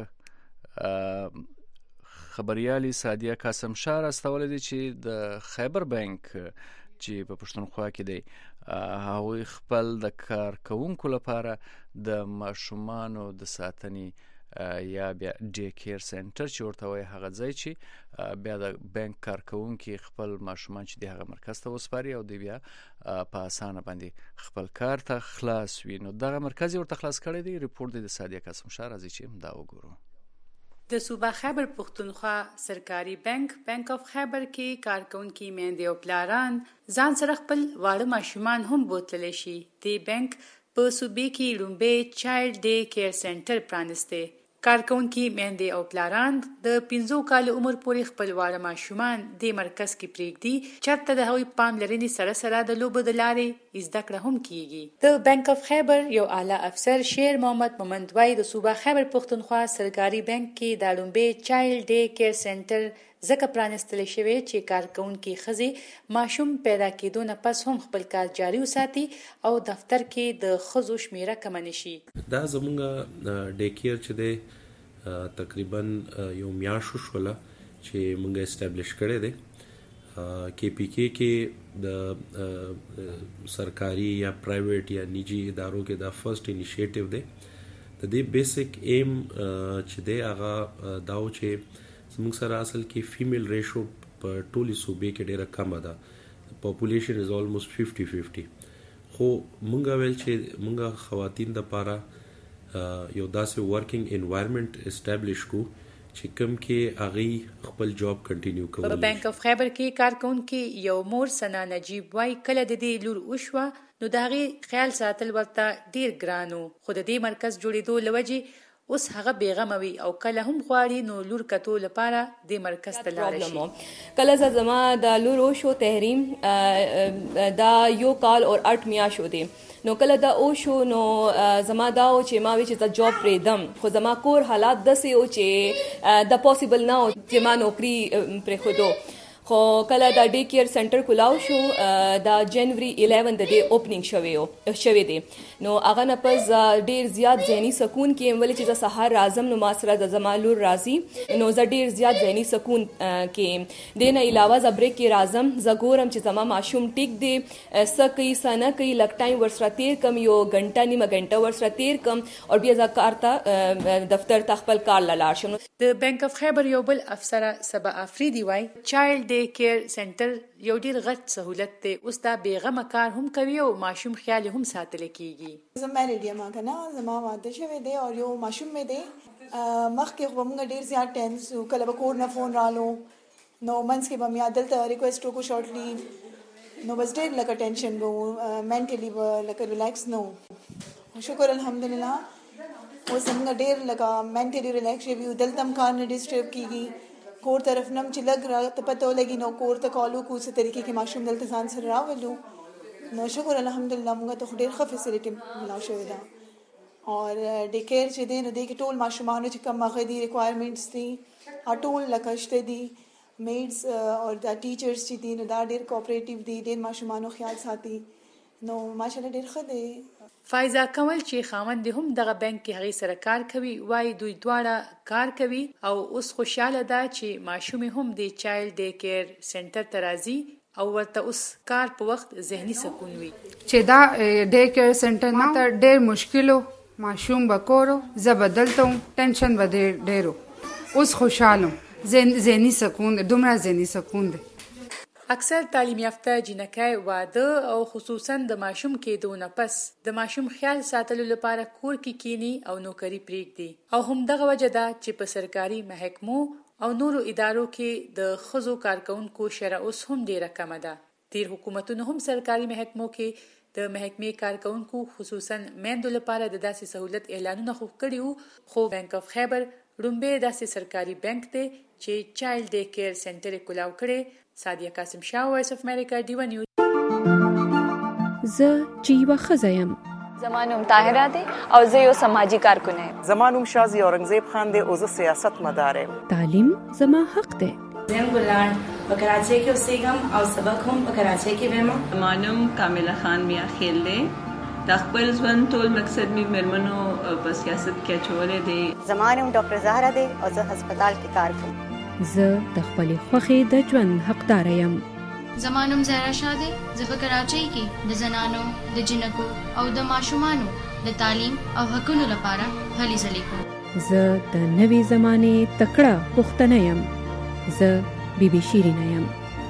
خبريالي سادیه قاسم شاه استولې دي چې د خیبر بانک چې په پښتونخوا کې دی هغوی خپل د کارکوونکو لپاره د ماشومانو د ساتنې یا بیا ډی کیر سنټر چې ورته وایي هغه ځای چې بیا د بانک کارکوونکي خپل ماشومان چې دی هغه مرکز ته وسپاري او دی بیا په اسانه باندې خپل کار ته خلاص وي. نو دغه مرکز ورته خلاص کړی دی. ریپورټ دی د سادیه قاسم شاه. راځي چې دا وګورو. د صوبه خیبر پښتونخوا سرکاري بانک اف خیبر کې کارکونکي میندې او پلاران ځان سره خپل واړه ماشومان هم بوتللی شي. د بانک په صوبې کې لومبۍ چایلډ ډے کیر سنټر پرانسته. کارکونکي میندې او پلاران د 15 کال عمر پورې خپل واړه ماشومان د مرکز کې پریږدي چېرته د هغوی پاملرنې سره سره د لوبو د لارې زده کړه هم کیږي. د بانک اف خیبر یو اعلی افسر شیر محمد مومند وايي د صوبه خیبر پښتونخوا سرکاري بانک کې د لومبۍ چایلډ ډے کیر سنټر ځکه پرانستل شوی چې کارکونکي ښځې ماشوم پیدا کېدو نه پس هم خپل کار جاري وساتي او دفتر کې د ښځو شمیره کم نشي. دا زمونږ ډے کیر چې دی تقریبا یو میاشت شوله چې موږ اسټابلیش کړی دی. KPK کې د سرکاري یا پرایویټ یا نجی ادارو کې دا فرست انیشیټیو دی. د دې بیسیک ایم چې دی هغه داو چې زموږ سره اصل کې فیمیل ریشو په ټولي صوبې کې ډیره کمه ده. پاپولیشن از آلموست 50-50. خو مونږ ویل چې مونږ خواتین د پاره یو داسې ورکینګ انوایرنمنت اسټابلیش کو چې کوم کې هغه خپل جاب کنټینیو کوي. په بانک اف خیبر کې کارکونکو یو مور سنا نجیب وای کله د دې لور وشوه نو د هغې خیال ساتل ورته ډیر ګرانو، خو د دې مرکز جوړېدو لوجې اوس هغه بیغمه وي او کله هم غواړي نو لور کتو لپاره د مرکز ته لاړ شي. کله زما د لور شو تحریم دا یو کال اور 8 میاشتو دی نو کله دا او شو نو زما دا او چې ما وی چې جاب پریدم، خو زما کور حالات دسه او چې دا پوسیبل نه او چې ما نوکری پر خودو. خو کله دا ډی کیر سنټر کولاو شو دا جنوري 11 د دې اوپننګ شوی دی نو هغه نه پس ډیر زیات ذهني سکون کې ولې چې سحر راځم نو ما سره د زمالور راځي نو زه ډیر زیات ذهني سکون کې دین علاوه زبر کې راځم زګورم چې زما ماشوم ټیک دی سکه سنه کې لک ټایم ورسره تیر کم یو غنټه نیمه غنټه ورسره تیر کم او بیا ځکارته دفتر تخپل کار لاله شم. د بانک اف خیبر یو بل افسر سبا افریدی وای چایلډ ډے کیر سنټر یو ډیر غټ سہولت دی. اوس دا بیغمه کار هم کوي او ماشوم خیال هم ساتل کیږي. زما ریډیا ما کنه زما واده شوی دی او یو ماشوم مې دی مخکې خو موږ ډیر زیات ټینس کله به کور نه فون رالو نو منس کې به مې عدالت ریکوست وکړو شورټلی نو بس ډیر لکه ټینشن وو مینټلی لکه ریلیکس نو. شکر الحمدلله اوس موږ ډیر لکه مینټلی ریلیکس شوي دلته هم کار نه ډسټرب کیږي. کور طرف نم چې لګ را ته پته ولګي نو کور ته کالو کو څه طریقې کې ماشوم دلته ځان سره راولو نو شکر الحمدلله موږ ته ډېر ښه فیسیلیټي ملاو شوې ده. اور ډے کیر چې دی نو دی کې ټول ماشومانو چې کوم هغه دي ریکوایرمنټس دي ټول لکه شته دي میډز او دا ټیچرز چې دي نو دا ډېر کوآپریټیو دي ډېر ماشومانو خیال ساتي نو ماشاءالله ډېر ښه دی. فایزه کول چې خاوند هم دغه بانک کې هغې سره کار کوي وای دوی دواړه کار کوي او اوس خوشاله ده چې ماشوم هم د چایلډ ډے کیر سنټر ته راځي او ورته اوس کار په وخت ذهني سکون وي. چې دا ډے کیر سنټر ماته ډېر مشکلو ماشوم بکورو زه بدلتم ټینشن به ډېرو اوس خوشاله ذهني سکون دومره ذهني سکون دی. اکثر تعلیم یافته جنکای واده او خصوصا د ماشوم کېدو نه پس د ماشوم خیال ساتلو لپاره کور کې کینی او نوکری پریږدي او هم دغه وجه ده چې په سرکاري محکمو او نورو ادارو کې د ښځو کارکونکو شرح اوس هم ډیره کمه ده. تیر حکومتونو هم سرکاري محکمو کې د محکمې کارکونکو خصوصا میندو لپاره د داسې سہولت اعلانونه خو کړي وو خو بانک اف خیبر لومبه داسې سرکاري بانک دی چې چایلډ ډے کیر سنټر کولاو کړي. سادیه قاسم شاه وایس اف امریکا ډیو نیوز. زه چې یوه ښځه یم زما نوم طاهره دی او زه یو سماجي کارکونه یم. زما نوم شازي اورنګزیب خان دی او زه سیاست مدار یم. تعلیم زما حق دی. زم ګلان په کراچۍ کې اوسېږم او سبق هم په کراچۍ کې وایم. زما نوم کامله خان میا خیل دی. د خپل ژوند ټول مقصد مې مېرمنو په سیاست کې اچولی دی. زما نوم ډاکټر زهره دی او زه هسپتال کې کار کوم. زه د خپلې خوښې د ژوند حقدار یم. زما نوم زهرا شاه دی. زه په کراچۍ کې د زنانو د جنکو او د ماشومانو د تعلیم او حقونو لپاره هلې ځلې کوم. زه د نوې زمانې تکړه پښتنه یم. زه بیبي شیرینه یم.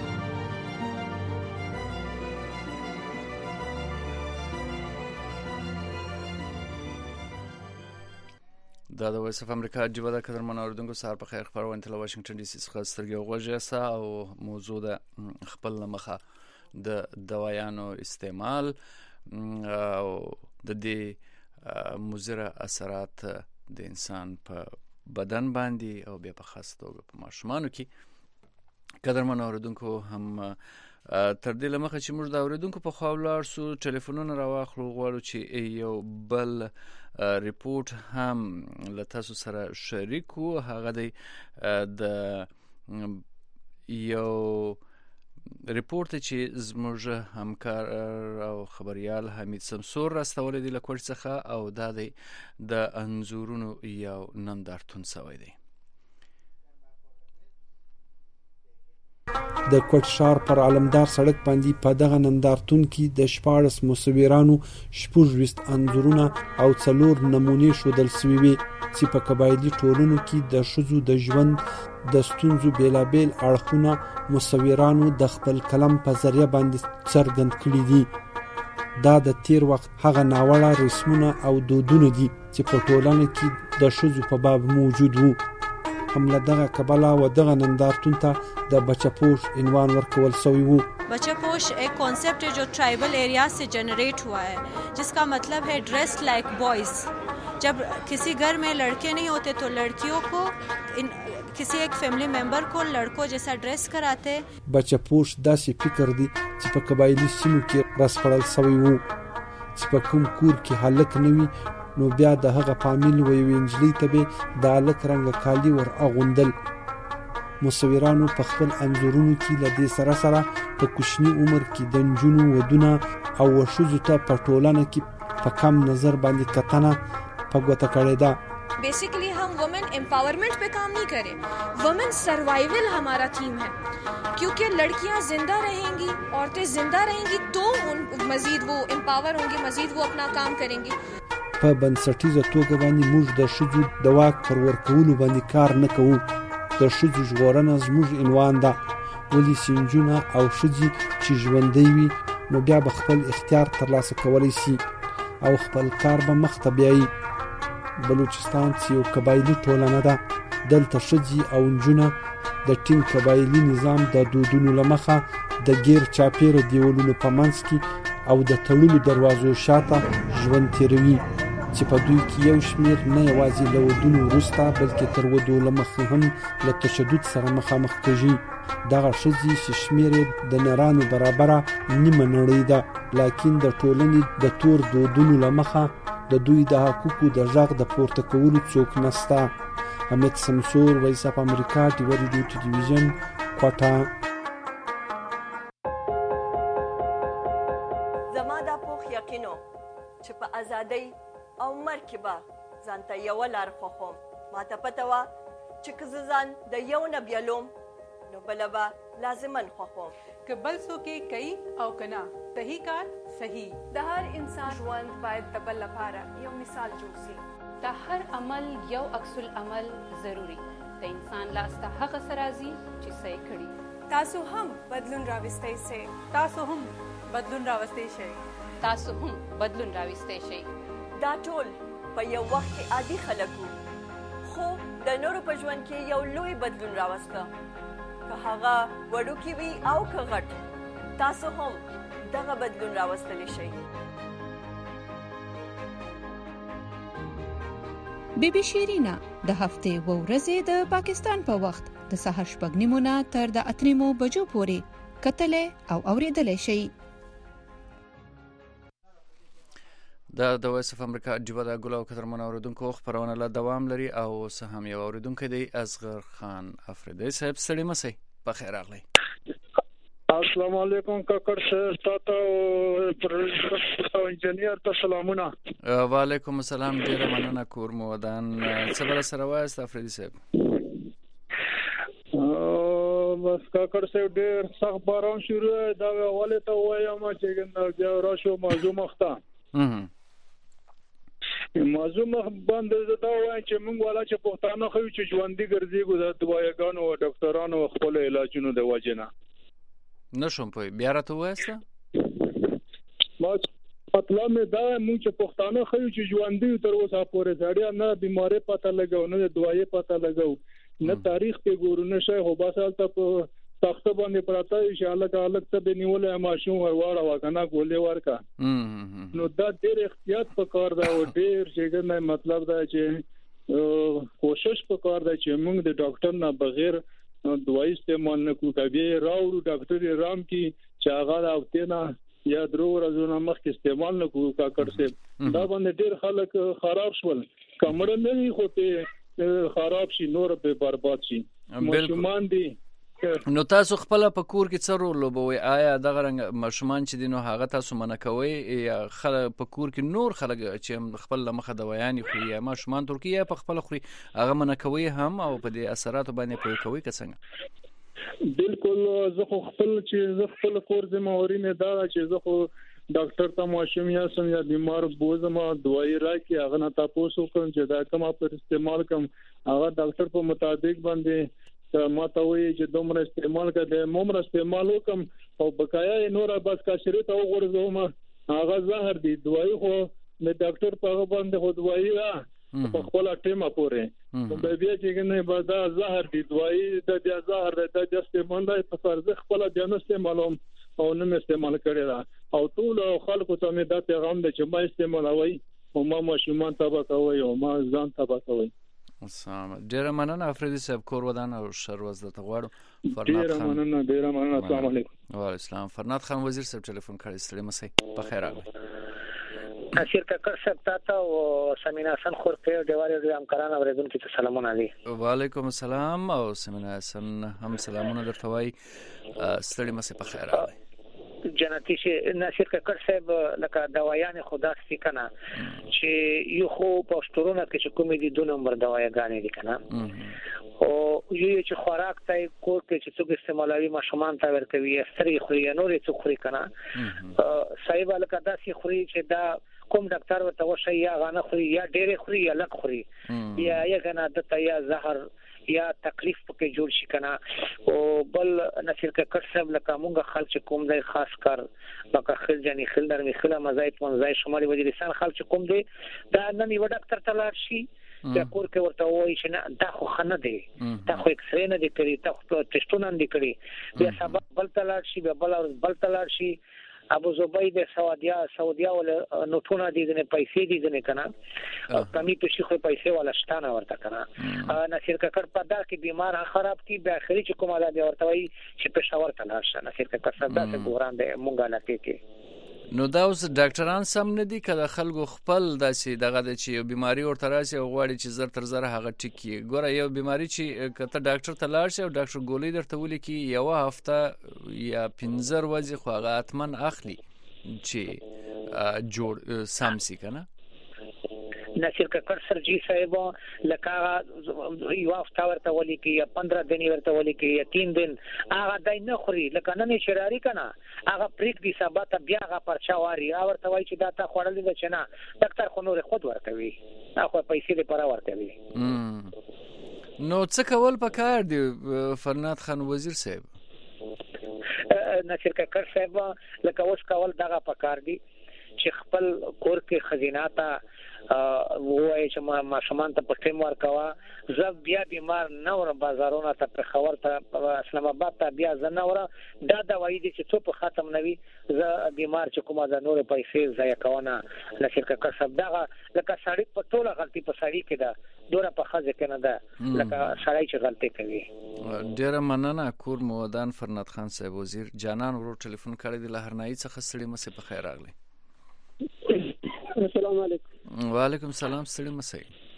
دا د وایس اف امریکا جوړه د قدرمن اوریدونکو سره په خیر خبرونه تل واشنگټن ډي سي څخه سترګې غوږه او موضوع د خپل مخه د دوايانو استعمال او د دې مضر اثرات د انسان په بدن باندې او بیا په خاص توګه په ماشومانو کې. قدرمن اوریدونکو هم تر دې لمخه چې موږ د اوریدونکو په خوا ولاړ سو ټلیفونونه راواخلو غواړو چې یو بل ریپورت هم له تاسو سره شریک وو. هغه د یو ریپورت چې زموږ همکار او خبريال حمید سمسور راستولې دی له کوټ څخه او دا د انزورونو یو نندارتون سوی دی. د کوټ ښار پر علمدار سړک باندې په دغه نندارتون کې د 14 مصورانو 26 انځورونه او 4 نمونې ښودل شوي وي چې په قبایلي ټولنو کې د ښځو د ژوند د ستونزو بیلابیل اړخونه مصورانو د خپل قلم په ذریعه باندې څرګند کړي دي. دا د تیر وخت هغه ناوړه رسمونه او دودونه دي چې په ټولنه کې د ښځو په باب موجود وو. हम लदगा कबला व दगा नंदारतुन था द बच्चापोश इनवान वर्कवल सवी वो। बच्चापोश एक कॉन्सेप्ट है जो ट्राइबल एरिया से जनरेट हुआ है, जिसका मतलब है ड्रेस्ड लाइक बॉयज। जब किसी घर में लड़के नहीं होते तो लड़कियों को किसी एक फैमिली मेंबर को लड़कों जैसा ड्रेस कराते। बच्चापोश दासी फिकर दी چې په قبایلی سیمو کې راسپړل سوی وو چې په کوم کور کې هلک نوي نو بیا د هغه فامیل وینجلی ته به د الک رنګ کالی ور اغوندل. مصورانو په خپل انځورونو کې لدې سره سره په کوچني عمر کې د نجونو ودونه او وشوزو ته په ټولنه کې په کم نظر باندې کتنه په ګوته کړې ده. बेसिकली हम वुमेन एम्पावरमेंट पे काम नहीं करें, वुमेन सर्वाइवल हमारा थीम है, क्योंकि लड़कियां जिंदा रहेंगी, औरतें जिंदा रहेंगी तो मजीद वो एम्पावर होंगी, मजीद वो अपना काम करेंगी. په بنسټیزه توګه باندې موږ د ښځو د واک پر ورکولو باندې کار نه کوو. د ښځو ژغورنه زموږ عنوان ده، ولې چې نجونه او ښځې چې ژوندۍ وي نو بیا به خپل اختیار ترلاسه کولی شي او خپل کار به مخته بیایي. بلوچستان چې یو قبایلي ټولنه ده، دلته ښځې او نجونه د ټینګ قبایلي نظام د دودونو له مخه د غیر چاپیره دیوالونو په منځ کې او د تړلو دروازو شاته ژوند تیروي چې په دوی کې یو شمیر نه یوازې له ودونو وروسته بلکې تر ودو له مخکې هم له تشدد سره مخامخ کېږي. دغه ښځې چې شمیر د نرانو برابره نیمه نړۍ ده، لکن د ټولنې د تور دودونو له مخه د دوی د حقوقو د غږ د پورته کولو څوک نشته. حمید سمسور، وایس اف امریکا، ډیو ریډیو ټلویزیون، کوټه. زما دا پوخ یقینو چې په ازادۍ او مرګ کې به ځانته یوه لار خوښوم. ماته پته وه چې که زه ځان د یو نه بیلوم نو بله به لازما خوښوم. که بل څوک یې کوي او که نه، صحیح کار صحیح. د هر انسان ژوند باید د بل لپاره یو مثال جوړ شي. د هر عمل یو عکس العمل ضروري. د انسان لاس ته هغه څه راځي چې څه یې کړي. تاسو هم بدلون راوستی شئ. تاسو هم بدلون راوستی شئ. تاسو هم بدلون راوستی شئ. دا ټول په یو وخت کې عادي خلک وو، خو د نورو په ژوند کې یو لوی بدلون راوسته. که هغه وړوکی وي او که غټ، تاسو هم دغه بدلون راوستلی شئ. بی بی شیرینا د هفتې و ورځې د پاکستان په وخت د سهار 8:30 تر د 8:00 بجو پورې کتلې او اوریدلې شي. د وایس اف امریکا ډیو د ګلو قدرمن اوریدونکو خبرونه له دوام لري او سه هم یو اوریدونکو دی اصغر خان افریدی صاحب. سړی مسئ په خیر راغلی. السلام علیکم کاکړ صاحب، تاسو او انجنیر ته سلامونه. وعلیکم السلام، ډیره مننه. کور مو ودان. څه بل سره وایست افریدی صاحب؟ بس کاکړ صاحب ډیر سخت باران شروع دا حواله ته وایم چې بیا راشو موضوع مخته. موضوع مخ باندې دا وایم چې موږ والا چې پښتانه خو چې ژوندۍ ګرځي د دواياګانو او ډاکټرانو خپل علاجونو د وجنه نشم پوي. بیا راته وایسته مطلب مې دا موږ چې پښتانه خو چې ژوندۍ تر اوسه پورې ځاړي نه بیماری پته لګاو، نه دوايي پته لګاو، نه تاریخ په ګورو نه شي. خو بس حالت په تخته باندې پراته ان شاء الله تعالی ته به نیولې ماشوم ورواړه وکنه کولې ورکا. نو دا ډېر احتیاط وکړ دا او ډېر څنګه مطلب دا چې کوشش وکړ دا چې موږ د ډاکټر نه بغیر دوايي استعمال نه کوو. کبي راوړو ډاکټر رام کی چې هغه راوتنه یا درو ورځې مخکې استعمال نه کوو. کاکړ صاحب دا باندې ډېر خلک خراب شول، کمر نه خو ته خراب شي، نور به برباد شي. ماشومان دي نو تاسو خپل په کور کې څه رول لوبوي؟ آیا دغه رنګ ماشومان چې دي نو هغه تاسو منع کوئ یا خلک په کور کې نور خلک چې خپل لمخه دوايانې خوري یا ماشومان ترکیه په خپل خوري هغه منع کوئ هم او په دې اثراتو باندې پوه کوئ که څنګه؟ بالکل زه خپل کور ذمہواری نه دا چې زه خو ډاکټر ته ماشوم یا سم یا بیمار بوزم دوايي راکې هغه نه تاسو کوم چې دا کوم پر استعمال کوم هغه ډاکټر په مطابق باندې ما ته وایي چې دومره استعمال کړه مومره استعمال وکم او بقایا نور بس کا شریط او غرزوم هغه زهر دي دوايي خو نه ډاکټر په باندې خو دوايي په خپل ټیمه پورې په بیا چې نه بدا زهر دي دوايي د بیا زهر د استعمال په فرض خپل بیا استعمالوم او نه استعمال کړی دا او ټول خلکو ته مې دا پیغام دی چې ما استعمالوي او ما ماشومان تبا کوي او ما ځان تبا کوي. سلام ډیر مننه افریدي صاحب کور ودان او شروز د تغواړو ډیر مننه السلام علیکم. وعلیکم السلام. فرناد خان وزیر صاحب ټلیفون کړی ستړي مسئ په خیر راغلی. نصیر ککر صاحب تاسو او سمینا حسن خور په دیوالي د همکارانو اوریدونکو ته سلامونه علی. وعلیکم السلام او سمینا حسن هم سلامونه درته وای ستړي مسئ په خیر راغلی. جنتی چې نصیر ککر صاحب لکه دوايان خدا سي کنه چې یو خو پوسټرونه کې چې کومې دي 2 نمبر دوايانې دي کنه او یو چې خوراک ته کور کې چې څوک استعمالوي ماشومان ته ورکوي ستري خوري نور څوک خوري کنه صاحب لکه دا سي خوري چې دا کوم ډاکټر ورته وشي یا غانه خوري یا ډېر خوري یا لک خوري یا کنه د تیا زهر یا تکلیف پکې جوړ شي کنه او بل نصیر ککر صاحب لکه مونږ خلک کوم دی خاص کر لکه خل جنې خل در میخله مزایت منځای شمالي وزیرستان خلک کوم دی دا نن یو ډاکټر ته لاړ شي چې کور کې ورته وایي چې نه دا خو خنه دی دا خو ایکس رې نه دی کړی دا خو ټیسټونه نه دی کړی بیا سبب بل ته لاړ شي بل ته لاړ شي ابو زبید سعودیا ول نوټونه دي نه پیسې دي نه کنه کمی په شي خو پیسې ولا شتانه ورته کنه نصیر ککر په دا کې بیمار خراب کی به اخري چې کومه ده ورته وي چې پېښور ته لاړ شه نصیر ککر صدا ته ګوران ده مونږه لکه کې نو دا اوس ډاکټران سم نه دي کله خلکو خپل داسې دغه د چې یو بیماری ورته راشي او غواړي چې زر تر زر هغه ټیکي ګوره یو بیماری چې کته ډاکټر ته لاړ شي او ډاکټر ګولۍ درته ولیکي یو هفته یا 15 ورځې خو هغه اتمن اخلي چې جوړ سامسي کنه نصیر ککر سرجی صاحب لکه یو هفته ورته ولیکي یا 15 دن ورته ولیکي یا 3 دن هغه دای نه خوري لکه نه شراري کنه هغه پریک دي سبا ته بیا هغه پرچاواري ورته وای چې دا تا خوړل دي چې نه ډاکټر خو نور خود ورکوي هغه پیسې لپاره ورکوي. نو څه کول پکار دی فرناد خان وزیر صاحب؟ نصیر ککر صاحب لکه اوس کول دغه پکار دی چې خپل کور کې خزینه تا وای چې ما شومان ته پټیم ورکوا زه بیا بیمار نه ور بازارونه ته په خبر ته اسلام آباد ته بیا زه نه ور دا دوايي دي چې څو په ختم نوي زه بیمار چې کومه د نور پیسې ضایع کوونه لکه ککر صاحب دغه لکه سړی په ټوله غلطي په سړی کې ده دوره په خزه کې نه ده لکه سړی چې غلطي کوي. ډیره مننه کور مودان فرناد خان صاحب وزیر جانان ورو ټلیفون کړی د لهرنای څخه ستړي مسه په خیر راغلی. السلام علیکم. وعلیکم السلام ستړي مسئ.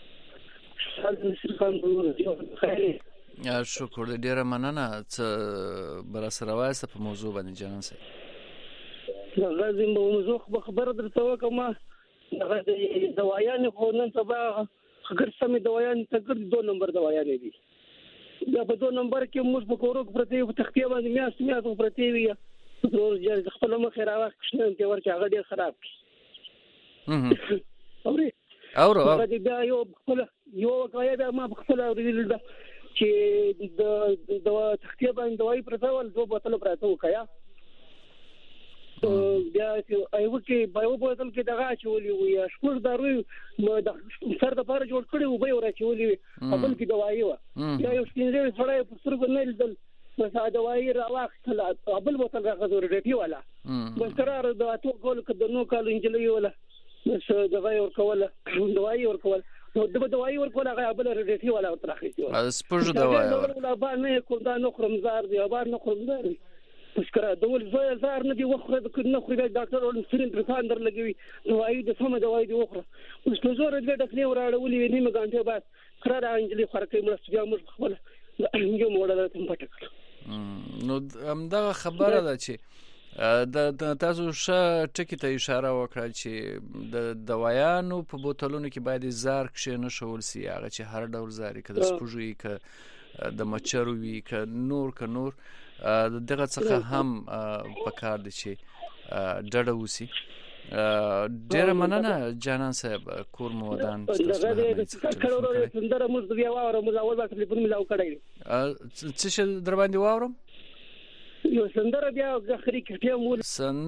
شکر دې ډیره مننه چې بر سره وایسته په موضوع باندې جنان سي لازم به موضوع خبر درته وکم هغه د دوايان خو نن سبا خګر سمې دوايان تګر 2 نمبر دوايان دي دا په 2 نمبر کې موږ په کورو پرتی په تختې باندې میاس پرتی وي روز یې خپل مخه راوښ شنه ته ورچا هغه ډیر خراب کی اورو دا بیا یو وقایع بیا ما خپل اوریدل دا چې د دوا تختې باندې دوايي پرتاول 2 بوتل پراته وکیا بیا چې ایو کې بایو بوتل کې دغه چولې وي شپږ دارو د سر د پاره جوړ کړي وبې ورا چولې خپل کې دوايي و یا یو سپینځه سره په سر باندې لیدل بس دوايي راوخته قبل بوتل راغزور ډېټي والا بس قرار د اتو ګول کده نو کال انجلې ولا بس دوايي ورکول نو د دوايي ورکول هغه بل ریټي ولا ترخي از پرځ دوايي ولا باندې کوم دا نو خرمزار دی باندې نو خرمزار بس کرا دول زار نه دی وخره د کنه خو د ډاکټر ول سرین درفان در لګوي دوايي د سم دوايي دی وخره اوس نو زور دې ډکلې وراړولې نیمه غانټه بعد قرار انجلي فرقې مرسته بیا موږ خپل یو موډل ته پټ کړ نو همدغه خبره ده چې د تاسو ښه ټکي ته اشاره وکړه چې د دوایانو په بوتلونو کې باید زهر کښېنښول سي، هغه چې هر ډول زهر وي، که د سپوږو وي، که د مچرو وي، که نور دغه څخه هم پکار دی چې ډډه وسي. ډیره مننه جانان صاحب، کور مو ودان څه شي در باندې واورم؟ یو سندره بیا غخري کټه مول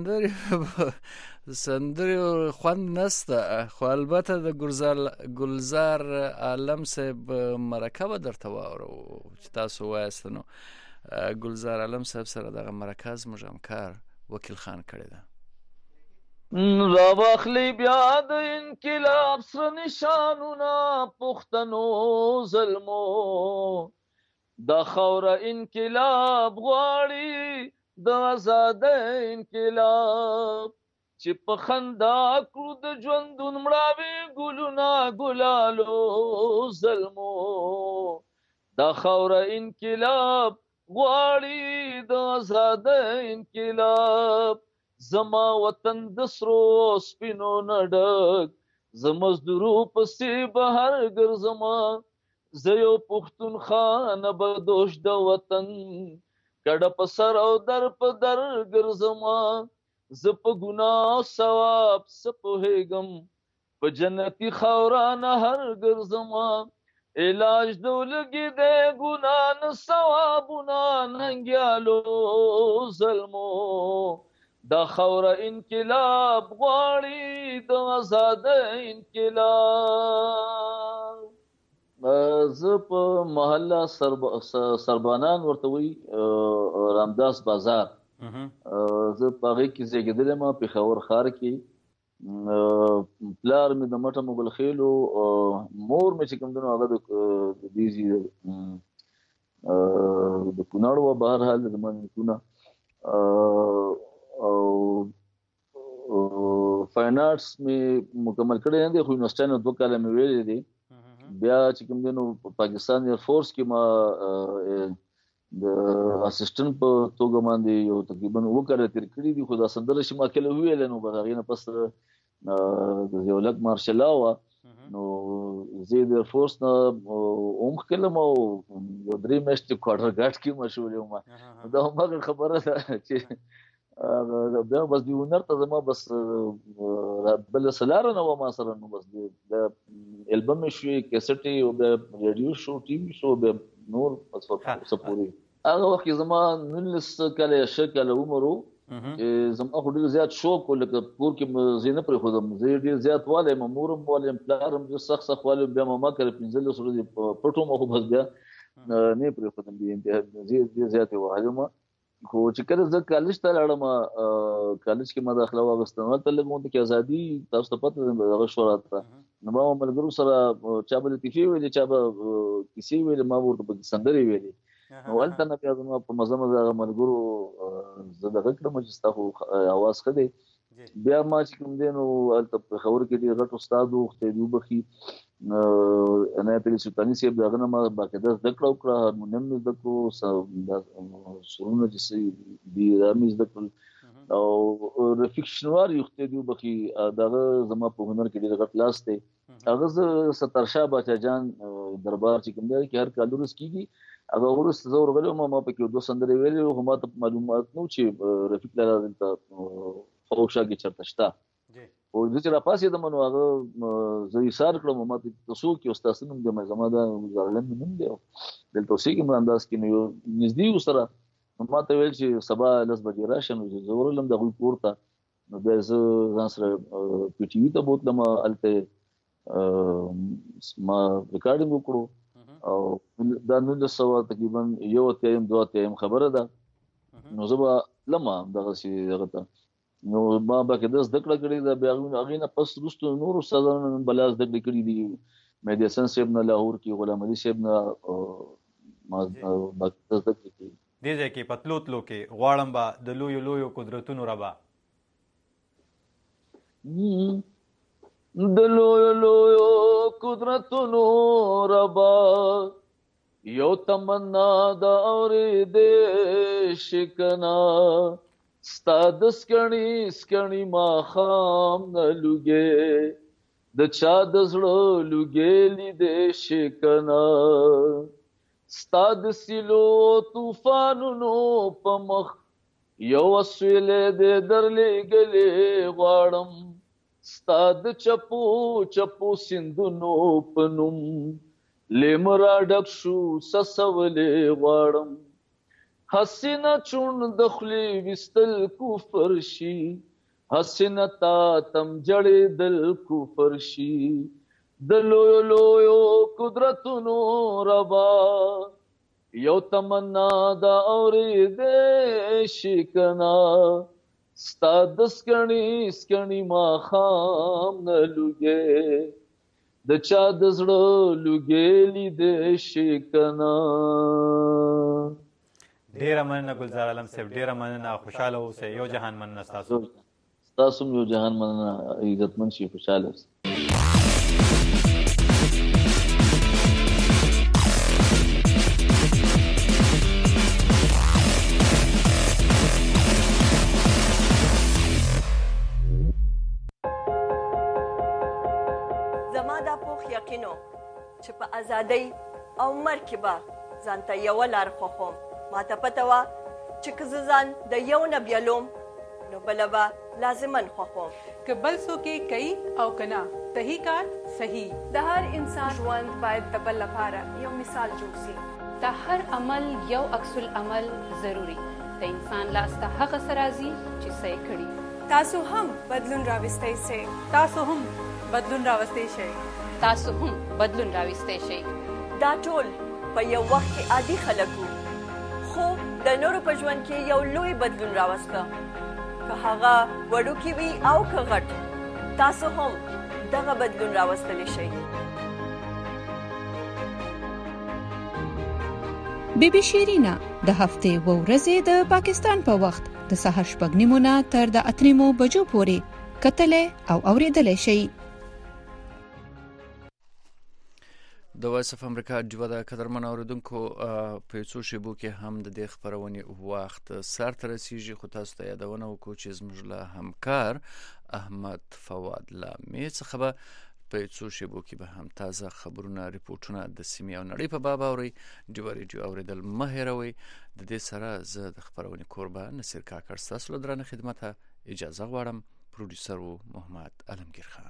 سندره خوند نسته، خو البته د ګلزار عالم صاحب مرکه به درته واورو چې تاسو وایاست. نو ګلزار عالم صاحب سره دغه مرکه زموږ همکار وکیل خان کړې ده. را واخلی بیا د انقلاب سره نشانونه پښتنو ظلمو، دا خوره انقلاب غواړي د آزادۍ انقلاب، چې په خندا کړو د ژوندون مړاوي ګلونه ګلالو ظلمو، دا خوره انقلاب غواړي د آزادۍ انقلاب، زما وطن د سرو سپینو نه ډک، زه مزدورو پسې بهر ګرځمه، زه یو پښتونخوا نه بدوش د وطن، کډه په سر او در په در ګرځمه، زه په ګناه ثواب څه پوهېږم، په جنتي خاوره نه هر ګرځمه، علاج د ولګي د ګناه نه ثوابونه ننګیالو ظلمو، دا خوره انقلاب غواړي د آزادۍ انقلاب. زه په محله سربانان ورته وایي رامداس بازار، زه په هغې کې زیږېدلی یم پېښور ښار کې. پلار مې د مټه مغل خیلو، مور مې چې کوم دی نو هغه د دیزي د کونړ وه، بهرحال زما نیکونه او فاین آرټس مې مکمل کړی نه دی، خو یونیورسټۍ نه 2 کاله مې ویلي دي. بیا چې کوم دی نو په پاکستان ایرفورس کې ما د اسسټنټ په توګه باندې یو تقریبا 2 کاله تېر کړي دي، خو دا سندره چې ما کله وویله نو په هغې نه پس د ضیاءالحق مارشلا وه، نو زه د ایرفورس نه هم ښکلم او 3 میاشتې کوارټر ګاډ کې مشغول یم. دا هماغه خبره ده چې بیا بس د هنر ته زما بس بله څه لاره نه وه ما سره. نو بس د البم یې شوې، کیسټ یې، بیا ریډیو شو، ټي وي شو، بیا نور څه پورې. هغه وخت کې زما 19 کاله یا 6 کاله عمر و، زما خو ډېر زیات شوق و، لکه کور کې زه نه پرېښودم، زه ډېر زیات والی یم، مور هم والی یم، پلار هم ډېر سخت والی یم. بیا ماما کله 15 ورځې پټ وم، خو بس بیا نه یې پرېښودم، بې انتها ډېر زیات یې وهلی وم. خو چې کله زه کالج ته لاړم، کالج کې ما داخله واخیسته، هلته لږ غونډه کې ازادي تاسو ته پته ده دغه شوه راته. نو ما ملګرو سره چا به لطیفې ویلې، چا به کیسې ویلې، ما ورته پکې سندرې ویلې. نو هلته نه بیا زما په مزه مزه هغه ملګرو زه دغه کړم چې ستا خو اواز ښه دی. بیا ما چې کوم دی نو هلته پېښور کې ډېر غټ استاد و، خدای دې وبخي، عنایت علي سلطاني صاحب، د هغه نه ما باقاعده زده کړه وکړه، هارمونیم مې زده کړو، سرونه چې څه دي دا مې زده کړل. او رفیق شنواري خدای دې وبخي، د هغه زما په هنر کې ډېر غټ لاس دی. هغه زه سترشاه باچا جان دربار چې کوم دی کې هر کال ورځ کېږي، هغه وروسته زه ورغلی وم، ما پکې 2 سندرې ویلې وې، خو ما ته معلومات نه و چې رفیق لالا دلته خوشا کې چېرته شته. او زه چې راپاڅېدم نو هغه زه ایثار کړم، ما ته څوک یې ستا څه نوم دی؟ زما دا ګلزار مې نوم دی، دلته اوسېږم انداز کې. نو یو نږدې و سره، نو ما ته ویل چې سبا 10 بجې راشه. نو زه ورغلم د هغوی کور ته، نو بیا زه ځان سره پي ټي وي ته بوتلم، هلته ما ریکارډینګ وکړو. او دا 1900 تقریبا 1 خبره ده. نو زه به لمه دغسې هغه ته، نو ما باقاعده زده کړه کړې ده. بیا هغې نه پس وروسته نور استادانو نن بلا زده کړې کړي دي، مهدي حسن صاحب نه لاهور کې، غلام علي صاحب نه ما باقاعده زده کړې کړي. دې ځای کې په تلو تلو کې غواړم به د لویو لویو قدرتونو ربه، د لویو لویو قدرتونو ربه، یو تمنا دا اورېدې شکنا ستا د سکڼي ما خام نه لوګې د چا د زړه لوګې لیدې شکنا ستا د سیلو طوفانونو په مخ یو وسیلې دې درلېږلې غواړم ستا د چپو چپو سیندونو په نوم لیمرا ډک شو سسولې غواړم حسینه چون د خولې ویستل کفر شي حسینه تا تم جړېدل کفر شي د لویو لویو قدرتونو ربا یو تمنا دا اورېدې شي کنه ستا د سکڼي ما خام نه لوګې د چا د زړه لوګې لیدې شي کنه. ډیره مننه ګلزار عالم صاحب، ډیره مننه، خوشحاله اوسئ. یو جهان مننه ستاسو. ستاسو هم یو جهان مننه، عزتمن شئ، خوشحاله اوسئ. زما دا پوخ یقینو چې په ازادۍ او مرګ کې به ځان ته یوه لار خوښوم. ما ته پته وه چې که زه ځان د یو نه بیلوم نو بله به لازمن خوښوم. که بل څوک یې کوي او که نه، صحیح کار صحیح. د هر انسان ژوند باید د بل لپاره یو مثال جوړ شي. د هر عمل یو عکس العمل ضروري. د انسان لاس ته هغه څه راځي چې څه یې کړي. تاسو هم بدلون راوستی شئ. تاسو هم بدلون راوستی شئ. تاسو هم بدلون راوستی شئ. دا ټول په یو وخت کې عادي خلک وو، خو د نورو په ژوند کې یو لوی بدلون راوسته. که هغه وړوکی وي او که غټ، تاسو هم دغه بدلون راوستلی شئ. بی بی شیرینا د هفتې و ورځې د پاکستان په وخت د سهار 6:30 نه تر د 8 بجو پورې کتلې او اوریدلې شئ. د وایس اف امریکا ډیوه د قدرمن اوریدونکو په څو شیبو کې هم د دې خبرونې وخت سر ته رسیږي، خو تاسو ته یادونه وکړو چې زموږ له همکار احمد فواد لامې څخه به په څو شیبو کې به هم تازه خبرونه، ریپورټونه د سیمې او نړۍ په باب اورئ. ډیوه ریډیو اوریدل مه هیروئ. د دې سره زه د خبرونې کوربه نصیر کاکړ ستاسو له درنه خدمت اجازه غواړم. پروډوسر و محمد علمگیر خان.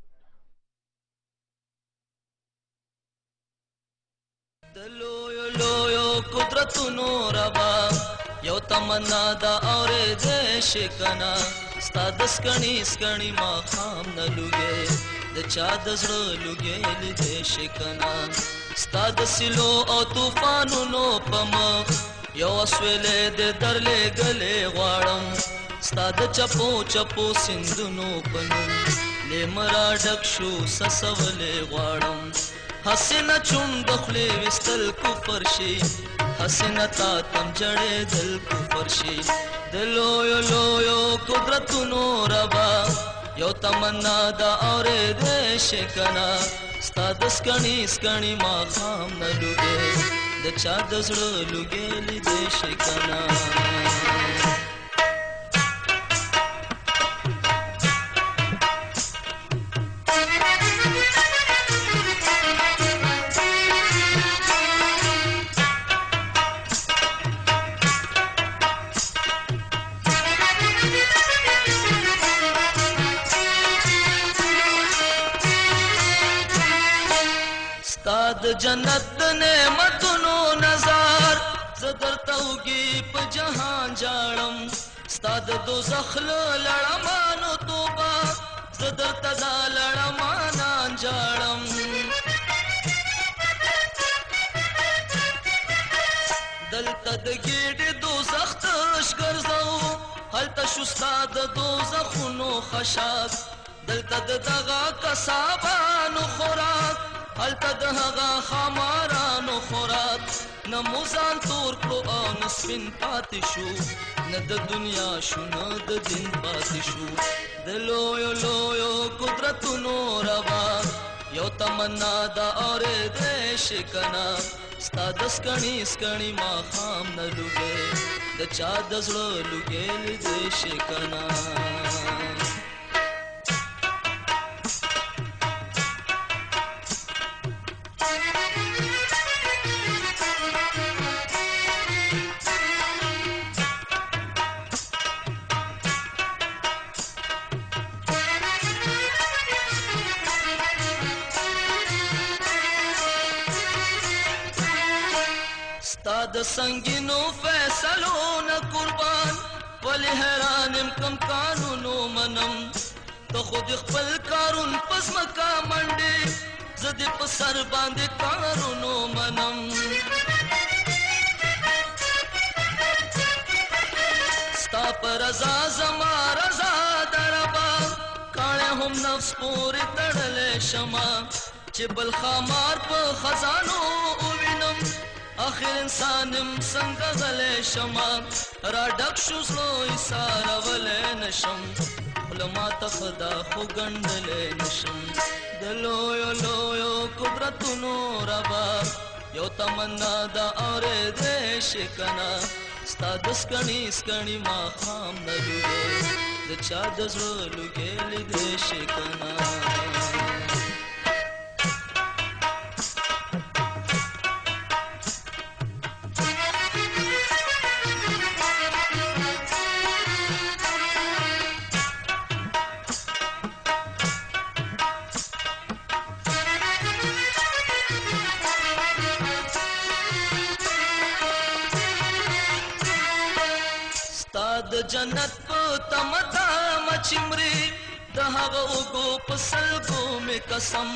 د لویو لویو قدرتونو ربا یو تمنا دا اورېدې شي کنه ستا د سکڼي ما خام نه لوګې د چا د زړه لوګې لیدې شي کنه ستا د سیلو او طوفانونو په مخ یو وسیلې د درلېږلې غواړم ستا د چپو چپو سیندونو په نوم لیمرا ډک شو سسولې غواړم حسینه چون د خولې ویستل کفر شي حسینه تا تم جړېدل کفر شي د لویو لویو قدرتونو ربا یو تمنا دا اورېدې شي کنه ستا د سکڼي ما خام نه لوګې د چا د زړه لوګې لیدې شي کنه. د جنت د نعمتونو نظر زه درته وږي په جهان جاړم ستا د دوزخ له لړمانو توبه زه درته دا لړمانان جاړم دلته د ګېډې دوزخ تش ګرځو هلته شو ستا د دوزخونو خشاک دلته د دغه کسابانو خوراک هلته د هغه خمارانو خوراک نه مو ځان تور کړو او نه سپین پاتې شو نه د دنیا شو نه د دین پاتې شو د لویو لویو قدرتونو ربا یو تمنا دا اورېدې شي کنه ستا د سکڼي سکڼي ماښام نه لوګې د چا د زړه لوګې لیدې شي کنه د سنگینو فیصلو نه قربان ولی حیرانم کم قانونو منم ته خود خپل کارون پس مکا منډې زه دې په سر باندې کارونو منم ستا په رضا زما رضا دربا کاڼی هم نفس پورې تړلی شمه چې بل ښامار په خزانو ووینم آخر انسانم څنګه غلی شمه را ډک شو زړه ایسارولی نشم خوله ماته خدا خو ګنډلی نشم د لویو لویو قدرتونو ربه یو تمنا ده اورېدی شي کنه ستا د سکڼي سکڼي ماښام نه لوګې د چا د زړه لوګې لیدی شي کنه د جنت په تمتا مچمري د هغه اوګو په سلګو مې قسم